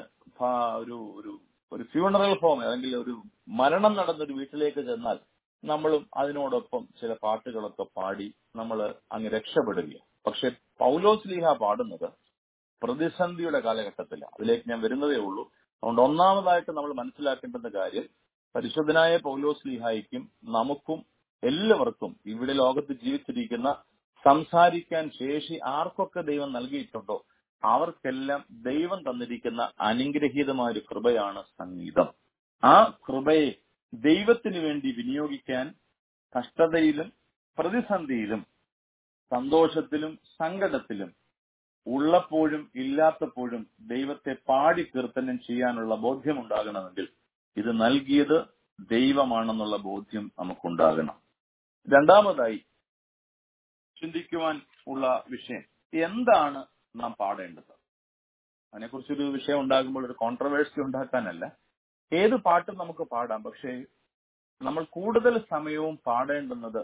ഒരു ഫ്യൂണറൽ ഹോം അല്ലെങ്കിൽ ഒരു മരണം നടന്നൊരു വീട്ടിലേക്ക് ചെന്നാൽ നമ്മളും അതിനോടൊപ്പം ചില പാട്ടുകളൊക്കെ പാടി നമ്മൾ അങ്ങ് രക്ഷപ്പെടുകയാണ്. പക്ഷെ പൗലോസ്ലീഹ പാടുന്നത് പ്രതിസന്ധിയുടെ കാലഘട്ടത്തിലാണ്. അതിലേക്ക് ഞാൻ വരുന്നതേ ഉള്ളൂ. അതുകൊണ്ട് ഒന്നാമതായിട്ട് നമ്മൾ മനസ്സിലാക്കേണ്ടുന്ന കാര്യം, പരിശുദ്ധനായ പൗലോസ്ലീഹായ്ക്കും നമുക്കും എല്ലാവർക്കും ഇവിടെ ലോകത്ത് ജീവിച്ചിരിക്കുന്ന സംസാരിക്കാൻ ശേഷി ആർക്കൊക്കെ ദൈവം നൽകിയിട്ടുണ്ടോ അവർക്കെല്ലാം ദൈവം തന്നിരിക്കുന്ന അനുഗ്രഹീതമായ ഒരു കൃപയാണ് സംഗീതം. ആ കൃപയെ ദൈവത്തിന് വേണ്ടി വിനിയോഗിക്കാൻ കഷ്ടതയിലും പ്രതിസന്ധിയിലും സന്തോഷത്തിലും സങ്കടത്തിലും ഉള്ളപ്പോഴും ഇല്ലാത്തപ്പോഴും ദൈവത്തെ പാടി കീർത്തനം ചെയ്യാനുള്ള ബോധ്യമുണ്ടാകണമെങ്കിൽ ഇത് നൽകിയത് ദൈവമാണെന്നുള്ള ബോധ്യം നമുക്കുണ്ടാകണം. രണ്ടാമതായി ചിന്തിക്കുവാൻ ഉള്ള വിഷയം, എന്താണ് നാം പാടേണ്ടത്? അതിനെക്കുറിച്ചൊരു വിഷയം ഉണ്ടാകുമ്പോൾ ഒരു കോൺട്രവേഴ്സി ഉണ്ടാക്കാനല്ല, ഏത് പാട്ടും നമുക്ക് പാടാം. പക്ഷേ നമ്മൾ കൂടുതൽ സമയവും പാടേണ്ടുന്നത്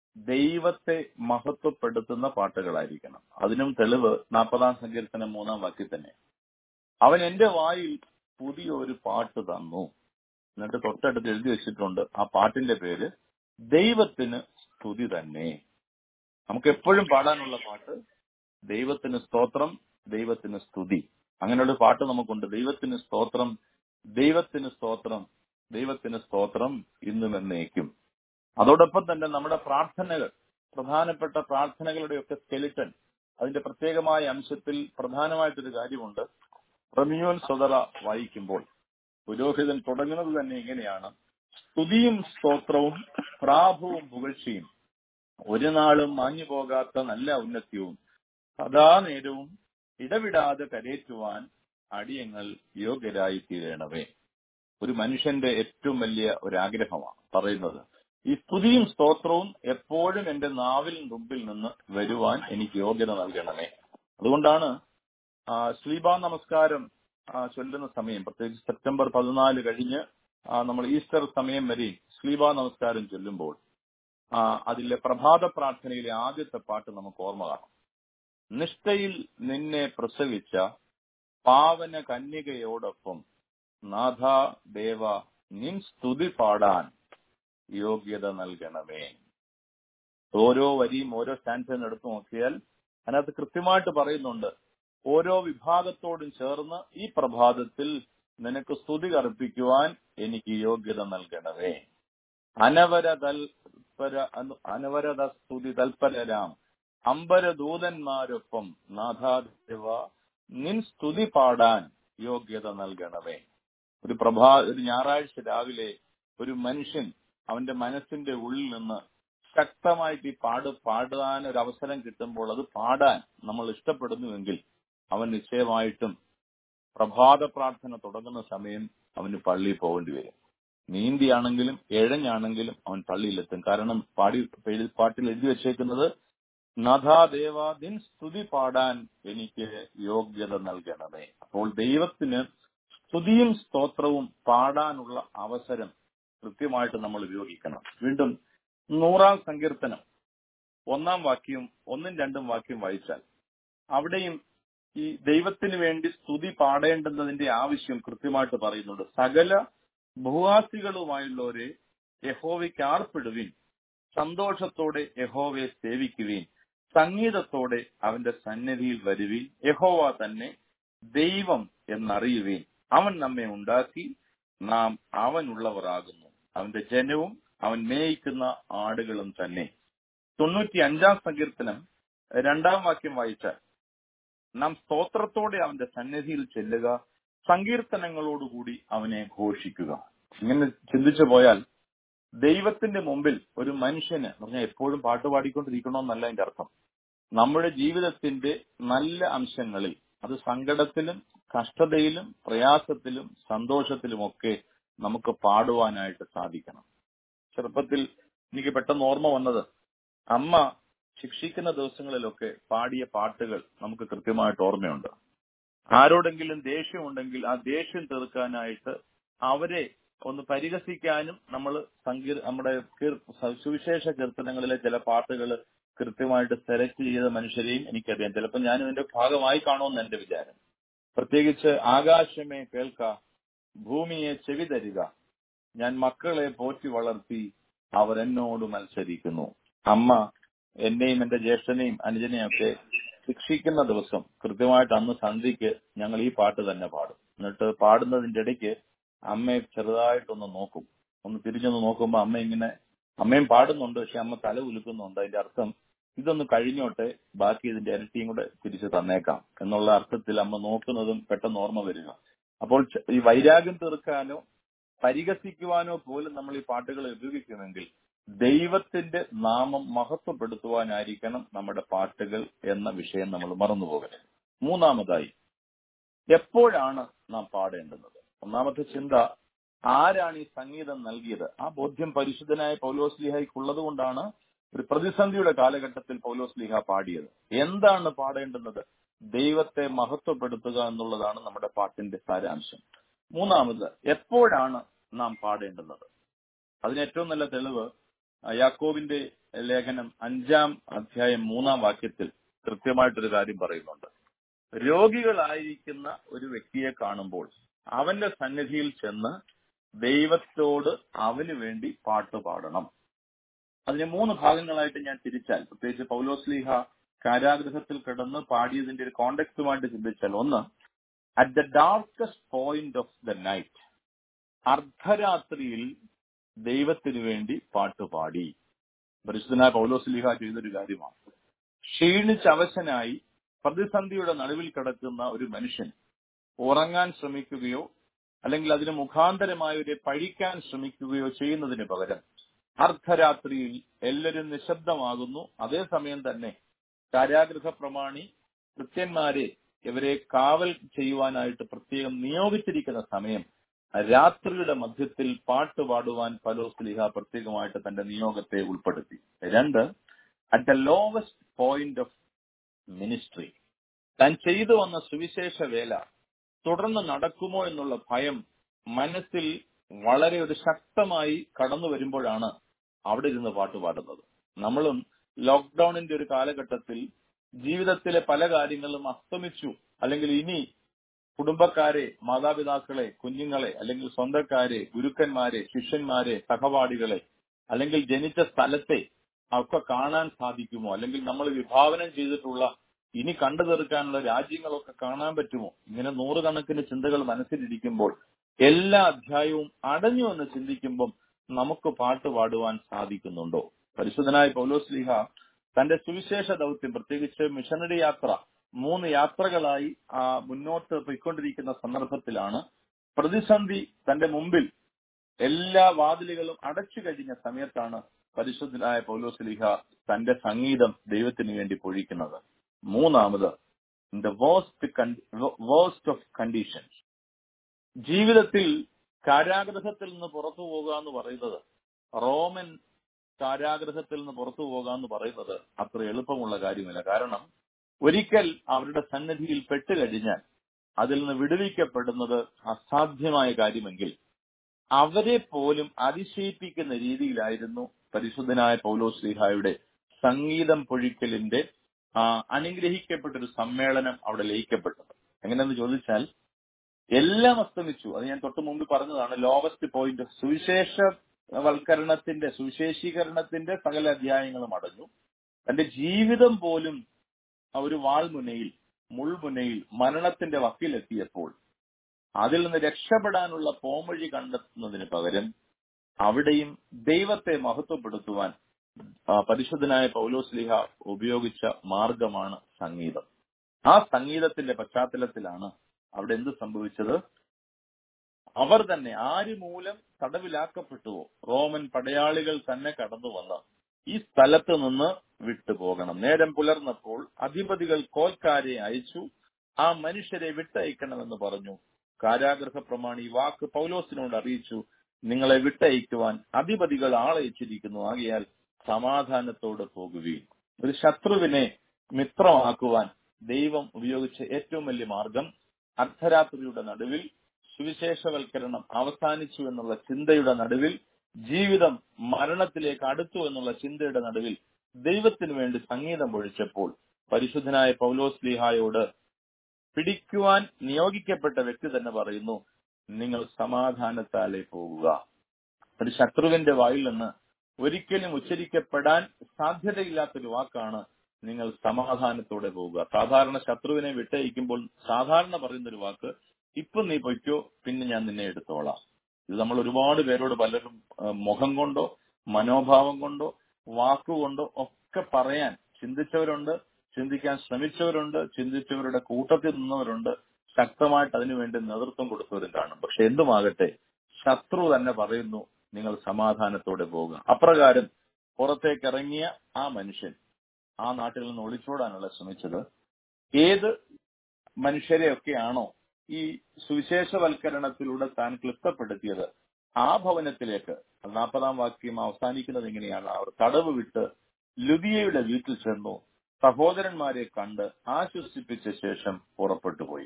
ദൈവത്തെ മഹത്വപ്പെടുത്തുന്ന പാട്ടുകളായിരിക്കണം. അതിനും തെളിവ് 40 സങ്കീർത്തനം 3 വാക്യം തന്നെ. അവൻ എന്റെ വായിൽ പുതിയൊരു പാട്ട് തന്നു. എന്നിട്ട് തൊട്ടടുത്ത് എഴുതി വെച്ചിട്ടുണ്ട്, ആ പാട്ടിന്റെ പേര് ദൈവത്തിന് സ്തുതി തന്നെ. നമുക്ക് എപ്പോഴും പാടാനുള്ള പാട്ട് ദൈവത്തിന് സ്തോത്രം, ദൈവത്തിന് സ്തുതി. അങ്ങനെയുള്ള പാട്ട് നമുക്കുണ്ട്. ദൈവത്തിന് സ്തോത്രം, ദൈവത്തിന് സ്തോത്രം, ദൈവത്തിന് സ്തോത്രം ഇന്നും എന്നേക്കും. അതോടൊപ്പം തന്നെ നമ്മുടെ പ്രാർത്ഥനകൾ, പ്രധാനപ്പെട്ട പ്രാർത്ഥനകളുടെയൊക്കെ സ്കെലിറ്റൻ, അതിന്റെ പ്രത്യേകമായ അംശത്തിൽ പ്രധാനമായിട്ടൊരു കാര്യമുണ്ട്. പ്രമിയോൻ സ്വതറ വായിക്കുമ്പോൾ പുരോഹിതൻ തുടങ്ങുന്നത് തന്നെ ഇങ്ങനെയാണ്: സ്തുതിയും സ്തോത്രവും പ്രാഭവും പുകഴ്ചയും ഒരു നാളും മാഞ്ഞു പോകാത്ത നല്ല ഔന്നത്യവും സദാ നേരവും ഇടവിടാതെ കരയേറ്റുവാൻ അടിയങ്ങൾ യോഗ്യരായി തീരണമേ. ഒരു മനുഷ്യന്റെ ഏറ്റവും വലിയ ഒരു ആഗ്രഹമാണ് പറയുന്നത്, ഈ സ്തുതിയും സ്തോത്രവും എപ്പോഴും എന്റെ നാവിൽ മുമ്പിൽ നിന്ന് വരുവാൻ എനിക്ക് യോഗ്യത നൽകണമേ. അതുകൊണ്ടാണ് ശ്ലീബാ നമസ്കാരം ചൊല്ലുന്ന സമയം, പ്രത്യേകിച്ച് സെപ്റ്റംബർ 14 കഴിഞ്ഞ് നമ്മൾ ഈസ്റ്റർ സമയം വരെ ശ്ലീബാ നമസ്കാരം ചൊല്ലുമ്പോൾ അതിലെ പ്രഭാത പ്രാർത്ഥനയിലെ ആദ്യത്തെ പാട്ട് നമുക്ക് ഓർമ്മ കാണാം. നിഷ്ഠയിൽ നിന്നെ പ്രസവിച്ച പാവന കന്യകയോടൊപ്പം നാഥ ദേവ നിൻ സ്തുതി പാടാൻ യോഗ്യത നൽകണമേ. ഓരോ വരിയും ഓരോ സ്റ്റാൻഡേർഡ് എടുത്തു നോക്കിയാൽ അതിനകത്ത് കൃത്യമായിട്ട് പറയുന്നുണ്ട്, ഓരോ വിഭാഗത്തോടും ചേർന്ന് ഈ പ്രഭാതത്തിൽ നിനക്ക് സ്തുതി അർപ്പിക്കുവാൻ എനിക്ക് യോഗ്യത നൽകണമേ. അനവരത സ്തുതി തൽപരരാം അമ്പരദൂതന്മാരൊപ്പം നാഥാദേവ നിൻ സ്തുതി പാടാൻ യോഗ്യത നൽകണമേ. ഒരു ഞായറാഴ്ച രാവിലെ ഒരു മനുഷ്യൻ അവന്റെ മനസ്സിന്റെ ഉള്ളിൽ നിന്ന് ശക്തമായിട്ട് ഈ പാടാൻ ഒരു അവസരം കിട്ടുമ്പോൾ അത് പാടാൻ നമ്മൾ ഇഷ്ടപ്പെടുന്നുവെങ്കിൽ അവൻ നിശ്ചയമായിട്ടും പ്രഭാത പ്രാർത്ഥന തുടങ്ങുന്ന സമയം അവന് പള്ളിയിൽ പോകേണ്ടി വരും. നീന്തിയാണെങ്കിലും എഴഞ്ഞാണെങ്കിലും അവൻ പള്ളിയിലെത്തും. കാരണം പാട്ടിൽ എഴുതി വെച്ചേക്കുന്നത് നാഥാദേവ നിൻ സ്തുതി പാടാൻ എനിക്ക് യോഗ്യത നൽകണമേ. അപ്പോൾ ദൈവത്തിന് സ്തുതിയും സ്തോത്രവും പാടാനുള്ള അവസരം കൃത്യമായിട്ട് നമ്മൾ ഉപയോഗിക്കണം. വീണ്ടും 100-ാം സങ്കീർത്തനം 1-ാം വാക്യവും 1ഉം 2ഉം വാക്യം വായിച്ചാൽ അവിടെയും ഈ ദൈവത്തിന് വേണ്ടി സ്തുതി പാടേണ്ടുന്നതിന്റെ ആവശ്യം കൃത്യമായിട്ട് പറയുന്നുണ്ട്. സകല ഭൂവാസികളുമായുള്ളവരെ യഹോവയ്ക്ക് ആർപ്പിടുവിൻ, സന്തോഷത്തോടെ യഹോവയെ സേവിക്കുവിൻ, സംഗീതത്തോടെ അവന്റെ സന്നിധിയിൽ വരുവിൻ, യഹോവ തന്നെ ദൈവം എന്നറിയുവിൻ, അവൻ നമ്മെ ഉണ്ടാക്കി, നാം അവനുള്ളവർ ആകുന്നു, അവന്റെ ജനവും അവൻ മേയിക്കുന്ന ആടുകളും തന്നെ. 95-ാം സങ്കീർത്തനം 2-ാം വാക്യം വായിച്ചാൽ നാം സ്തോത്രത്തോടെ അവന്റെ സന്നിധിയിൽ ചെല്ലുക, സങ്കീർത്തനങ്ങളോടുകൂടി അവനെ ഘോഷിക്കുക. ഇങ്ങനെ ചിന്തിച്ചു പോയാൽ ദൈവത്തിന്റെ മുമ്പിൽ ഒരു മനുഷ്യന് പറഞ്ഞാൽ എപ്പോഴും പാട്ട് പാടിക്കൊണ്ടിരിക്കണമെന്നല്ല അതിന്റെ അർത്ഥം. നമ്മുടെ ജീവിതത്തിന്റെ നല്ല അംശങ്ങളിൽ, അത് സങ്കടത്തിലും കഷ്ടതയിലും പ്രയാസത്തിലും സന്തോഷത്തിലുമൊക്കെ നമുക്ക് പാടുവാനായിട്ട് സാധിക്കണം. ചെറുപ്പത്തിൽ എനിക്ക് പെട്ടെന്ന് ഓർമ്മ വന്നത്, അമ്മ ശിക്ഷിക്കുന്ന ദിവസങ്ങളിലൊക്കെ പാടിയ പാട്ടുകൾ നമുക്ക് കൃത്യമായിട്ട് ഓർമ്മയുണ്ട്. ആരോടെങ്കിലും ദേഷ്യമുണ്ടെങ്കിൽ ആ ദേഷ്യം തീർക്കാനായിട്ട് അവരെ ഒന്ന് പരിഹസിക്കാനും നമ്മൾ നമ്മുടെ സുവിശേഷ കീർത്തനങ്ങളിലെ ചില പാട്ടുകൾ കൃത്യമായിട്ട് സെലക്ട് ചെയ്ത മനുഷ്യരെയും എനിക്കറിയാം. ചിലപ്പോൾ ഞാനും ഇതിന്റെ ഭാഗമായി കാണുമെന്ന് എന്റെ വിചാരം. പ്രത്യേകിച്ച് ആകാശമേ കേൾക്ക, ഭൂമിയെ ചെവി തരിക, ഞാൻ മക്കളെ പോറ്റി വളർത്തി അവർ എന്നോട് മത്സരിക്കുന്നു. അമ്മ എന്നെയും എന്റെ ജ്യേഷ്ഠനെയും അനുജനെയും ഒക്കെ ശിക്ഷിക്കുന്ന ദിവസം കൃത്യമായിട്ട് അന്ന് സന്ധ്യയ്ക്ക് ഞങ്ങൾ ഈ പാട്ട് തന്നെ പാടും. എന്നിട്ട് പാടുന്നതിന്റെ ഇടയ്ക്ക് അമ്മയെ ചെറുതായിട്ടൊന്ന് നോക്കും. ഒന്ന് തിരിഞ്ഞൊന്ന് നോക്കുമ്പോ അമ്മയും പാടുന്നുണ്ട്, പക്ഷെ അമ്മ തല ഉലുക്കുന്നുണ്ട്. അതിന്റെ അർത്ഥം ഇതൊന്ന് കഴിഞ്ഞോട്ടെ, ബാക്കി ഇതിന്റെ ഇരട്ടിയും കൂടെ തിരിച്ചു തന്നേക്കാം എന്നുള്ള അർത്ഥത്തിൽ അമ്മ നോക്കുന്നതും പെട്ടെന്ന് ഓർമ്മ വരിക. അപ്പോൾ ഈ വൈരാഗ്യം തീർക്കാനോ പരിഹസിക്കുവാനോ പോലും നമ്മൾ ഈ പാട്ടുകളെ ഉപയോഗിക്കുമെങ്കിൽ ദൈവത്തിന്റെ നാമം മഹത്വപ്പെടുത്തുവാനായിരിക്കണം നമ്മുടെ പാട്ടുകൾ എന്ന വിഷയം നമ്മൾ മറന്നുപോകരുത്. 3-ാമതായി, എപ്പോഴാണ് നാം പാടേണ്ടുന്നത്? ഒന്നാമത്തെ ചിന്ത, ആരാണ് ഈ സംഗീതം നൽകിയത്? ആ ബോധ്യം പരിശുദ്ധനായ പൗലോസ്ലീഹയ്ക്കുള്ളത് കൊണ്ടാണ് ഒരു പ്രതിസന്ധിയുടെ കാലഘട്ടത്തിൽ പൗലോസ്ലീഹ പാടിയത്. എന്താണ് പാടേണ്ടുന്നത്? ദൈവത്തെ മഹത്വപ്പെടുത്തുക എന്നുള്ളതാണ് നമ്മുടെ പാട്ടിന്റെ സാരാംശം. 3-ാമത്, എപ്പോഴാണ് നാം പാടേണ്ടുന്നത്? അതിന് ഏറ്റവും നല്ല തെളിവ് യാക്കോബിന്റെ ലേഖനം 5-ാം അധ്യായം 3-ാം വാക്യത്തിൽ കൃത്യമായിട്ടൊരു കാര്യം പറയുന്നുണ്ട്. രോഗികളായിരിക്കുന്ന ഒരു വ്യക്തിയെ കാണുമ്പോൾ അവന്റെ സന്നിധിയിൽ ചെന്ന് ദൈവത്തോട് അവന് വേണ്ടി പാട്ട് പാടണം. അതിനെ 3 ഭാഗങ്ങളായിട്ട് ഞാൻ തിരിച്ചാൽ, പ്രത്യേകിച്ച് പൗലോസ്ലീഹ കാരാഗൃഹത്തിൽ കിടന്ന് പാടിയതിന്റെ ഒരു കോണ്ടെക്സ്റ്റുമായിട്ട് ചിന്തിച്ചാൽ, ഒന്ന്, at the darkest point of the night, അർദ്ധരാത്രിയിൽ ദൈവത്തിനു വേണ്ടി പാട്ടുപാടി. പരിശുദ്ധനായ പൗലോസ്ലീഹ ചെയ്തൊരു കാര്യമാണ്. ക്ഷീണിച്ചവശനായി പ്രതിസന്ധിയുടെ നടുവിൽ കിടക്കുന്ന ഒരു മനുഷ്യൻ ഉറങ്ങാൻ ശ്രമിക്കുകയോ അല്ലെങ്കിൽ അതിന് മുഖാന്തരമായവരെ പഴിക്കാൻ ശ്രമിക്കുകയോ ചെയ്യുന്നതിന് പകരം അർദ്ധരാത്രിയിൽ എല്ലാവരും നിശബ്ദമാകുന്നു. അതേസമയം തന്നെ കാരാഗൃഹ പ്രമാണി കൃത്യന്മാരെ ഇവരെ കാവൽ ചെയ്യുവാനായിട്ട് പ്രത്യേകം നിയോഗിച്ചിരിക്കുന്ന സമയം രാത്രിയുടെ മധ്യത്തിൽ പാട്ട് പാടുവാൻ പൗലോസ്ലീഹ പ്രത്യേകമായിട്ട് തന്റെ നിയോഗത്തെ ഉൾപ്പെടുത്തി. 2, at the lowest point of ministry, താൻ ചെയ്തു വന്ന സുവിശേഷ വേല തുടർന്ന് നടക്കുമോ എന്നുള്ള ഭയം മനസ്സിൽ വളരെ ഒരു ശക്തമായി കടന്നു വരുമ്പോഴാണ് അവിടെ ഇരുന്ന് പാട്ട് പാടുന്നത്. നമ്മളും ലോക്ക്ഡൌണിന്റെ ഒരു കാലഘട്ടത്തിൽ ജീവിതത്തിലെ പല കാര്യങ്ങളും അസ്തമിച്ചു, അല്ലെങ്കിൽ ഇനി കുടുംബക്കാരെ, മാതാപിതാക്കളെ, കുഞ്ഞുങ്ങളെ, അല്ലെങ്കിൽ സ്വന്തക്കാരെ, ഗുരുക്കന്മാരെ, ശിഷ്യന്മാരെ, സഹപാഠികളെ, അല്ലെങ്കിൽ ജനിച്ച സ്ഥലത്തെ ഒക്കെ കാണാൻ സാധിക്കുമോ, അല്ലെങ്കിൽ നമ്മൾ വിഭാവനം ചെയ്തിട്ടുള്ള ഇനി കണ്ടു തീർക്കാനുള്ള രാജ്യങ്ങളൊക്കെ കാണാൻ പറ്റുമോ, ഇങ്ങനെ നൂറുകണക്കിന് ചിന്തകൾ മനസ്സിലിരിക്കുമ്പോൾ എല്ലാ അധ്യായവും അടഞ്ഞു എന്ന് ചിന്തിക്കുമ്പം നമുക്ക് പാട്ട് പാടുവാൻ സാധിക്കുന്നുണ്ടോ? പരിശുദ്ധനായ പൗലോസ്ലീഹ തന്റെ സുവിശേഷ ദൗത്യം, പ്രത്യേകിച്ച് മിഷനറി യാത്ര, 3 യാത്രകളായി മുന്നോട്ട് പോയിക്കൊണ്ടിരിക്കുന്ന സന്ദർഭത്തിലാണ് പ്രതിസന്ധി തന്റെ മുമ്പിൽ എല്ലാ വാതിലുകളും അടച്ചു കഴിഞ്ഞ സമയത്താണ് പരിശുദ്ധനായ പൗലോസ്ലീഹ തന്റെ സംഗീതം ദൈവത്തിന് വേണ്ടി പൊഴിക്കുന്നത്. മൂന്നാമത്, in the worst of conditions. ജീവിതത്തിൽ കാരാഗൃഹത്തിൽ നിന്ന് പുറത്തു പോകുക എന്ന് പറയുന്നത്, റോമൻ കാരാഗൃഹത്തിൽ നിന്ന് പുറത്തു പോകുക എന്ന് പറയുന്നത് അത്ര എളുപ്പമുള്ള കാര്യമില്ല. കാരണം ഒരിക്കൽ അവരുടെ സന്നിധിയിൽ പെട്ടുകഴിഞ്ഞാൽ അതിൽ നിന്ന് വിടുവിക്കപ്പെടുന്നത് അസാധ്യമായ കാര്യമെങ്കിൽ അവരെ പോലും അതിശയിപ്പിക്കുന്ന രീതിയിലായിരുന്നു പരിശുദ്ധനായ പൗലോസ്ലീഹായുടെ സംഗീതം പൊഴിക്കലിന്റെ അനുഗ്രഹിക്കപ്പെട്ടൊരു സമ്മേളനം അവിടെ ലയിക്കപ്പെട്ടത്. എങ്ങനെയെന്ന് ചോദിച്ചാൽ, എല്ലാം അസ്തമിച്ചു. അത് ഞാൻ തൊട്ട് മുമ്പ് പറഞ്ഞതാണ്. ലോവസ്റ്റ് പോയിന്റ്, സുവിശേഷീകരണത്തിന്റെ സകല അധ്യായങ്ങളും അടഞ്ഞു. തന്റെ ജീവിതം പോലും ഒരു മുൾമുനയിൽ മരണത്തിന്റെ വക്കിലെത്തിയപ്പോൾ അതിൽ നിന്ന് രക്ഷപ്പെടാനുള്ള പോംവഴി കണ്ടെത്തുന്നതിന് പകരം അവിടെയും ദൈവത്തെ മഹത്വപ്പെടുത്തുവാൻ പരിശുദ്ധനായ പൗലോസ്ലീഹ ഉപയോഗിച്ച മാർഗമാണ് സംഗീതം. ആ സംഗീതത്തിന്റെ പശ്ചാത്തലത്തിലാണ് അവിടെ എന്ത് സംഭവിച്ചത്? അവർ തന്നെ ആര് മൂലം തടവിലാക്കപ്പെട്ടുവോ, റോമൻ പടയാളികൾ തന്നെ കടന്നു വന്ന് ഈ സ്ഥലത്ത് നിന്ന് വിട്ടുപോകണം. നേരം പുലർന്നപ്പോൾ അധിപതികൾ കോൽക്കാരെ അയച്ചു ആ മനുഷ്യരെ വിട്ടയക്കണമെന്ന് പറഞ്ഞു. കാരാഗൃഹ പ്രമാണി വാക്ക് പൗലോസിനോട് അറിയിച്ചു, നിങ്ങളെ വിട്ടയക്കുവാൻ അധിപതികൾ ആളയച്ചിരിക്കുന്നു, ആകയാൽ സമാധാനത്തോടെ പോകുകയും. ഒരു ശത്രുവിനെ മിത്രമാക്കുവാൻ ദൈവം ഉപയോഗിച്ച ഏറ്റവും വലിയ മാർഗം, അർദ്ധരാത്രിയുടെ നടുവിൽ സുവിശേഷവൽക്കരണം അവസാനിച്ചു എന്നുള്ള ചിന്തയുടെ നടുവിൽ, ജീവിതം മരണത്തിലേക്ക് അടുത്തു എന്നുള്ള ചിന്തയുടെ നടുവിൽ ദൈവത്തിന് വേണ്ടി സംഗീതം പൊഴിച്ചപ്പോൾ പരിശുദ്ധനായ പൗലോസ്ലീഹായോട് പിടിക്കുവാൻ നിയോഗിക്കപ്പെട്ട വ്യക്തി തന്നെ പറയുന്നു, നിങ്ങൾ സമാധാനത്താലേ പോകുക. ഒരു ശത്രുവിന്റെ വായിൽ നിന്ന് ഒരിക്കലും ഉച്ചരിക്കപ്പെടാൻ സാധ്യതയില്ലാത്തൊരു വാക്കാണ് നിങ്ങൾ സമാധാനത്തോടെ പോവുക. സാധാരണ ശത്രുവിനെ വിട്ടയക്കുമ്പോൾ സാധാരണ പറയുന്നൊരു വാക്ക്, ഇപ്പൊ നീ പൊയ്ക്കോ, പിന്നെ ഞാൻ നിന്നെ എടുത്തോളാം. ഇത് നമ്മൾ ഒരുപാട് പേരോട് പലരും മുഖം കൊണ്ടോ മനോഭാവം കൊണ്ടോ വാക്കുകൊണ്ടോ ഒക്കെ പറയാൻ ചിന്തിച്ചവരുണ്ട്, ചിന്തിക്കാൻ ശ്രമിച്ചവരുണ്ട്, ചിന്തിച്ചവരുടെ കൂട്ടത്തിൽ നിന്നവരുണ്ട്, ശക്തമായിട്ട് അതിനുവേണ്ടി നേതൃത്വം കൊടുത്തവരും കാണും. പക്ഷെ എന്തുമാകട്ടെ, ശത്രു തന്നെ പറയുന്നു, നിങ്ങൾ സമാധാനത്തോടെ പോകുക. അപ്രകാരം പുറത്തേക്ക് ഇറങ്ങിയ ആ മനുഷ്യൻ ആ നാട്ടിൽ നിന്ന് ഒളിച്ചോടാനുള്ള ശ്രമിച്ചത് ഏത് മനുഷ്യരെയൊക്കെയാണോ ഈ സുവിശേഷവൽക്കരണത്തിലൂടെ താൻ ക്ലിപ്തപ്പെടുത്തിയത് ആ ഭവനത്തിലേക്ക്. 40-ാം വാക്യം അവസാനിക്കുന്നത് എങ്ങനെയാണ്? അവർ തടവ് വിട്ട് ലുദിയയുടെ വീട്ടിൽ ചെന്നു സഹോദരന്മാരെ കണ്ട് ആശ്വസിപ്പിച്ച ശേഷം പുറപ്പെട്ടു പോയി.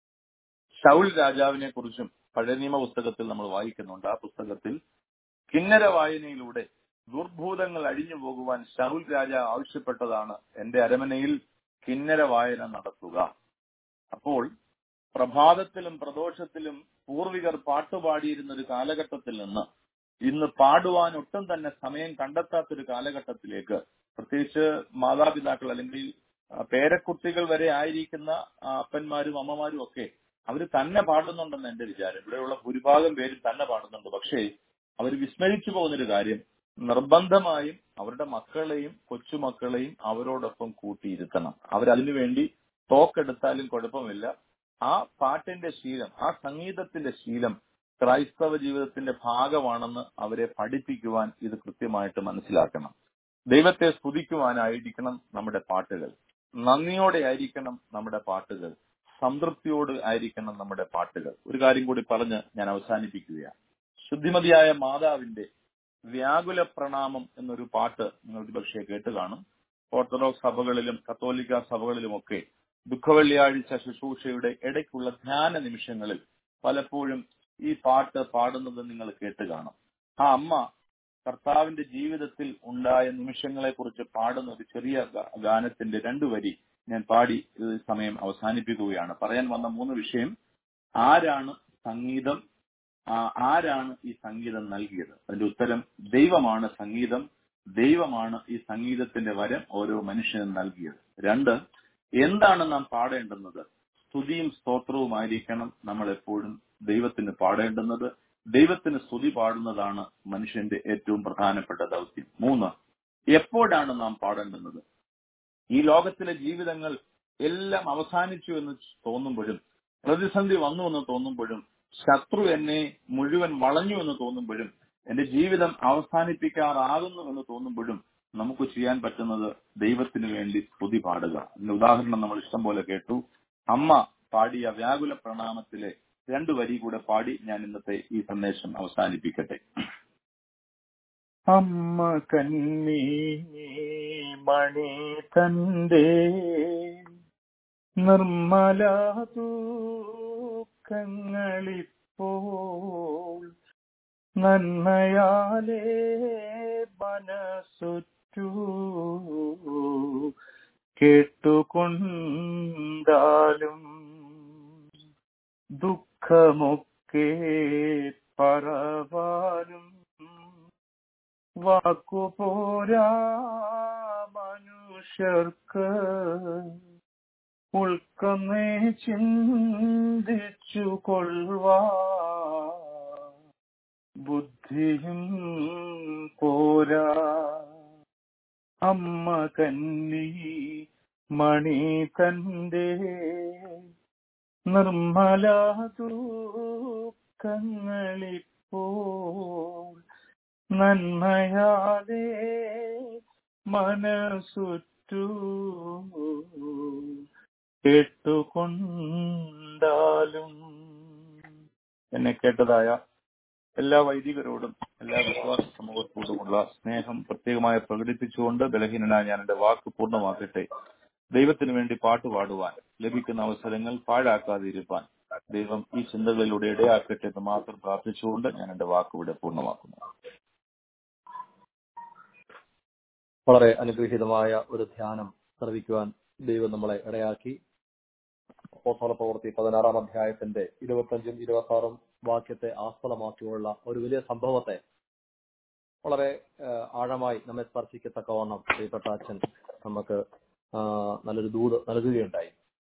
ശൗൽ രാജാവിനെ കുറിച്ചും പഴയ നിയമ പുസ്തകത്തിൽ നമ്മൾ വായിക്കുന്നുണ്ട്. ആ പുസ്തകത്തിൽ കിന്നര വായനയിലൂടെ ദുർഭൂതങ്ങൾ അഴിഞ്ഞു പോകുവാൻ ശൗൽ രാജാവ് ആവശ്യപ്പെട്ടതാണ്, എന്റെ അരമനയിൽ കിന്നര വായന നടത്തുക. അപ്പോൾ പ്രഭാതത്തിലും പ്രദോഷത്തിലും പൂർവികർ പാട്ടുപാടിയിരുന്ന ഒരു കാലഘട്ടത്തിൽ നിന്ന് ഇന്ന് പാടുവാൻ ഒട്ടും തന്നെ സമയം കണ്ടെത്താത്തൊരു കാലഘട്ടത്തിലേക്ക്, പ്രത്യേകിച്ച് മാതാപിതാക്കൾ അല്ലെങ്കിൽ പേരക്കുട്ടികൾ വരെ ആയിരിക്കുന്ന അപ്പന്മാരും അമ്മമാരും ഒക്കെ അവർ തന്നെ പാടുന്നുണ്ടെന്ന് എന്റെ വിചാരം. ഇവിടെയുള്ള ഭൂരിഭാഗം പേരും തന്നെ പാടുന്നുണ്ട്. പക്ഷേ അവർ വിസ്മരിച്ചു പോകുന്നൊരു കാര്യം, നിർബന്ധമായും അവരുടെ മക്കളെയും കൊച്ചുമക്കളെയും അവരോടൊപ്പം കൂട്ടിയിരുത്തണം. അവരതിനുവേണ്ടി തോക്കെടുത്താലും കുഴപ്പമില്ല. ആ പാട്ടിന്റെ ശീലം, ആ സംഗീതത്തിന്റെ ശീലം ക്രൈസ്തവ ജീവിതത്തിന്റെ ഭാഗമാണെന്ന് അവരെ പഠിപ്പിക്കുവാൻ ഇത് കൃത്യമായിട്ട് മനസ്സിലാക്കണം. ദൈവത്തെ സ്തുതിക്കുവാനായിരിക്കണം നമ്മുടെ പാട്ടുകൾ, നന്ദിയോടെ ആയിരിക്കണം നമ്മുടെ പാട്ടുകൾ, സംതൃപ്തിയോട് ആയിരിക്കണം നമ്മുടെ പാട്ടുകൾ. ഒരു കാര്യം കൂടി പറഞ്ഞ് ഞാൻ അവസാനിപ്പിക്കുകയാണ്. ശുദ്ധിമതിയായ മാതാവിന്റെ വ്യാകുല പ്രണാമം എന്നൊരു പാട്ട് നിങ്ങൾ പക്ഷേ കേട്ട് കാണും. ഓർത്തഡോക്സ് സഭകളിലും കത്തോലിക്ക സഭകളിലുമൊക്കെ ദുഃഖവെള്ളിയാഴ്ച ശുശ്രൂഷയുടെ ഇടയ്ക്കുള്ള ധ്യാന നിമിഷങ്ങളിൽ പലപ്പോഴും ഈ പാട്ട് പാടുന്നത് നിങ്ങൾ കേട്ട് കാണും. ആ അമ്മ കർത്താവിന്റെ ജീവിതത്തിൽ ഉണ്ടായ നിമിഷങ്ങളെ കുറിച്ച് പാടുന്ന ഒരു ചെറിയ ഗാനത്തിന്റെ 2 വരി ഞാൻ പാടി ഈ സമയം അവസാനിപ്പിക്കുകയാണ്. പറയാൻ വന്ന 3 വിഷയം: ആരാണ് സംഗീതം, ആരാണ് ഈ സംഗീതം നൽകിയത്? അതിന്റെ ഉത്തരം ദൈവമാണ് സംഗീതം. ദൈവമാണ് ഈ സംഗീതത്തിന്റെ വരം ഓരോ മനുഷ്യനും നൽകിയത്. 2, എന്താണ് നാം പാടേണ്ടുന്നത്? സ്തുതിയും സ്തോത്രവുമായിരിക്കണം നമ്മൾ എപ്പോഴും ദൈവത്തിന് പാടേണ്ടുന്നത്. ദൈവത്തിന് സ്തുതി പാടുന്നതാണ് മനുഷ്യന്റെ ഏറ്റവും പ്രധാനപ്പെട്ട ദൗത്യം. 3, എപ്പോഴാണ് നാം പാടേണ്ടുന്നത്? ഈ ലോകത്തിലെ ജീവിതങ്ങൾ എല്ലാം അവസാനിച്ചു എന്ന് തോന്നുമ്പോഴും, പ്രതിസന്ധി വന്നു എന്ന് തോന്നുമ്പോഴും, ശത്രു എന്നെ മുഴുവൻ വളഞ്ഞു എന്ന് തോന്നുമ്പോഴും, എന്റെ ജീവിതം അവസാനിപ്പിക്കാറാകുന്നു എന്ന് തോന്നുമ്പോഴും നമുക്ക് ചെയ്യാൻ പറ്റുന്നത് ദൈവത്തിന് വേണ്ടി സ്തുതി പാടുക. അതിന്റെ ഉദാഹരണം നമ്മൾ ഇഷ്ടം പോലെ കേട്ടു. അമ്മ പാടിയ വ്യാകുല പ്രണാമത്തിലെ 2 വരി കൂടെ പാടി ഞാൻ ഇന്നത്തെ ഈ സന്ദേശം അവസാനിപ്പിക്കട്ടെ. അമ്മ കന്നി മണി തന്റെ നിർമ്മല തൂക്കങ്ങളിപ്പോൾ നന്മയാലേ മനസ്സുറ്റു കേട്ടുകൊണ്ടാലും ദുഃഖമൊക്കെ പറവാനും വാക്കുപോരാ മനുഷ്യർക്ക് ഉൾക്കമേ ചിന്തിച്ചു കൊള്ളുവാ ബുദ്ധിയും പോരാ. അമ്മ കന്നി മണി തന്റെ നിർമ്മല തൂക്കങ്ങളിപ്പോൾ നന്മയാലേ മനസ്സുറ്റു കേട്ടുകൊണ്ടാലും. എന്നെ കേട്ടതായ എല്ലാ വൈദികരോടും എല്ലാ വിശ്വാസ സമൂഹത്തോടുമുള്ള സ്നേഹം പ്രത്യേകമായി പ്രകടിപ്പിച്ചുകൊണ്ട് ബലഹീനനായ ഞാൻ എന്റെ വാക്ക് പൂർണ്ണമാക്കട്ടെ. ദൈവത്തിന് വേണ്ടി പാട്ട് പാടുവാൻ ലഭിക്കുന്ന അവസരങ്ങൾ പാഴാക്കാതെ ഇരുപ്പാൻ ദൈവം ഈ ചിന്തകളിലൂടെ ഇടയാക്കട്ടെ എന്ന് മാത്രം പ്രാർത്ഥിച്ചുകൊണ്ട് ഞാൻ എന്റെ വാക്കിവിടെ പൂർണ്ണമാക്കുന്നു. വളരെ അനുഗ്രഹീതമായ ഒരു ധ്യാനം ശ്രവിക്കുവാൻ ദൈവം നമ്മളെ ഇടയാക്കി. അപ്പോസ്തലപ്രവൃത്തി 16-ാം അധ്യായത്തിന്റെ 25-ഉം 26-ഉം വാക്യത്തെ ആസ്പദമാക്കിയുള്ള ഒരു വലിയ സംഭവത്തെ വളരെ ആഴമായി നമ്മെ സ്പർശിക്കത്തക്കവണ്ണം പ്രിയപ്പെട്ട അച്ഛൻ നമുക്ക് നല്ലൊരു ദൂത് നൽകുകയുണ്ടായി.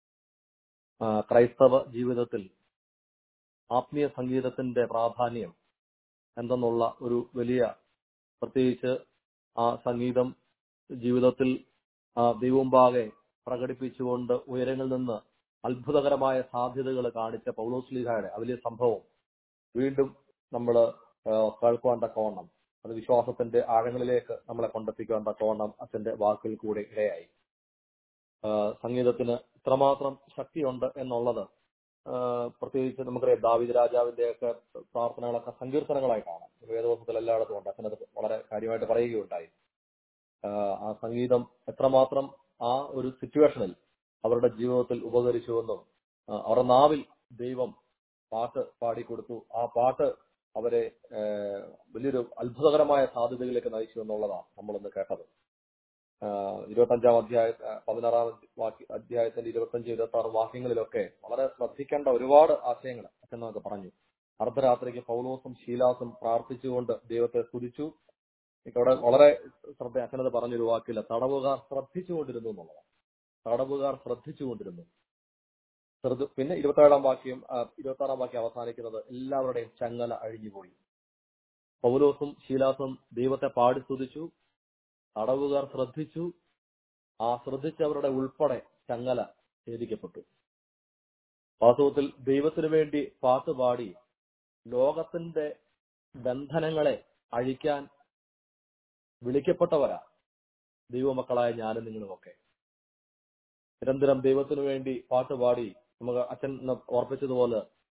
ക്രൈസ്തവ ജീവിതത്തിൽ ആത്മീയ സംഗീതത്തിന്റെ പ്രാധാന്യം എന്തെന്നുള്ള ഒരു വലിയ, പ്രത്യേകിച്ച് ആ സംഗീതം ജീവിതത്തിൽ ദൈവമുമ്പാകെ പ്രകടിപ്പിച്ചുകൊണ്ട് ഉയരങ്ങളിൽ നിന്ന് അത്ഭുതകരമായ സാധ്യതകൾ കാണിച്ച പൗലോസ്ലീഹായുടെ വലിയ സംഭവം വീണ്ടും നമ്മൾ കേൾക്കുവാൻ തക്കവണ്ണം, അത് വിശ്വാസത്തിന്റെ ആഴങ്ങളിലേക്ക് നമ്മളെ കൊണ്ടെത്തിക്കുവാൻ തക്കവണ്ണം അച്ഛന്റെ വാക്കുകൾ കൂടെ ഇടയായി. സംഗീതത്തിന് ഇത്രമാത്രം ശക്തിയുണ്ട് എന്നുള്ളത് പ്രത്യേകിച്ച് നമുക്കറിയാം. ദാവീദ് രാജാവിന്റെയൊക്കെ പ്രാർത്ഥനകളൊക്കെ സങ്കീർത്തനങ്ങളായിട്ടാണ് വേദപുസ്തകത്തിൽ എല്ലായിടത്തും ഉണ്ട്. അച്ഛനത് വളരെ കാര്യമായിട്ട് പറയുകയുണ്ടായി. ആ സംഗീതം എത്രമാത്രം ആ ഒരു സിറ്റുവേഷനിൽ അവരുടെ ജീവിതത്തിൽ ഉപകരിച്ചുവെന്നും അവരുടെ നാവിൽ ദൈവം പാട്ട് പാടിക്കൊടുത്തു. ആ പാട്ട് അവരെ വലിയൊരു അത്ഭുതകരമായ സാധ്യതകളിലേക്ക് നയിച്ചു എന്നുള്ളതാണ് നമ്മളിന്ന് കേട്ടത്. 25-ാം അധ്യായം 16-ാം അധ്യായത്തിന്റെ 25-26 വാക്യങ്ങളിലൊക്കെ വളരെ ശ്രദ്ധിക്കേണ്ട ഒരുപാട് ആശയങ്ങൾ അച്ഛൻ നമുക്ക് പറഞ്ഞു. അർദ്ധരാത്രിക്ക് പൗലോസും ശീലാസും പ്രാർത്ഥിച്ചുകൊണ്ട് ദൈവത്തെ സ്തുതിച്ചു. അവിടെ വളരെ അച്ഛനത് പറഞ്ഞൊരു വാക്കില്ല, തടവുകാർ ശ്രദ്ധിച്ചുകൊണ്ടിരുന്നു എന്നുള്ളതാണ്. തടവുകാർ ശ്രദ്ധിച്ചുകൊണ്ടിരുന്നു. പിന്നെ 26-ാം വാക്യം അവസാനിക്കുന്നത് എല്ലാവരുടെയും ചങ്ങല അഴിഞ്ഞുപോയി. പൗലോസും ശീലാസും ദൈവത്തെ പാടി സ്തുതിച്ചു. തടവുകാർ ശ്രദ്ധിച്ചു. ആ ശ്രദ്ധിച്ചവരുടെ ഉൾപ്പെടെ ചങ്ങല ഛേദിക്കപ്പെട്ടു. വാസ്തവത്തിൽ ദൈവത്തിനു വേണ്ടി പാട്ടുപാടി ലോകത്തിന്റെ ബന്ധനങ്ങളെ അഴിക്കാൻ വിളിക്കപ്പെട്ടവരാ ദൈവമക്കളായ ഞാനും നിങ്ങളുമൊക്കെ. നിരന്തരം ദൈവത്തിനു വേണ്ടി പാട്ടുപാടി നമുക്ക് അച്ഛൻ ഓർപ്പിച്ചതുപോലെ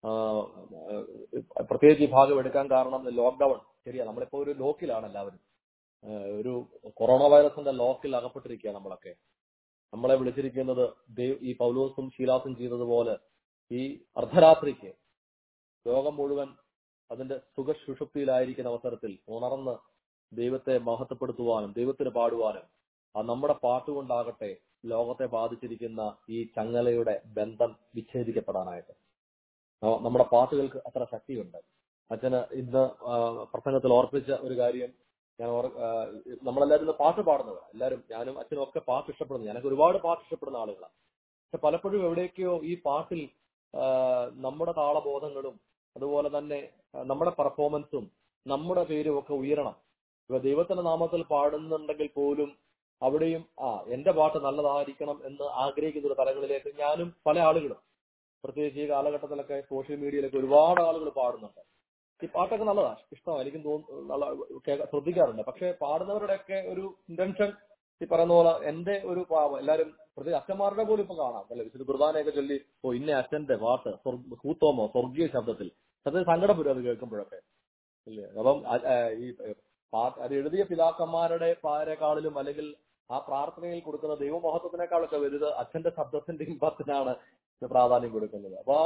പ്രത്യേകിച്ച് ഈ ഭാഗം എടുക്കാൻ കാരണം ലോക്ക്ഡൌൺ. ശരിയാ, നമ്മളിപ്പോ ഒരു ലോക്കിലാണ് എല്ലാവരും. ഒരു കൊറോണ വൈറസിന്റെ ലോക്കിൽ അകപ്പെട്ടിരിക്കുക നമ്മളൊക്കെ. നമ്മളെ വിളിച്ചിരിക്കുന്നത് ഈ പൗലോസും ശീലാസും ചെയ്തതുപോലെ ഈ അർദ്ധരാത്രിക്ക് ലോകം മുഴുവൻ അതിന്റെ സുഖസുഷുപ്തിയിലായിരിക്കുന്ന അവസരത്തിൽ ഉണർന്ന് ദൈവത്തെ മഹത്വപ്പെടുത്തുവാനും ദൈവത്തിന് പാടുവാനും നമ്മുടെ പാട്ടുകൊണ്ടാകട്ടെ ലോകത്തെ ബാധിച്ചിരിക്കുന്ന ഈ ചങ്ങലയുടെ ബന്ധം വിച്ഛേദിക്കപ്പെടാനായിട്ട് നമ്മുടെ പാട്ടുകൾക്ക് അത്ര ശക്തിയുണ്ട്. അച്ഛന് ഇന്ന് പ്രസംഗത്തിൽ ഓർപ്പിച്ച ഒരു കാര്യം ഞാൻ നമ്മളെല്ലാവരും ഇന്ന് പാട്ട് പാടുന്നവർ എല്ലാവരും, ഞാനും അച്ഛനും ഒക്കെ പാട്ട് ഇഷ്ടപ്പെടുന്നു. ഞാനൊക്കെ ഒരുപാട് പാട്ട് ഇഷ്ടപ്പെടുന്ന ആളുകളാണ്. പക്ഷെ പലപ്പോഴും എവിടേക്കോ ഈ പാട്ടിൽ നമ്മുടെ താളബോധങ്ങളും അതുപോലെ തന്നെ നമ്മുടെ പെർഫോമൻസും നമ്മുടെ പേരും ഒക്കെ ഉയരണം. ഇപ്പൊ ദൈവത്തിന്റെ നാമത്തിൽ പാടുന്നുണ്ടെങ്കിൽ പോലും അവിടെയും എന്റെ പാട്ട് നല്ലതായിരിക്കണം എന്ന് ആഗ്രഹിക്കുന്ന ഒരു തലങ്ങളിലേക്ക് ഞാനും പല ആളുകളും, പ്രത്യേകിച്ച് ഈ കാലഘട്ടത്തിലൊക്കെ സോഷ്യൽ മീഡിയയിലൊക്കെ ഒരുപാട് ആളുകൾ പാടുന്നുണ്ട്. ഈ പാട്ടൊക്കെ നല്ലതാണ്, ഇഷ്ടമാണ്, എനിക്കും ശ്രദ്ധിക്കാറുണ്ട്. പക്ഷെ പാടുന്നവരുടെയൊക്കെ ഒരു ഇന്റൻഷൻ ഈ പറയുന്ന പോലെ എന്റെ ഒരു എല്ലാവരും പ്രത്യേകിച്ച് അച്ഛന്മാരുടെ പോലും ഇപ്പൊ കാണാം അല്ലെ, വിശുദ്ധ കുർബാനയൊക്കെ ചൊല്ലി ഇന്ന അച്ഛന്റെ പാട്ട് കൂത്തോമോ സ്വർഗീയ ശബ്ദത്തിൽ അത് സങ്കടപ്പെടും അത് കേൾക്കുമ്പോഴൊക്കെ ഇല്ലേ. അപ്പം ഈ അത് എഴുതിയ പിതാക്കന്മാരുടെ പാരേക്കാളിലും അല്ലെങ്കിൽ ആ പ്രാർത്ഥനയിൽ കൊടുക്കുന്ന ദൈവമഹത്വത്തിനേക്കാളൊക്കെ വലുത് അച്ഛന്റെ ശബ്ദത്തിന്റെ ഇമ്പത്തിനാണ് പ്രാധാന്യം കൊടുക്കുന്നത്. അപ്പൊ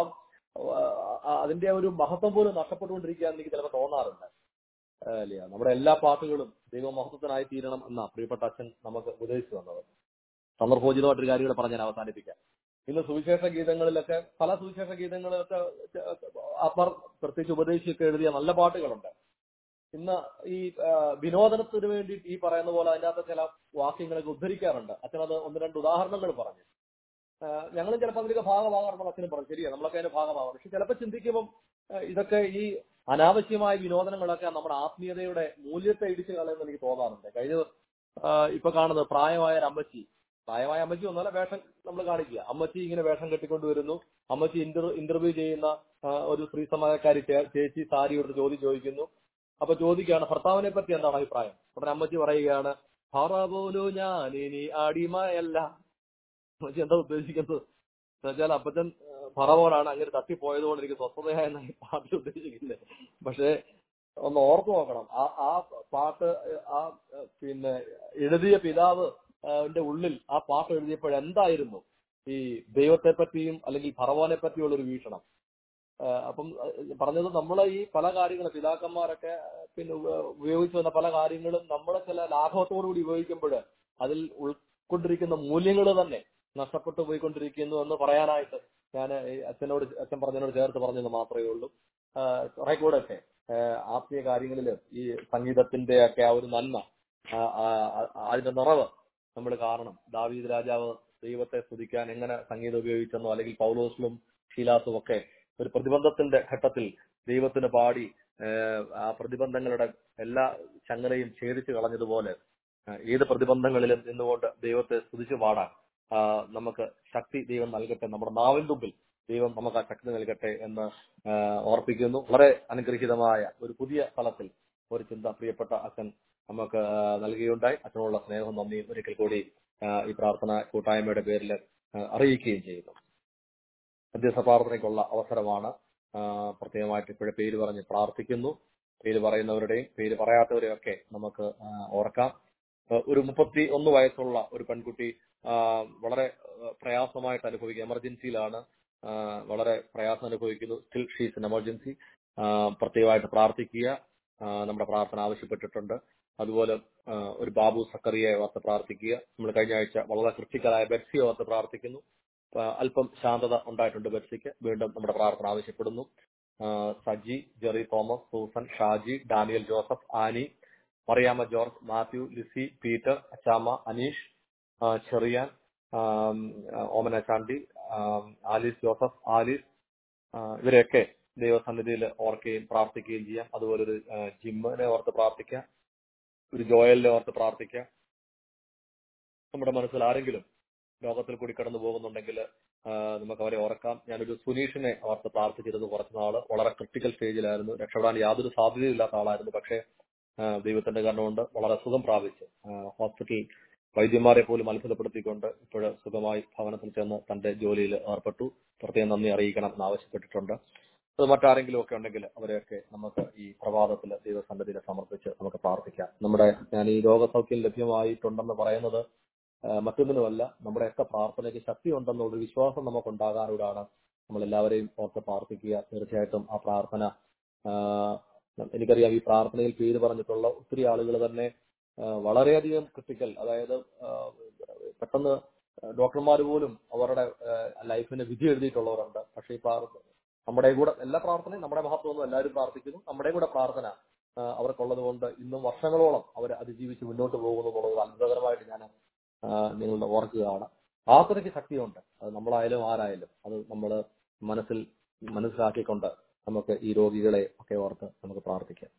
അതിന്റെ ഒരു മഹത്വം പോലും നഷ്ടപ്പെട്ടുകൊണ്ടിരിക്കുകയെന്ന് എനിക്ക് ചിലപ്പോൾ തോന്നാറുണ്ട് അല്ലേ. നമ്മുടെ എല്ലാ പാട്ടുകളും ദൈവമഹത്വത്തിനായി തീരണം എന്നാ പ്രിയപ്പെട്ട അച്ഛൻ നമുക്ക് ഉപദേശിച്ചു തന്നത്. സന്ദർഭോചിതമായിട്ടൊരു കാര്യങ്ങൾ പറഞ്ഞ് ഞാൻ അവസാനിപ്പിക്കാം. ഇന്ന് സുവിശേഷ ഗീതങ്ങളിലൊക്കെ പല സുവിശേഷ ഗീതങ്ങളൊക്കെ പ്രത്യേകിച്ച് ഉപദേശിയൊക്കെ എഴുതിയ നല്ല പാട്ടുകളുണ്ട്. ഇന്ന് ഈ വിനോദനത്തിന് വേണ്ടി ഈ പറയുന്ന പോലെ അതിനകത്ത് ചില വാക്യങ്ങളൊക്കെ ഉദ്ധരിക്കാറുണ്ട്. അച്ഛനത് ഒന്ന് രണ്ട് ഉദാഹരണങ്ങൾ പറഞ്ഞു. ഞങ്ങളും ചിലപ്പോൾ അതിലേക്ക് ഭാഗമാകാറുണ്ട്. അച്ഛനും പറഞ്ഞു ശരിയാ, നമ്മളൊക്കെ അതിന്റെ ഭാഗമാകാം. പക്ഷെ ചിലപ്പോൾ ചിന്തിക്കുമ്പം ഇതൊക്കെ ഈ അനാവശ്യമായ വിനോദങ്ങളൊക്കെ നമ്മുടെ ആത്മീയതയുടെ മൂല്യത്തെ ഇടിച്ചു കളയുമെന്ന് എനിക്ക് തോന്നാറുണ്ട്. കഴിഞ്ഞ ഇപ്പൊ കാണുന്നത് പ്രായമായ അമ്മച്ചി ഒന്നുമല്ല, വേഷം നമ്മൾ കാണിക്കുക. അമ്മച്ചി ഇങ്ങനെ വേഷം കെട്ടിക്കൊണ്ടുവരുന്നു. അമ്മച്ചി ഇന്റർവ്യൂ ചെയ്യുന്ന ഒരു സ്ത്രീ സമാജക്കാരി ചേച്ചി സാരി എടുത്ത് ചോദിക്കുന്നു. അപ്പൊ ചോദിക്കുകയാണ് ഭർത്താവിനെ പറ്റി എന്താണ് അഭിപ്രായം. ഉടനെ അമ്മച്ചി പറയുകയാണ്, ഭാറ പോലും ഞാൻ ഇനി അടിമയല്ല. അമ്മച്ചി എന്താ ഉദ്ദേശിക്കുന്നത് എന്നുവെച്ചാൽ അപ്പച്ചൻ ഫറവോനാണ്, അങ്ങനെ തട്ടിപ്പോയതുകൊണ്ട് എനിക്ക് സ്വസ്ഥതയായെന്ന് പാട്ട് ഉദ്ദേശിക്കുന്നത്. പക്ഷെ ഒന്ന് ഓർത്തു നോക്കണം, ആ പാട്ട് പിന്നെ എഴുതിയ പിതാവ് ഉള്ളിൽ ആ പാട്ട് എഴുതിയപ്പോഴെന്തായിരുന്നു ഈ ദൈവത്തെ പറ്റിയും അല്ലെങ്കിൽ ഫറവോനെ പറ്റിയുള്ള ഒരു വീക്ഷണം. അപ്പം പറഞ്ഞത് നമ്മളെ ഈ പല കാര്യങ്ങളും പിതാക്കന്മാരൊക്കെ പിന്നെ ഉപയോഗിച്ചു വന്ന പല കാര്യങ്ങളും നമ്മളെ ചില ലാഘവത്തോടുകൂടി ഉപയോഗിക്കുമ്പോൾ അതിൽ ഉൾക്കൊണ്ടിരിക്കുന്ന മൂല്യങ്ങൾ തന്നെ നഷ്ടപ്പെട്ടു പോയിക്കൊണ്ടിരിക്കുന്നു എന്ന് പറയാനായിട്ട് ഞാൻ അച്ഛൻ പറഞ്ഞതിനോട് ചേർത്ത് പറഞ്ഞത് മാത്രമേ ഉള്ളൂ. കുറെ കൂടെ ഒക്കെ ആത്മീയ കാര്യങ്ങളിൽ ഈ സംഗീതത്തിന്റെ ഒക്കെ ആ ഒരു നന്മ, അതിന്റെ നിറവ് നമ്മൾ കാണണം. ദാവീദ് രാജാവ് ദൈവത്തെ സ്തുതിക്കാൻ എങ്ങനെ സംഗീതം ഉപയോഗിച്ചെന്നോ അല്ലെങ്കിൽ പൗലോസിലും ശീലാസും ഒക്കെ ഒരു പ്രതിബന്ധത്തിന്റെ ഘട്ടത്തിൽ ദൈവത്തിന് പാടി ആ പ്രതിബന്ധങ്ങളുടെ എല്ലാ ചങ്ങലയും ഛേദിച്ചു കളഞ്ഞതുപോലെ ഏത് പ്രതിബന്ധങ്ങളിലും നിന്നുകൊണ്ട് ദൈവത്തെ സ്തുതിച്ചു പാടാൻ നമുക്ക് ശക്തി ദൈവം നൽകട്ടെ. നമ്മുടെ നാവിൻ തുമ്പിൽ ദൈവം നമുക്ക് ആ ശക്തി നൽകട്ടെ എന്ന് ഓർപ്പിക്കുന്നു. വളരെ അനുഗ്രഹീതമായ ഒരു പുതിയ തലത്തിൽ ഒരു ചിന്ത പ്രിയപ്പെട്ട അച്ഛൻ നമുക്ക് നൽകുകയുണ്ടായി. അച്ഛനോടുള്ള സ്നേഹവും നന്ദിയും ഒരിക്കൽ കൂടി ഈ പ്രാർത്ഥന കൂട്ടായ്മയുടെ പേരിൽ അറിയിക്കുകയും ചെയ്യുന്നു. മധ്യസ്ഥ പ്രാർത്ഥനയ്ക്കുള്ള അവസരമാണ്. പ്രത്യേകമായിട്ട് ഇപ്പോഴും പേര് പറഞ്ഞ് പ്രാർത്ഥിക്കുന്നു. പേര് പറയുന്നവരുടെയും പേര് പറയാത്തവരെയും ഒക്കെ നമുക്ക് ഓർക്കാം. ഒരു 31 വയസ്സുള്ള ഒരു പെൺകുട്ടി വളരെ പ്രയാസമായിട്ട് അനുഭവിക്കുക, എമർജൻസിയിലാണ്, വളരെ പ്രയാസം അനുഭവിക്കുന്നു. Still she's in emergency. പ്രത്യേകമായിട്ട് പ്രാർത്ഥിക്കുക. നമ്മുടെ പ്രാർത്ഥന ആവശ്യപ്പെട്ടിട്ടുണ്ട്. അതുപോലെ ഒരു ബാബു സക്കറിയെ ഓർത്ത് പ്രാർത്ഥിക്കുക. നമ്മൾ കഴിഞ്ഞ ആഴ്ച വളരെ ക്രിട്ടിക്കലായ ബെറ്റ്സിയെ ഓർത്ത് പ്രാർത്ഥിക്കുന്നു. അല്പം ശാന്തത ഉണ്ടായിട്ടുണ്ട് ബെറ്റ്സിക്ക്. വീണ്ടും നമ്മുടെ പ്രാർത്ഥന ആവശ്യപ്പെടുന്നു. Saji, Jerry Thomas, Susan, Shaji, Daniel Joseph, Annie, Mariyamma George, Mathew, Lissy, Peter, Achamma, Aneesh, Cherian, Omana Chandy, Alice Joseph, Alice, ഇവരെയൊക്കെ ദൈവസന്നിധിയിൽ ഓർക്കുകയും പ്രാർത്ഥിക്കുകയും ചെയ്യാം. അതുപോലെ ഒരു ജിമ്മിനെ ഓർത്ത് പ്രാർത്ഥിക്കാം. ഒരു ജോയലിനെ ഓർത്ത് പ്രാർത്ഥിക്കാം. നമ്മുടെ മനസ്സിൽ ആരെങ്കിലും ലോകത്തിൽ കൂടി കടന്നു പോകുന്നുണ്ടെങ്കിൽ നമുക്ക് അവരെ ഓർക്കാം. ഞാനൊരു സുനീഷിനെ ഓർത്ത് പ്രാർത്ഥിച്ചിരുന്നു കുറച്ച് നാള്. വളരെ ക്രിട്ടിക്കൽ സ്റ്റേജിലായിരുന്നു. രക്ഷപ്പെടാൻ യാതൊരു സാധ്യതയില്ലാത്ത ആളായിരുന്നു. പക്ഷേ ദൈവത്തിന്റെ കാരണം കൊണ്ട് വളരെ സുഖം പ്രാപിച്ച് ഹോസ്പിറ്റൽ വൈദ്യന്മാരെ പോലും അത്ഭുതപ്പെടുത്തിക്കൊണ്ട് ഇപ്പോൾ സുഖമായി ഭവനത്തിൽ ചെന്ന് തന്റെ ജോലിയിൽ ഏർപ്പെട്ടു. പ്രത്യേകം നന്ദി അറിയിക്കണം എന്ന് ആവശ്യപ്പെട്ടിട്ടുണ്ട്. അത് മറ്റാരെങ്കിലും ഒക്കെ ഉണ്ടെങ്കിൽ അവരെയൊക്കെ നമുക്ക് ഈ പ്രഭാതത്തിൽ ദൈവസന്നിധിയിൽ സമർപ്പിച്ച് നമുക്ക് പ്രാർത്ഥിക്കാം. ഞാൻ ഈ രോഗസൗഖ്യം ലഭ്യമായിട്ടുണ്ടെന്ന് പറയുന്നത് മറ്റൊന്നിനുമല്ല, നമ്മുടെയൊക്കെ പ്രാർത്ഥനയ്ക്ക് ശക്തി ഉണ്ടെന്നുള്ള വിശ്വാസം നമുക്കുണ്ടാകാനോടാണ് നമ്മൾ എല്ലാവരെയും ഓർത്ത് പ്രാർത്ഥിക്കുക. തീർച്ചയായിട്ടും ആ പ്രാർത്ഥന, എനിക്കറിയാം ഈ പ്രാർത്ഥനയിൽ പേര് പറഞ്ഞിട്ടുള്ള ഒത്തിരി ആളുകൾ തന്നെ വളരെയധികം ക്രിട്ടിക്കൽ, അതായത് പെട്ടെന്ന് ഡോക്ടർമാർ പോലും അവരുടെ ലൈഫിന് വിധി എഴുതിയിട്ടുള്ളവരുണ്ട്. പക്ഷേ ഈ നമ്മുടെ കൂടെ എല്ലാ പ്രാർത്ഥനയും, നമ്മുടെ മഹത്വമൊന്നും എല്ലാവരും പ്രാർത്ഥിക്കുന്നു, നമ്മുടെ കൂടെ പ്രാർത്ഥന അവർക്കുള്ളത് കൊണ്ട് ഇന്നും വർഷങ്ങളോളം അവർ അതിജീവിച്ച് മുന്നോട്ട് പോകുന്നു എന്നുള്ളത് അത്ഭുതകരമായിട്ട് ഞാൻ നിങ്ങളുടെ ഓർക്കുകയാണ്. പ്രാർത്ഥനയ്ക്ക് ശക്തിയുണ്ട്. അത് നമ്മളായാലും ആരായാലും അത് നമ്മൾ മനസ്സിലാക്കിക്കൊണ്ട് നമുക്ക് ഈ രോഗികളെ ഒക്കെ ഓർത്ത് നമുക്ക് പ്രാർത്ഥിക്കാം.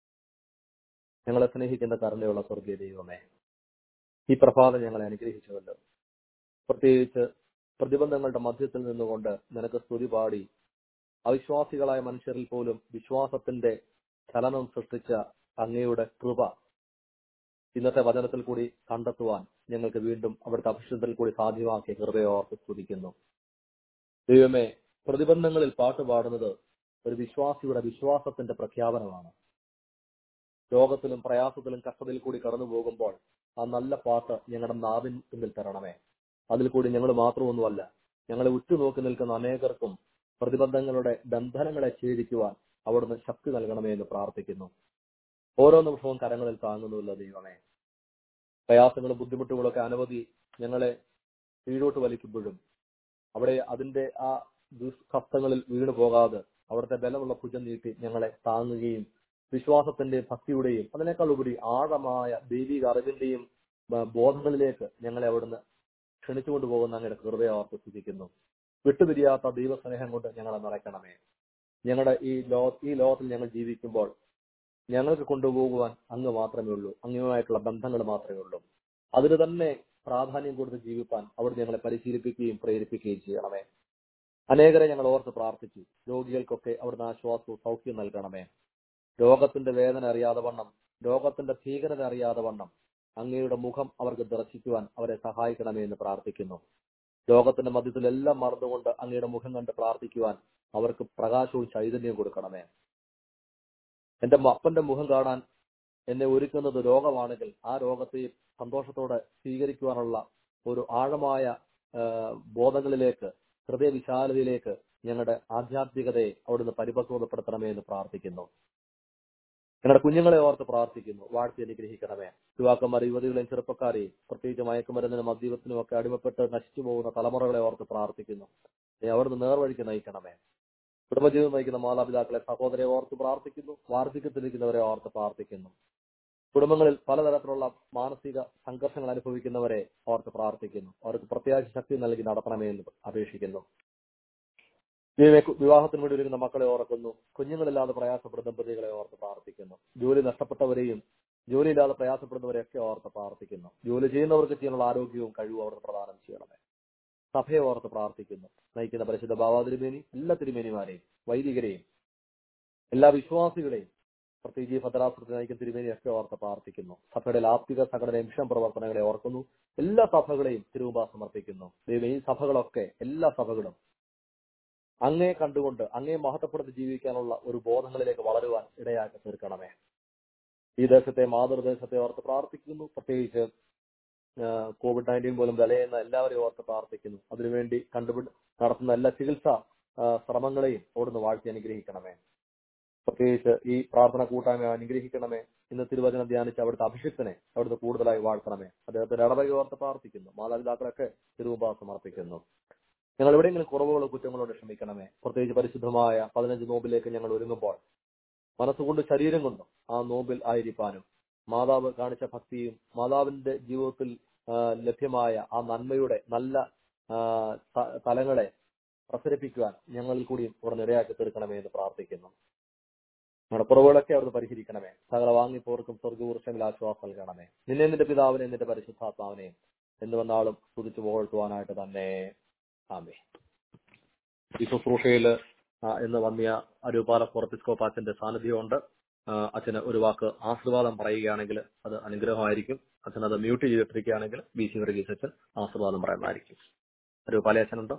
ഞങ്ങളെ സ്നേഹിക്കുന്ന കരുണയുള്ള സ്വർഗീയ ദൈവമേ, ഈ പ്രഭാതം ഞങ്ങളെ അനുഗ്രഹിച്ചുവല്ലോ. പ്രത്യേകിച്ച് പ്രതിബന്ധങ്ങളുടെ മധ്യത്തിൽ നിന്നുകൊണ്ട് നിനക്ക് സ്തുതി പാടി അവിശ്വാസികളായ മനുഷ്യരിൽ പോലും വിശ്വാസത്തിന്റെ ചലനം സൃഷ്ടിച്ച അങ്ങയുടെ കൃപ ഇന്നത്തെ വചനത്തിൽ കൂടി കണ്ടെത്തുവാൻ ഞങ്ങൾക്ക് വീണ്ടും അവിടുത്തെ അഭിഷേകത്തിൽ കൂടി സാധ്യമാക്കിയ കൃപയെ ഓർത്ത് സ്തുതിക്കുന്നു. ദൈവമേ, പ്രതിബന്ധങ്ങളിൽ പാട്ടുപാടുന്നത് ഒരു വിശ്വാസിയുടെ വിശ്വാസത്തിന്റെ പ്രഖ്യാപനമാണ്. രോഗത്തിലും പ്രയാസത്തിലും കഷ്ടതയിൽ കൂടി കടന്നു പോകുമ്പോൾ ആ നല്ല പാട്ട് ഞങ്ങളുടെ നാവിൻ മുന്നിൽ തരണമേ. അതിൽ കൂടി ഞങ്ങൾ മാത്രമൊന്നുമല്ല, ഞങ്ങളെ ഉറ്റുനോക്കി നിൽക്കുന്ന അനേകർക്കും പ്രതിബന്ധങ്ങളുടെ ബന്ധനങ്ങളെ ഛേദിക്കുവാൻ അവിടുന്ന് ശക്തി നൽകണമേ എന്ന് പ്രാർത്ഥിക്കുന്നു. ഓരോ നിമിഷവും കരങ്ങളിൽ താങ്ങുന്നുവല്ലോ ദൈവമേ. പ്രയാസങ്ങളും ബുദ്ധിമുട്ടുകളും ഒക്കെ അനവധി ഞങ്ങളെ കീഴോട്ട് വലിക്കുമ്പോഴും അവിടെ അതിന്റെ ആ ദുഷ്കഷ്ടങ്ങളിൽ വീണു പോകാതെ അവിടുത്തെ ബലമുള്ള ഭുജം നീട്ടി ഞങ്ങളെ താങ്ങുകയും വിശ്വാസത്തിന്റെയും ഭക്തിയുടെയും അതിനേക്കാൾ ഉപരി ആഴമായ ദൈവിക അറിവിന്റെയും ബോധങ്ങളിലേക്ക് ഞങ്ങളെ അവിടുന്ന് ക്ഷണിച്ചുകൊണ്ട് പോകുന്ന അങ്ങയുടെ കൃപയെ ഓർത്ത് സ്തുതിക്കുന്നു. വിട്ടുപിരിയാത്ത ദൈവസ്നേഹം കൊണ്ട് ഞങ്ങളെ നിറയ്ക്കണമേ. ഞങ്ങളുടെ ഈ ലോകത്തിൽ ഞങ്ങൾ ജീവിക്കുമ്പോൾ ഞങ്ങൾക്ക് കൊണ്ടുപോകുവാൻ അങ്ങ് മാത്രമേ ഉള്ളൂ, അങ്ങുമായിട്ടുള്ള ബന്ധങ്ങൾ മാത്രമേ ഉള്ളൂ. അതിന് തന്നെ പ്രാധാന്യം കൊടുത്ത് ജീവിപ്പാൻ അവിടുന്ന് ഞങ്ങളെ പരിശീലിപ്പിക്കുകയും പ്രേരിപ്പിക്കുകയും ചെയ്യണമേ. അനേകരെ ഞങ്ങൾ ഓർത്ത് പ്രാർത്ഥിച്ചു. രോഗികൾക്കൊക്കെ അവിടുന്ന് ആശ്വാസവും സൗഖ്യം നൽകണമേ. രോഗത്തിന്റെ വേദന അറിയാതെ വണ്ണം, രോഗത്തിന്റെ ഭീകരത അറിയാതെ വണ്ണം അങ്ങയുടെ മുഖം അവർക്ക് ദർശിക്കുവാൻ അവരെ സഹായിക്കണമേ എന്ന് പ്രാർത്ഥിക്കുന്നു. ലോകത്തിന്റെ മധ്യത്തിലെല്ലാം മറന്നുകൊണ്ട് അങ്ങയുടെ മുഖം കണ്ട് പ്രാർത്ഥിക്കുവാൻ അവർക്ക് പ്രകാശവും ചൈതന്യവും കൊടുക്കണമേ. എന്റെ അപ്പന്റെ മുഖം കാണാൻ എന്നെ ഒരുക്കുന്നത് രോഗമാണെങ്കിൽ ആ രോഗത്തെ സന്തോഷത്തോടെ സ്വീകരിക്കുവാനുള്ള ഒരു ആഴമായ ബോധങ്ങളിലേക്ക്, ഹൃദയവിശാലതയിലേക്ക് ഞങ്ങളുടെ ആധ്യാത്മികതയെ അവിടുന്ന് പരിപക്വതപ്പെടുത്തണമേ എന്ന് പ്രാർത്ഥിക്കുന്നു. ഞങ്ങളുടെ കുഞ്ഞുങ്ങളെ ഓർത്ത് പ്രാർത്ഥിക്കുന്നു. വാഴ്ത്തി അനുഗ്രഹിക്കണമേ. യുവാക്കന്മാർ, യുവതികളെയും ചെറുപ്പക്കാരെയും, പ്രത്യേകിച്ച് മയക്കുമരുന്നിനും മദ്യപത്തിനും ഒക്കെ അടിമപ്പെട്ട് നശിച്ചു പോകുന്ന തലമുറകളെ ഓർത്ത് പ്രാർത്ഥിക്കുന്നു. അവിടുന്ന് നേർവഴിക്ക് നയിക്കണമേ. കുടുംബജീവിതം നയിക്കുന്ന മാതാപിതാക്കളെ, സഹോദരരെ ഓർത്ത് പ്രാർത്ഥിക്കുന്നു. വാർദ്ധക്യത്തിലിരിക്കുന്നവരെ ഓർത്ത് പ്രാർത്ഥിക്കുന്നു. കുടുംബങ്ങളിൽ പലതരത്തിലുള്ള മാനസിക സംഘർഷങ്ങൾ അനുഭവിക്കുന്നവരെ ഓർത്ത് പ്രാർത്ഥിക്കുന്നു. അവർക്ക് പ്രത്യാശ ശക്തി നൽകി നടത്തണമേ എന്ന് അപേക്ഷിക്കുന്നു. വിവാഹത്തിന് വേണ്ടി ഒരുങ്ങുന്ന മക്കളെ ഓർക്കുന്നു. കുഞ്ഞുങ്ങളില്ലാതെ പ്രയാസപ്പെടുന്ന ദമ്പതികളെ ഓർത്ത് പ്രാർത്ഥിക്കുന്നു. ജോലി നഷ്ടപ്പെട്ടവരെയും ജോലിയില്ലാതെ പ്രയാസപ്പെടുന്നവരെയൊക്കെ ഓർത്ത് പ്രാർത്ഥിക്കുന്നു. ജോലി ചെയ്യുന്നവർക്ക് ചെയ്യാനുള്ള ആരോഗ്യവും കഴിവും അവർ പ്രദാനം ചെയ്യണമേ. സഭയെ ഓർത്ത് പ്രാർത്ഥിക്കുന്നു. നയിക്കുന്ന പരിശുദ്ധ ബാവാ തിരുമേനി, എല്ലാ തിരുമേനിമാരെയും, വൈദികരെയും, എല്ലാ വിശ്വാസികളെയും, പ്രത്യേകിച്ച് ഭദ്രാസനത്തെ നയിക്കുന്ന തിരുമേനിയൊക്കെ ഓർത്ത് പ്രാർത്ഥിക്കുന്നു. സഭയുടെ ലാപ്തിക സംഘടന മിഷൻ പ്രവർത്തനങ്ങളെ ഓർക്കുന്നു. എല്ലാ സഭകളെയും തിരുമുമ്പാകെ സമർപ്പിക്കുന്നു. ദൈവം, ഈ സഭകളൊക്കെ, എല്ലാ സഭകളും അങ്ങേ കണ്ടുകൊണ്ട് അങ്ങേ മഹത്വപ്പെടുത്തി ജീവിക്കാനുള്ള ഒരു ബോധങ്ങളിലേക്ക് വളരുവാൻ ഇടയാക്കി തീർക്കണമേ. ഈ ദേശത്തെ, മാതൃദേശത്തെ ഓർത്ത് പ്രാർത്ഥിക്കുന്നു. പ്രത്യേകിച്ച് COVID-19 പോലും വിലയുന്ന എല്ലാവരെയും ഓർത്ത് പ്രാർത്ഥിക്കുന്നു. അതിനുവേണ്ടി നടത്തുന്ന എല്ലാ ചികിത്സാ ശ്രമങ്ങളെയും അവിടുന്ന് വാഴ്ത്തി അനുഗ്രഹിക്കണമേ. പ്രത്യേകിച്ച് ഈ പ്രാർത്ഥന കൂട്ടായ്മ അനുഗ്രഹിക്കണമേ. ഇന്ന് തിരുവചനം ധ്യാനിച്ച് അവിടുത്തെ അഭിഷിക്തനെ അവിടുന്ന് കൂടുതലായി വാഴ്ത്തണമേ. അദ്ദേഹത്തിന്റെ ഇടവകയെ ഓർത്ത് പ്രാർത്ഥിക്കുന്നു. മാതാപിതാക്കളൊക്കെ തിരുമുമ്പാകെ സമർപ്പിക്കുന്നു. ഞങ്ങൾ എവിടെയെങ്കിലും കുറവുകളോ കുറ്റങ്ങളോട് ക്ഷമിക്കണമേ. പ്രത്യേകിച്ച് പരിശുദ്ധമായ 15 നോമ്പിലേക്ക് ഞങ്ങൾ ഒരുങ്ങുമ്പോൾ മനസ്സുകൊണ്ട് ശരീരം കൊണ്ടും ആ നോമ്പിൽ ആയിരിക്കാനും മാതാവ് കാണിച്ച ഭക്തിയും മാതാവിന്റെ ജീവിതത്തിൽ ലഭ്യമായ ആ നന്മയുടെ നല്ല തലങ്ങളെ പ്രസരിപ്പിക്കുവാൻ ഞങ്ങളിൽ കൂടിയും അവിടെ ഇടയാക്കി തീർക്കണമേ എന്ന് പ്രാർത്ഥിക്കുന്നു. നമ്മുടെ കുറവുകളൊക്കെ അവിടുന്ന് പരിഹരിക്കണമേ. സകല വാങ്ങിപ്പോർക്കും സ്വർഗ്ഗവൃക്ഷങ്ങളിൽ ആശ്വാസം നൽകണമേ. നിന്നെ, നിന്റെ പിതാവിനെ, നിന്റെ പരിശുദ്ധാത്മാവിനെയും എന്ന് വന്നാളും സ്തുതിച്ചു പുകഴ്ത്തുവാനായിട്ട് തന്നെ. ആമേൻ. ഈ ശുശ്രൂഷയിൽ ഇന്ന് വന്നിയ അരൂപാല എപ്പിസ്കോപ്പാച്ചന്റെ സാന്നിധ്യമുണ്ട്. അച്ഛന് ഒരു വാക്ക് ആശീർവാദം പറയുകയാണെങ്കിൽ അത് അനുഗ്രഹമായിരിക്കും. അച്ഛൻ അത് മ്യൂട്ട് ചെയ്തിട്ടിരിക്കുകയാണെങ്കിൽ BC വർഗീസ് അച്ഛൻ ആശീർവാദം പറയുന്നതായിരിക്കും. അരൂപാല അച്ഛനുണ്ടോ?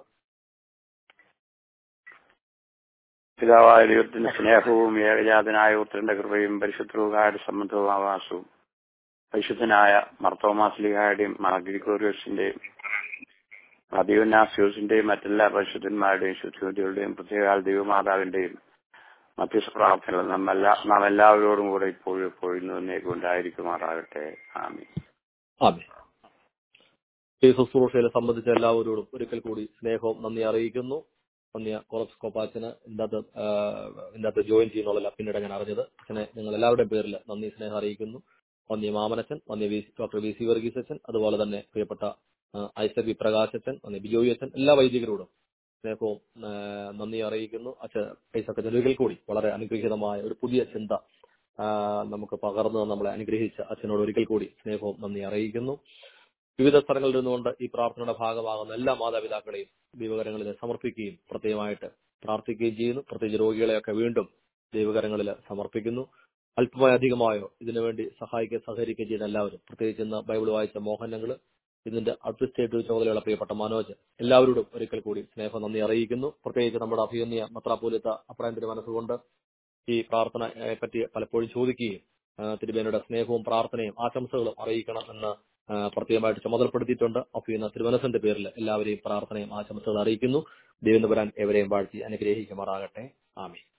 പിതാവായ ദൈവത്തിന്റെ സ്നേഹവും ഏകജാതനായ പുത്രന്റെ കൃപയും പരിശുദ്ധ റൂഹായുടെ സംബന്ധവും ആവാസവും പരിശുദ്ധനായ മർത്തോമാസ്ലിഹായുടെയും മാർ ഗ്രിഗോറിയോസിന്റെയും അദിയോനാസ്യോസിന്റെയും മറ്റെല്ലാ പരിശുദ്ധന്മാരുടെയും ശുദ്ധിയുടെയും പ്രത്യേക ദൈവമാതാവിന്റെയും മധ്യസ്ഥ പ്രാർത്ഥന നാം എല്ലാവരോടും കൂടെ ഇപ്പോഴും എന്നേക്കും ഉണ്ടായിരിക്കുമാറാകട്ടെ. ആമീൻ. ആമീൻ. ഈ ശുശ്രൂഷയെ സംബന്ധിച്ച എല്ലാവരോടും ഒരിക്കൽ കൂടി സ്നേഹവും നന്ദി അറിയിക്കുന്നു. കൊറപ്സ് കോപ്പാച്ചന് ഇതിനകത്ത് ജോയിൻ ചെയ്യുന്നുള്ള പിന്നീട് ഞാൻ അറിഞ്ഞത്. അച്ഛനെ നിങ്ങൾ എല്ലാവരുടെയും പേരിൽ നന്ദി സ്നേഹം അറിയിക്കുന്നു. വന്യ മാമനച്ചൻ, വന്യ ഡോക്ടർ വി സി വർഗീസ് അച്ഛൻ, അതുപോലെ തന്നെ പ്രിയപ്പെട്ട ഐസക് വി പ്രകാശ് അച്ഛൻ, വന്യ ബിജോയി അച്ഛൻ, എല്ലാ വൈദികരോടും സ്നേഹവും നന്ദി അറിയിക്കുന്നു. ഐസക് അച്ഛൻ ഒരിക്കൽ കൂടി വളരെ അനുഗ്രഹീതമായ ഒരു പുതിയ ചിന്ത നമുക്ക് പകർന്നു നമ്മളെ അനുഗ്രഹിച്ച അച്ഛനോട് ഒരിക്കൽ കൂടി സ്നേഹവും നന്ദി അറിയിക്കുന്നു. വിവിധ സ്ഥലങ്ങളിൽ നിന്നുകൊണ്ട് ഈ പ്രാർത്ഥനയുടെ ഭാഗമാകുന്ന എല്ലാ മാതാപിതാക്കളെയും ദൈവകരങ്ങളിൽ സമർപ്പിക്കുകയും പ്രത്യേകമായിട്ട് പ്രാർത്ഥിക്കുകയും ചെയ്യുന്നു. പ്രത്യേകിച്ച് രോഗികളെയൊക്കെ വീണ്ടും ദൈവകരങ്ങളിൽ സമർപ്പിക്കുന്നു. അല്പമായോ അധികമായോ ഇതിനുവേണ്ടി സഹകരിക്കുകയും ചെയ്യുന്ന എല്ലാവരും, പ്രത്യേകിച്ച് ഇന്ന് ബൈബിൾ വായിച്ച മോഹനങ്ങൾ, ഇതിന്റെ അഡ്മിനിസ്ട്രേറ്റീവ് ചുമതലയുള്ള പ്രിയപ്പെട്ട മനോജ്, എല്ലാവരോടും ഒരിക്കൽ കൂടി സ്നേഹം നന്ദി അറിയിക്കുന്നു. പ്രത്യേകിച്ച് നമ്മുടെ അഭിനന്ദിയ മെത്രാപ്പോലീത്ത അപ്രായത്തിന്റെ മനസ്സുകൊണ്ട് ഈ പ്രാർത്ഥനയെ പറ്റി പലപ്പോഴും ചോദിക്കുകയും തിരുമേനിയുടെ സ്നേഹവും പ്രാർത്ഥനയും ആശംസകളും അറിയിക്കണം എന്ന് പ്രത്യേകമായിട്ട് ചുമതലപ്പെടുത്തിയിട്ടുണ്ട്. അഭിനന്ദ തിരുമനസിന്റെ പേരിൽ എല്ലാവരെയും പ്രാർത്ഥനയും ആശംസകൾ അറിയിക്കുന്നു. ദൈവം തമ്പുരാൻ എവരെയും വാഴ്ത്തി അനുഗ്രഹിക്കുമാറാകട്ടെ. ആമീൻ.